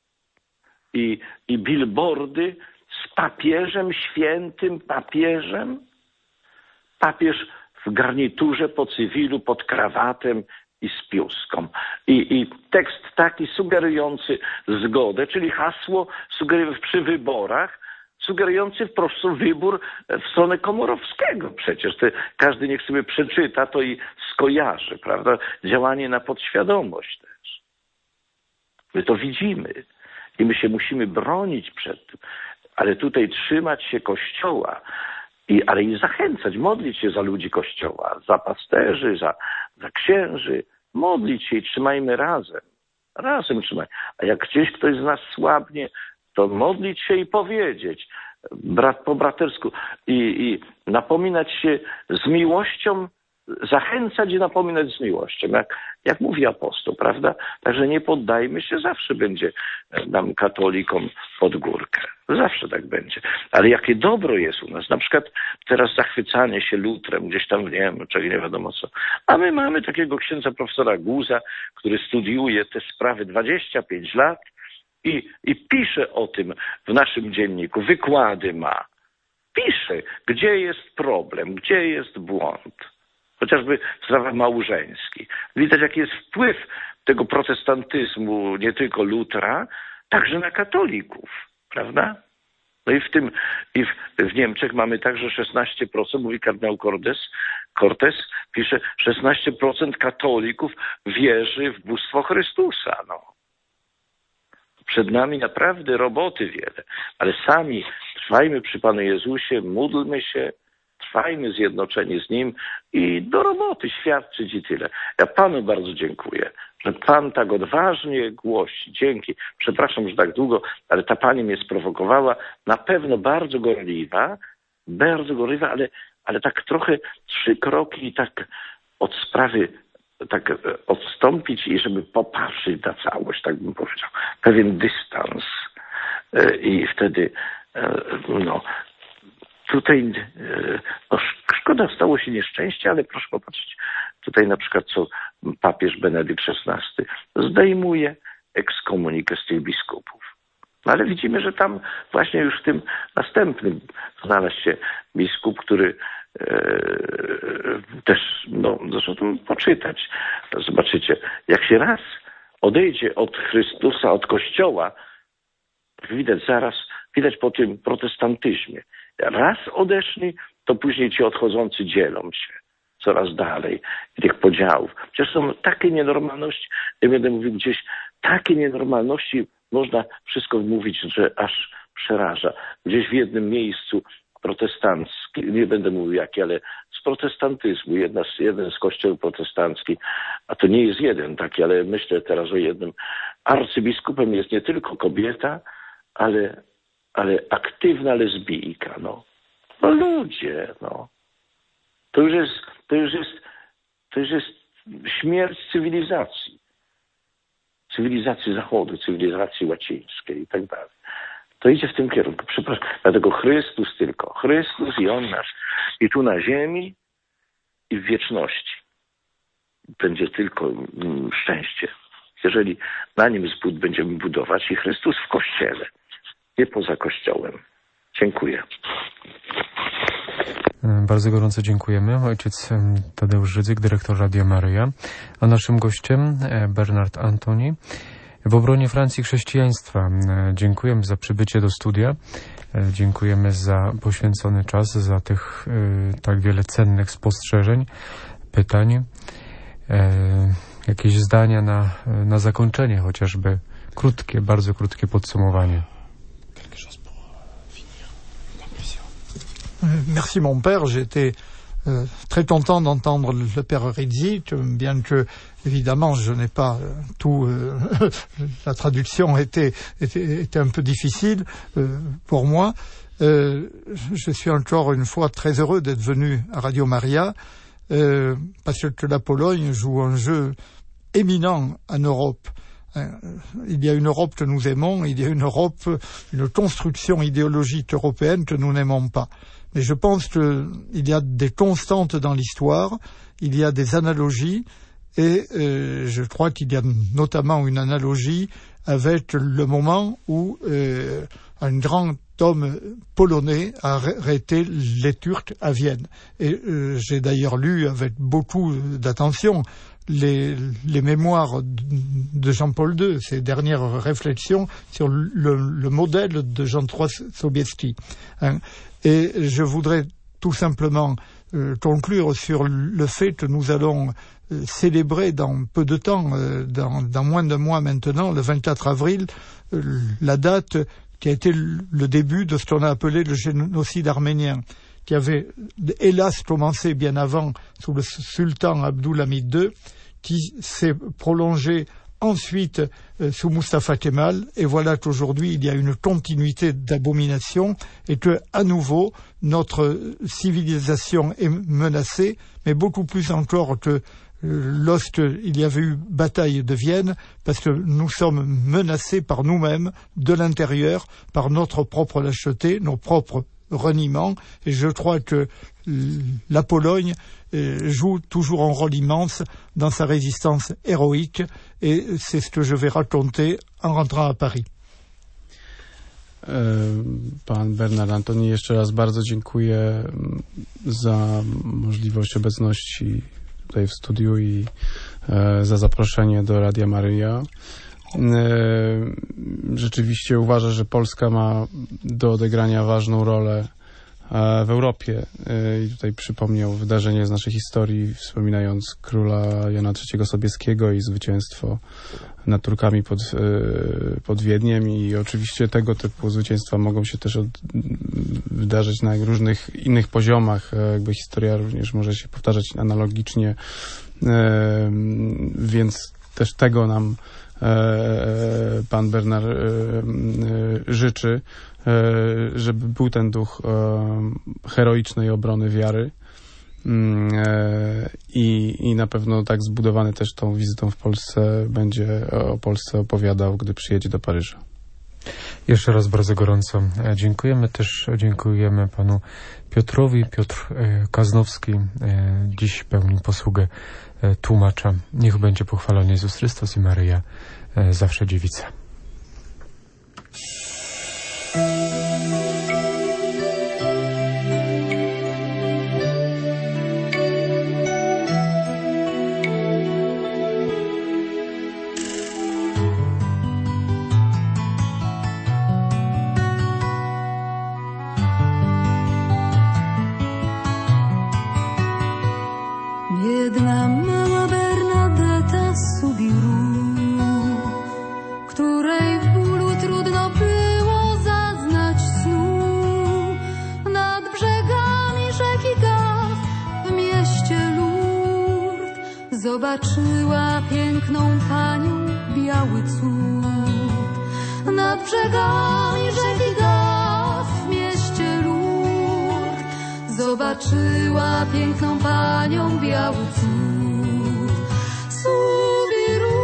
I, i billboardy z papieżem, świętym papieżem. Papież w garniturze po cywilu, pod krawatem i z piuską. I, i tekst taki sugerujący zgodę, czyli hasło sugerujące przy wyborach, sugerujący wprost wybór w stronę Komorowskiego. Przecież to każdy niech sobie przeczyta to i skojarzy, prawda? Działanie na podświadomość też. My to widzimy i my się musimy bronić przed tym, ale tutaj trzymać się Kościoła, i, ale i zachęcać, modlić się za ludzi Kościoła, za pasterzy, za, za księży, modlić się i trzymajmy razem. Razem trzymaj. A jak gdzieś ktoś z nas słabnie, to modlić się i powiedzieć, brat po bratersku, i, i napominać się z miłością, zachęcać i napominać z miłością, jak, jak mówi apostoł, prawda? Także nie poddajmy się, zawsze będzie nam katolikom pod górkę. Zawsze tak będzie. Ale jakie dobro jest u nas, na przykład teraz zachwycanie się lutrem, gdzieś tam, nie wiem, czego nie wiadomo co. A my mamy takiego księdza profesora Guza, który studiuje te sprawy dwadzieścia pięć lat, I, I pisze o tym w naszym dzienniku, wykłady ma. Pisze, gdzie jest problem, gdzie jest błąd. Chociażby w sprawach małżeńskich. Widać, jaki jest wpływ tego protestantyzmu, nie tylko Lutra, także na katolików, prawda? No i w tym, i w, w Niemczech mamy także szesnaście procent, mówi kardynał Cortes, Cortes pisze, szesnaście procent katolików wierzy w bóstwo Chrystusa, no. Przed nami naprawdę roboty wiele, ale sami trwajmy przy Panu Jezusie, módlmy się, trwajmy zjednoczeni z Nim i do roboty świadczyć i tyle. Ja Panu bardzo dziękuję, że Pan tak odważnie głosi. Dzięki. Przepraszam, że tak długo, ale ta Pani mnie sprowokowała. Na pewno bardzo gorliwa, bardzo gorliwa, ale, ale tak trochę trzy kroki tak od sprawy tak odstąpić i żeby popatrzeć na całość, tak bym powiedział. Pewien dystans. I wtedy no tutaj no, szkoda, stało się nieszczęście, ale proszę popatrzeć. Tutaj na przykład co papież Benedykt szesnasty zdejmuje ekskomunikę z tych biskupów. No, ale widzimy, że tam właśnie już w tym następnym znalazł się biskup, który też, no, zresztą poczytać. Zobaczycie, jak się raz odejdzie od Chrystusa, od Kościoła, widać zaraz, widać po tym protestantyzmie. Raz odeszli, to później ci odchodzący dzielą się coraz dalej i tych podziałów. Przecież są takie nienormalności, ja będę mówił gdzieś, takie nienormalności, można wszystko mówić, że aż przeraża. Gdzieś w jednym miejscu protestancki, nie będę mówił jaki, ale z protestantyzmu, jedna z, jeden z kościołów protestanckich, a to nie jest jeden taki, ale myślę teraz o jednym, arcybiskupem jest nie tylko kobieta, ale, ale aktywna lesbijka, no. No ludzie, no. To już jest, to już jest, to już jest śmierć cywilizacji. Cywilizacji Zachodu, cywilizacji łacińskiej i tak dalej. To idzie w tym kierunku. Przepraszam. Dlatego Chrystus tylko. Chrystus i On nasz. I tu na ziemi, i w wieczności. Będzie tylko mm, szczęście. Jeżeli na nim zbud będziemy budować i Chrystus w Kościele, nie poza Kościołem. Dziękuję. Bardzo gorąco dziękujemy. Ojciec Tadeusz Rydzyk, dyrektor Radia Maryja, a naszym gościem Bernard Antoni, w obronie Francji chrześcijaństwa. Dziękujemy za przybycie do studia. Dziękujemy za poświęcony czas, za tych tak wiele cennych spostrzeżeń, pytań. Jakieś zdania na, na zakończenie, chociażby krótkie, bardzo krótkie podsumowanie. Merci mon père, j'étais euh, très content d'entendre le père Rizzi, bien que évidemment je n'ai pas euh, tout, euh, la traduction était, était, était un peu difficile euh, pour moi. Euh, je suis encore une fois très heureux d'être venu à Radio Maria euh, parce que la Pologne joue un jeu éminent en Europe. Il y a une Europe que nous aimons, il y a une Europe, une construction idéologique européenne que nous n'aimons pas. Mais je pense qu'il y a des constantes dans l'histoire, il y a des analogies, et euh, je crois qu'il y a notamment une analogie avec le moment où euh, un grand homme polonais a arrêté les Turcs à Vienne. Et euh, j'ai d'ailleurs lu avec beaucoup d'attention Les, les mémoires de Jean-Paul deux, ses dernières réflexions sur le, le modèle de Jean trois Sobieski. Hein. Et je voudrais tout simplement euh, conclure sur le fait que nous allons euh, célébrer dans peu de temps, euh, dans, dans moins d'un mois maintenant, le vingt-quatre avril, euh, la date qui a été le début de ce qu'on a appelé le génocide arménien, qui avait hélas commencé bien avant sous le sultan Abdulhamid deux, qui s'est prolongé ensuite euh, sous Mustafa Kemal, et voilà qu'aujourd'hui il y a une continuité d'abomination et que, à nouveau, notre civilisation est menacée, mais beaucoup plus encore que euh, lorsqu'il y avait eu bataille de Vienne, parce que nous sommes menacés par nous-mêmes, de l'intérieur, par notre propre lâcheté, nos propres reniements, et je crois que la Pologne joue toujours un rôle immense dans sa résistance héroïque, et c'est ce que je vais raconter en rentrant à Paris. Pan Bernard Antoni, jeszcze raz bardzo dziękuję za możliwość obecności tutaj w studiu i za zaproszenie do Radia Maryja. Rzeczywiście uważa, że Polska ma do odegrania ważną rolę w Europie. I tutaj przypomniał wydarzenie z naszej historii, wspominając króla Jana trzeciego Sobieskiego i zwycięstwo nad Turkami pod, pod Wiedniem, i oczywiście tego typu zwycięstwa mogą się też od, wydarzyć na różnych innych poziomach. Jakby historia również może się powtarzać analogicznie, więc też tego nam pan Bernard życzy, żeby był ten duch heroicznej obrony wiary, i, i na pewno tak zbudowany też tą wizytą w Polsce będzie o Polsce opowiadał, gdy przyjedzie do Paryża. Jeszcze raz bardzo gorąco dziękujemy. Też dziękujemy panu Piotrowi. Piotr Kaznowski dziś pełnił posługę tłumacza. Niech będzie pochwalony Jezus Chrystus i Maryja zawsze dziewica. Biedna mała Bernadetta z Subiru, której w bólu trudno było zaznać snu. Nad brzegami rzeki Gaf w mieście Lourdes zobaczyła piękną panią biały cud. Nad brzegami rzeki Gaf w mieście Lourdes zobaczyła piękną panią biały cud. Subiru,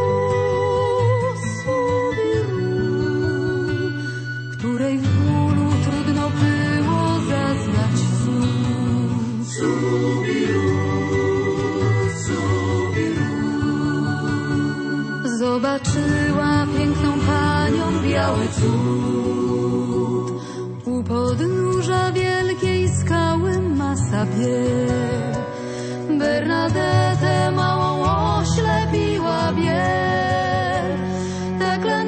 Subiru, której w bólu trudno było zaznać snu. Subiru, Subiru, zobaczyła piękną panią biały cud. U podnóża wielkiej skały Massabielle Bernadette małą oślepiła biel. Te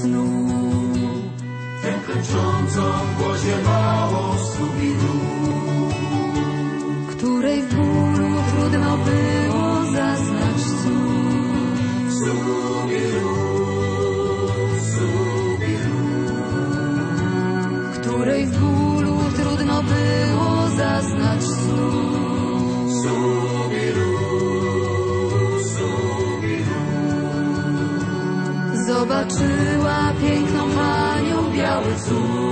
snu. Tę klęczącą w głosie małą Subiru, której w bólu trudno było zaznać słów. Subiru, Subiru, której w bólu trudno było zaznać słów. Subiru, Subiru. Zobaczyła piękną panią biały cud.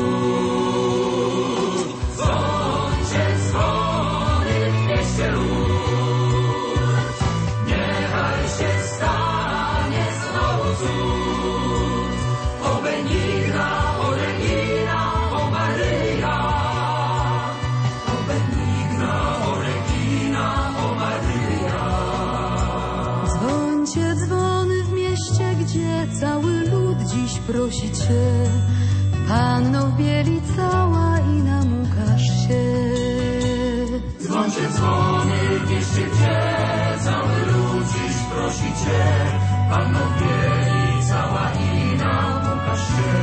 Dzwoncie dzwony w mieście lud, niechaj się stanie znowu cud. O Benigna, o Regina, o Maryja. O Benigna, o Regina, o Maryja. Dzwoncie dzwony w mieście, gdzie cały lud dziś prosi Cię. Panno w bieli cała i nam ukaż się. Dzwoncie dzwony w mieście, gdzie cały lud dziś prosi Cię. Panno w bieli cała i nam ukaż się.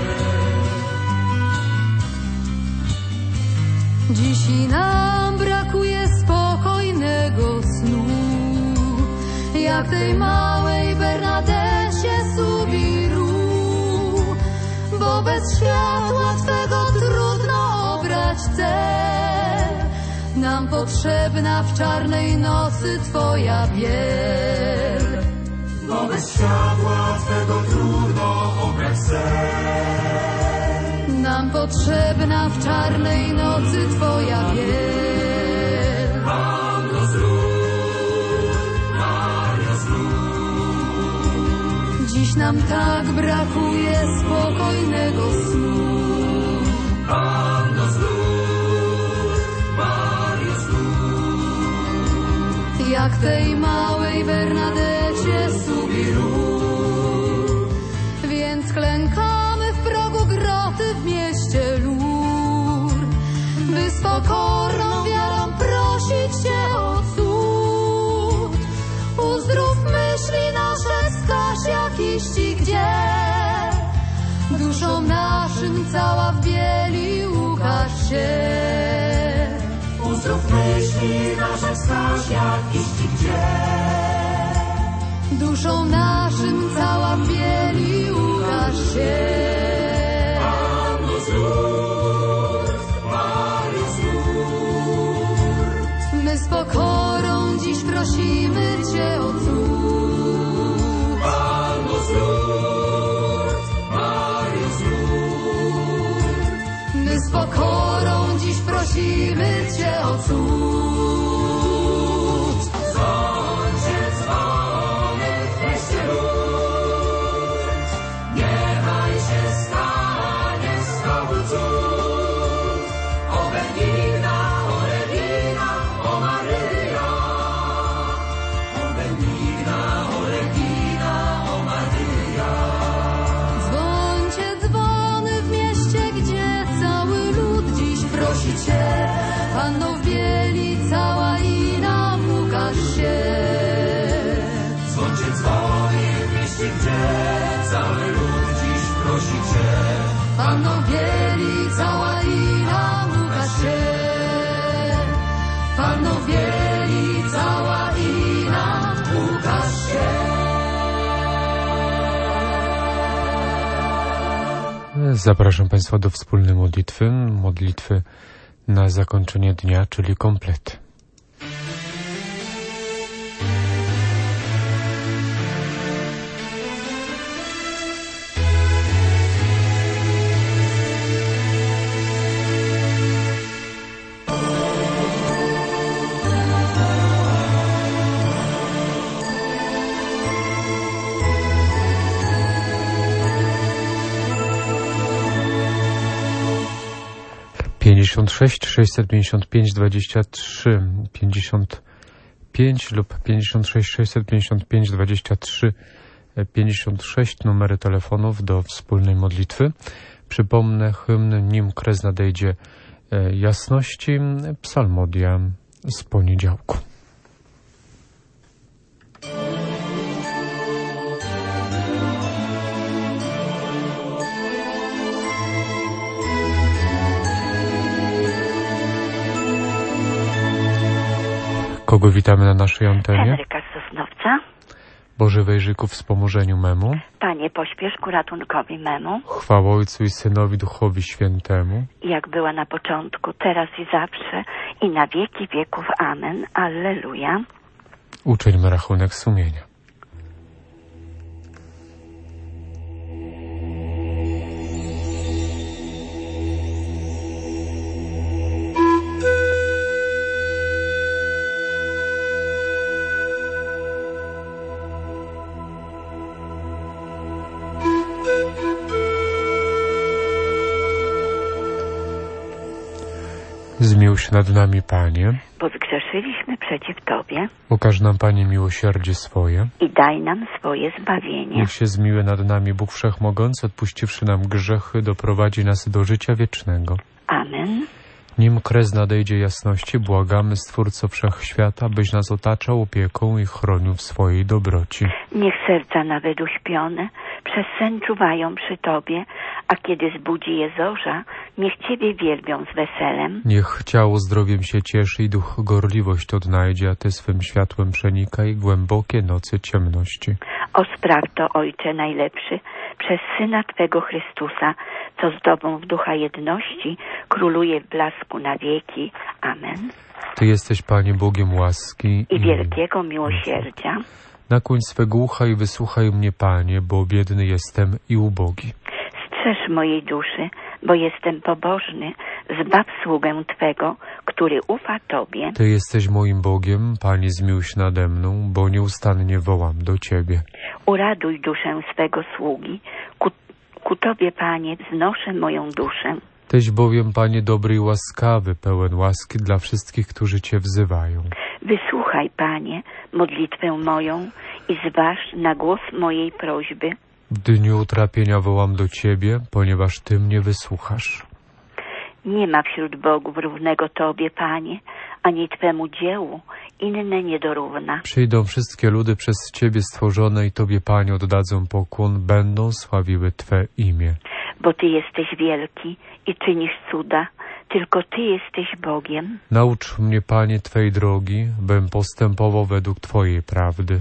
Dziś i nam brakuje spokojnego snu, jak tej małej Bernadecie Subiru, bo bez światła Twego trudno obrać cel. Nam potrzebna w czarnej nocy Twoja biel, bo bez światła Twego trudno obrać cel. Nam potrzebna w czarnej nocy Twoja biel. Panno z lud, Mario z lud, dziś nam tak brakuje spokojnego snu. Panno z lud, Mario z lud, jak tej małej Bernadecie Subiru. Więc klękamy w progu groty w mieście Lur, by z pokorną wiarą prosić Cię o cud. Uzdrów myśli nasze, wskaż jakiś Ci gdzie. Duszą naszym cała w bieli ukaż się. Uzdrów myśli nasze, wskaż jakiś Ci gdzie. Duszą naszym cała w bieli ukaż się. Panno z lud, Mario z lud, my z pokorą dziś prosimy Cię o cud. Panno z lud, Mario z lud, my z pokorą dziś prosimy Cię o cud. Dzwoncie dzwony w mieście lud, niechaj się stanie znowu cud. O Benigna, o Regina, o Maryja. O Benigna, o Regina, o Maryja. Dzwoncie dzwony w mieście, gdzie cały lud dziś prosi Cię. Panno w bieli cała i nam ukaż się. Dzwoncie dzwony w mieście, gdzie cały lud dziś prosi Cię. Panno w bieli cała i nam ukaż się. Panno w bieli cała i nam ukaż się. Zapraszam Państwa do wspólnej modlitwy, modlitwy na zakończenie dnia, czyli komplet. pięćdziesiąt sześć sześćset pięćdziesiąt pięć dwadzieścia trzy pięćdziesiąt pięć lub pięćdziesiąt sześć sześćset pięćdziesiąt pięć dwadzieścia trzy pięćdziesiąt sześć numery telefonów do wspólnej modlitwy. Przypomnę hymn Nim kres nadejdzie jasności, psalmodia z poniedziałku. Kogo witamy na naszej antenie? Henryka z Sosnowca. Boże, wejrzyj ku wspomożeniu memu. Panie, pośpiesz ku ratunkowi memu. Chwała Ojcu i Synowi, Duchowi Świętemu. Jak była na początku, teraz i zawsze, i na wieki wieków. Amen. Alleluja. Uczyńmy rachunek sumienia. Zmiłuj się nad nami, Panie, bo zgrzeszyliśmy przeciw Tobie. Okaż nam, Panie, miłosierdzie swoje i daj nam swoje zbawienie. Niech się zmiłuje nad nami Bóg Wszechmogący, odpuściwszy nam grzechy, doprowadzi nas do życia wiecznego. Amen. Nim kres nadejdzie jasności, błagamy, Stwórco Wszechświata, byś nas otaczał opieką i chronił w swojej dobroci. Niech serca nawet uśpione przez sen czuwają przy Tobie, a kiedy zbudzi je zorza, niech Ciebie wielbią z weselem. Niech ciało zdrowiem się cieszy i duch gorliwość odnajdzie, a Ty swym światłem przenikaj głębokie nocy ciemności. O spraw to, Ojcze najlepszy, przez Syna Twego Chrystusa, co z Tobą w ducha jedności króluje w blasku na wieki. Amen. Ty jesteś, Panie, Bogiem łaski i wielkiego miłosierdzia. Nakłoń swego ucha i wysłuchaj mnie, Panie, bo biedny jestem i ubogi. Strzeż mojej duszy, bo jestem pobożny. Zbaw sługę Twego, który ufa Tobie. Ty jesteś moim Bogiem, Panie, zmiłuj się nade mną, bo nieustannie wołam do Ciebie. Uraduj duszę swego sługi. Ku, ku Tobie, Panie, wznoszę moją duszę. Tyś bowiem, Panie, dobry i łaskawy, pełen łaski dla wszystkich, którzy Cię wzywają. Wysłuchaj, Panie, modlitwę moją i zważ na głos mojej prośby. W dniu utrapienia wołam do Ciebie, ponieważ Ty mnie wysłuchasz. Nie ma wśród bogów równego Tobie, Panie, ani Twemu dziełu inne nie dorówna. Przyjdą wszystkie ludy przez Ciebie stworzone i Tobie, Panie, oddadzą pokłon, będą sławiły Twe imię. Bo Ty jesteś wielki i czynisz cuda, tylko Ty jesteś Bogiem. Naucz mnie, Panie, Twej drogi, bym postępował według Twojej prawdy.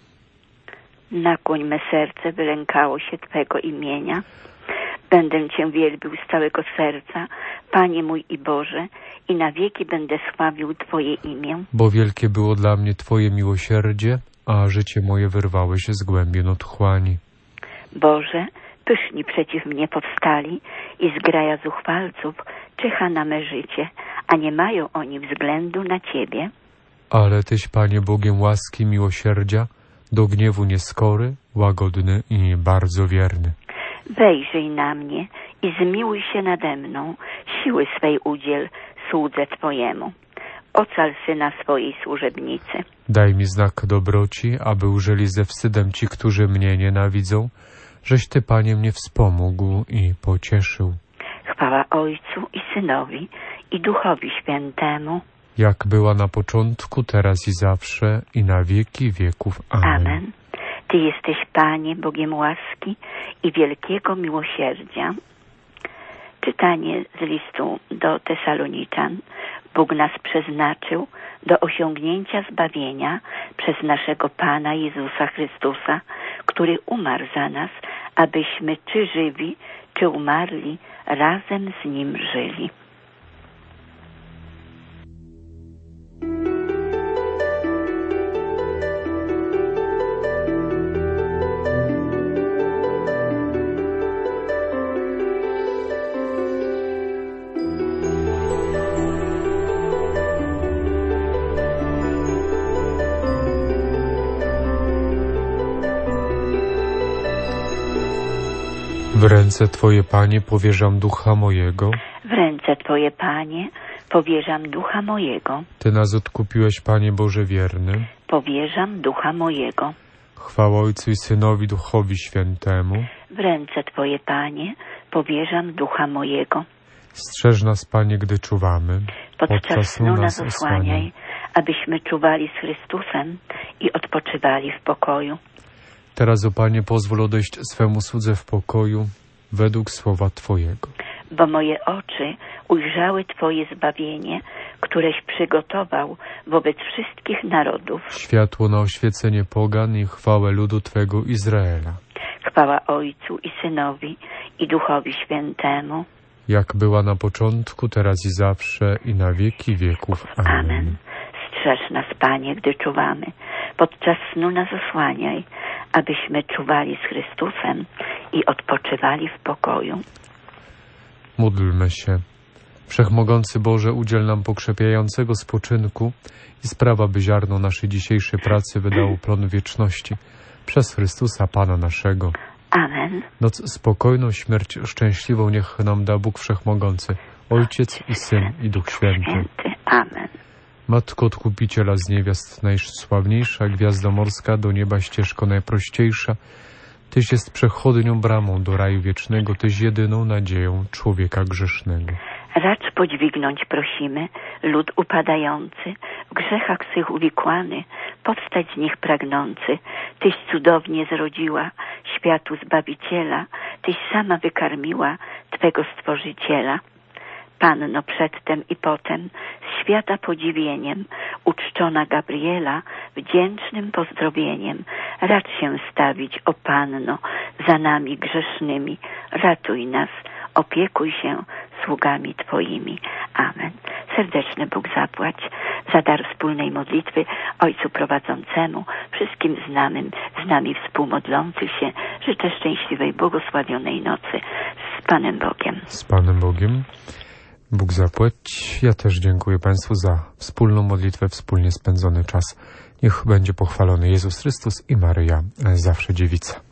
Nakłoń me serce, by lękało się Twego imienia. Będę Cię wielbił z całego serca, Panie mój i Boże, i na wieki będę sławił Twoje imię. Bo wielkie było dla mnie Twoje miłosierdzie, a życie moje wyrwałeś z głębin otchłani. Boże, pyszni przeciw mnie powstali i zgraja zuchwalców czyha na me życie, a nie mają oni względu na Ciebie. Ale Tyś, Panie, Bogiem łaski i miłosierdzia, do gniewu nieskory, łagodny i bardzo wierny. Wejrzyj na mnie i zmiłuj się nade mną, siły swej udziel słudze Twojemu. Ocal syna swojej służebnicy. Daj mi znak dobroci, aby użyli ze wstydem ci, którzy mnie nienawidzą, żeś Ty, Panie, mnie wspomógł i pocieszył. Chwała Ojcu i Synowi i Duchowi Świętemu. Jak była na początku, teraz i zawsze, i na wieki wieków. Amen. Amen. Ty jesteś, Panie, Bogiem łaski i wielkiego miłosierdzia. Czytanie z listu do Tesaloniczan. Bóg nas przeznaczył do osiągnięcia zbawienia przez naszego Pana Jezusa Chrystusa, który umarł za nas, abyśmy czy żywi, czy umarli, razem z Nim żyli. W ręce Twoje, Panie, powierzam ducha mojego. W ręce Twoje, Panie, powierzam ducha mojego. Ty nas odkupiłeś, Panie Boże wierny. Powierzam ducha mojego. Chwała Ojcu i Synowi, Duchowi Świętemu. W ręce Twoje, Panie, powierzam ducha mojego. Strzeż nas, Panie, gdy czuwamy. Podczas snu nas osłaniaj, abyśmy czuwali z Chrystusem i odpoczywali w pokoju. Teraz, o Panie, pozwól odejść swemu słudze w pokoju, według słowa Twojego. Bo moje oczy ujrzały Twoje zbawienie, któreś przygotował wobec wszystkich narodów. Światło na oświecenie pogan i chwałę ludu Twego Izraela. Chwała Ojcu i Synowi i Duchowi Świętemu. Jak była na początku, teraz i zawsze, i na wieki wieków. Amen. Amen. Strzeż nas, Panie, gdy czuwamy. Podczas snu nas osłaniaj, abyśmy czuwali z Chrystusem i odpoczywali w pokoju. Módlmy się. Wszechmogący Boże, udziel nam pokrzepiającego spoczynku i sprawa, by ziarno naszej dzisiejszej pracy wydało plon wieczności. Przez Chrystusa Pana naszego. Amen. Noc spokojną, śmierć szczęśliwą niech nam da Bóg Wszechmogący, Ojciec i Syn i Duch Święty. Amen. Matko Odkupiciela z niewiast najsławniejsza, gwiazdo morska, do nieba ścieżko najprościejsza, Tyś jest przechodnią bramą do raju wiecznego, Tyś jedyną nadzieją człowieka grzesznego. Racz podźwignąć prosimy lud upadający, w grzechach swych uwikłany, powstać z nich pragnący. Tyś cudownie zrodziła światu Zbawiciela, Tyś sama wykarmiła Twego Stworzyciela. Panno przedtem i potem, z świata podziwieniem, uczczona Gabriela, wdzięcznym pozdrowieniem, racz się stawić, o Panno, za nami grzesznymi, ratuj nas, opiekuj się sługami Twoimi. Amen. Serdeczny Bóg zapłać za dar wspólnej modlitwy Ojcu prowadzącemu, wszystkim znanym, z nami współmodlących się. Życzę szczęśliwej, błogosławionej nocy z Panem Bogiem. Z Panem Bogiem. Bóg zapłać. Ja też dziękuję Państwu za wspólną modlitwę, wspólnie spędzony czas. Niech będzie pochwalony Jezus Chrystus i Maryja, zawsze dziewica.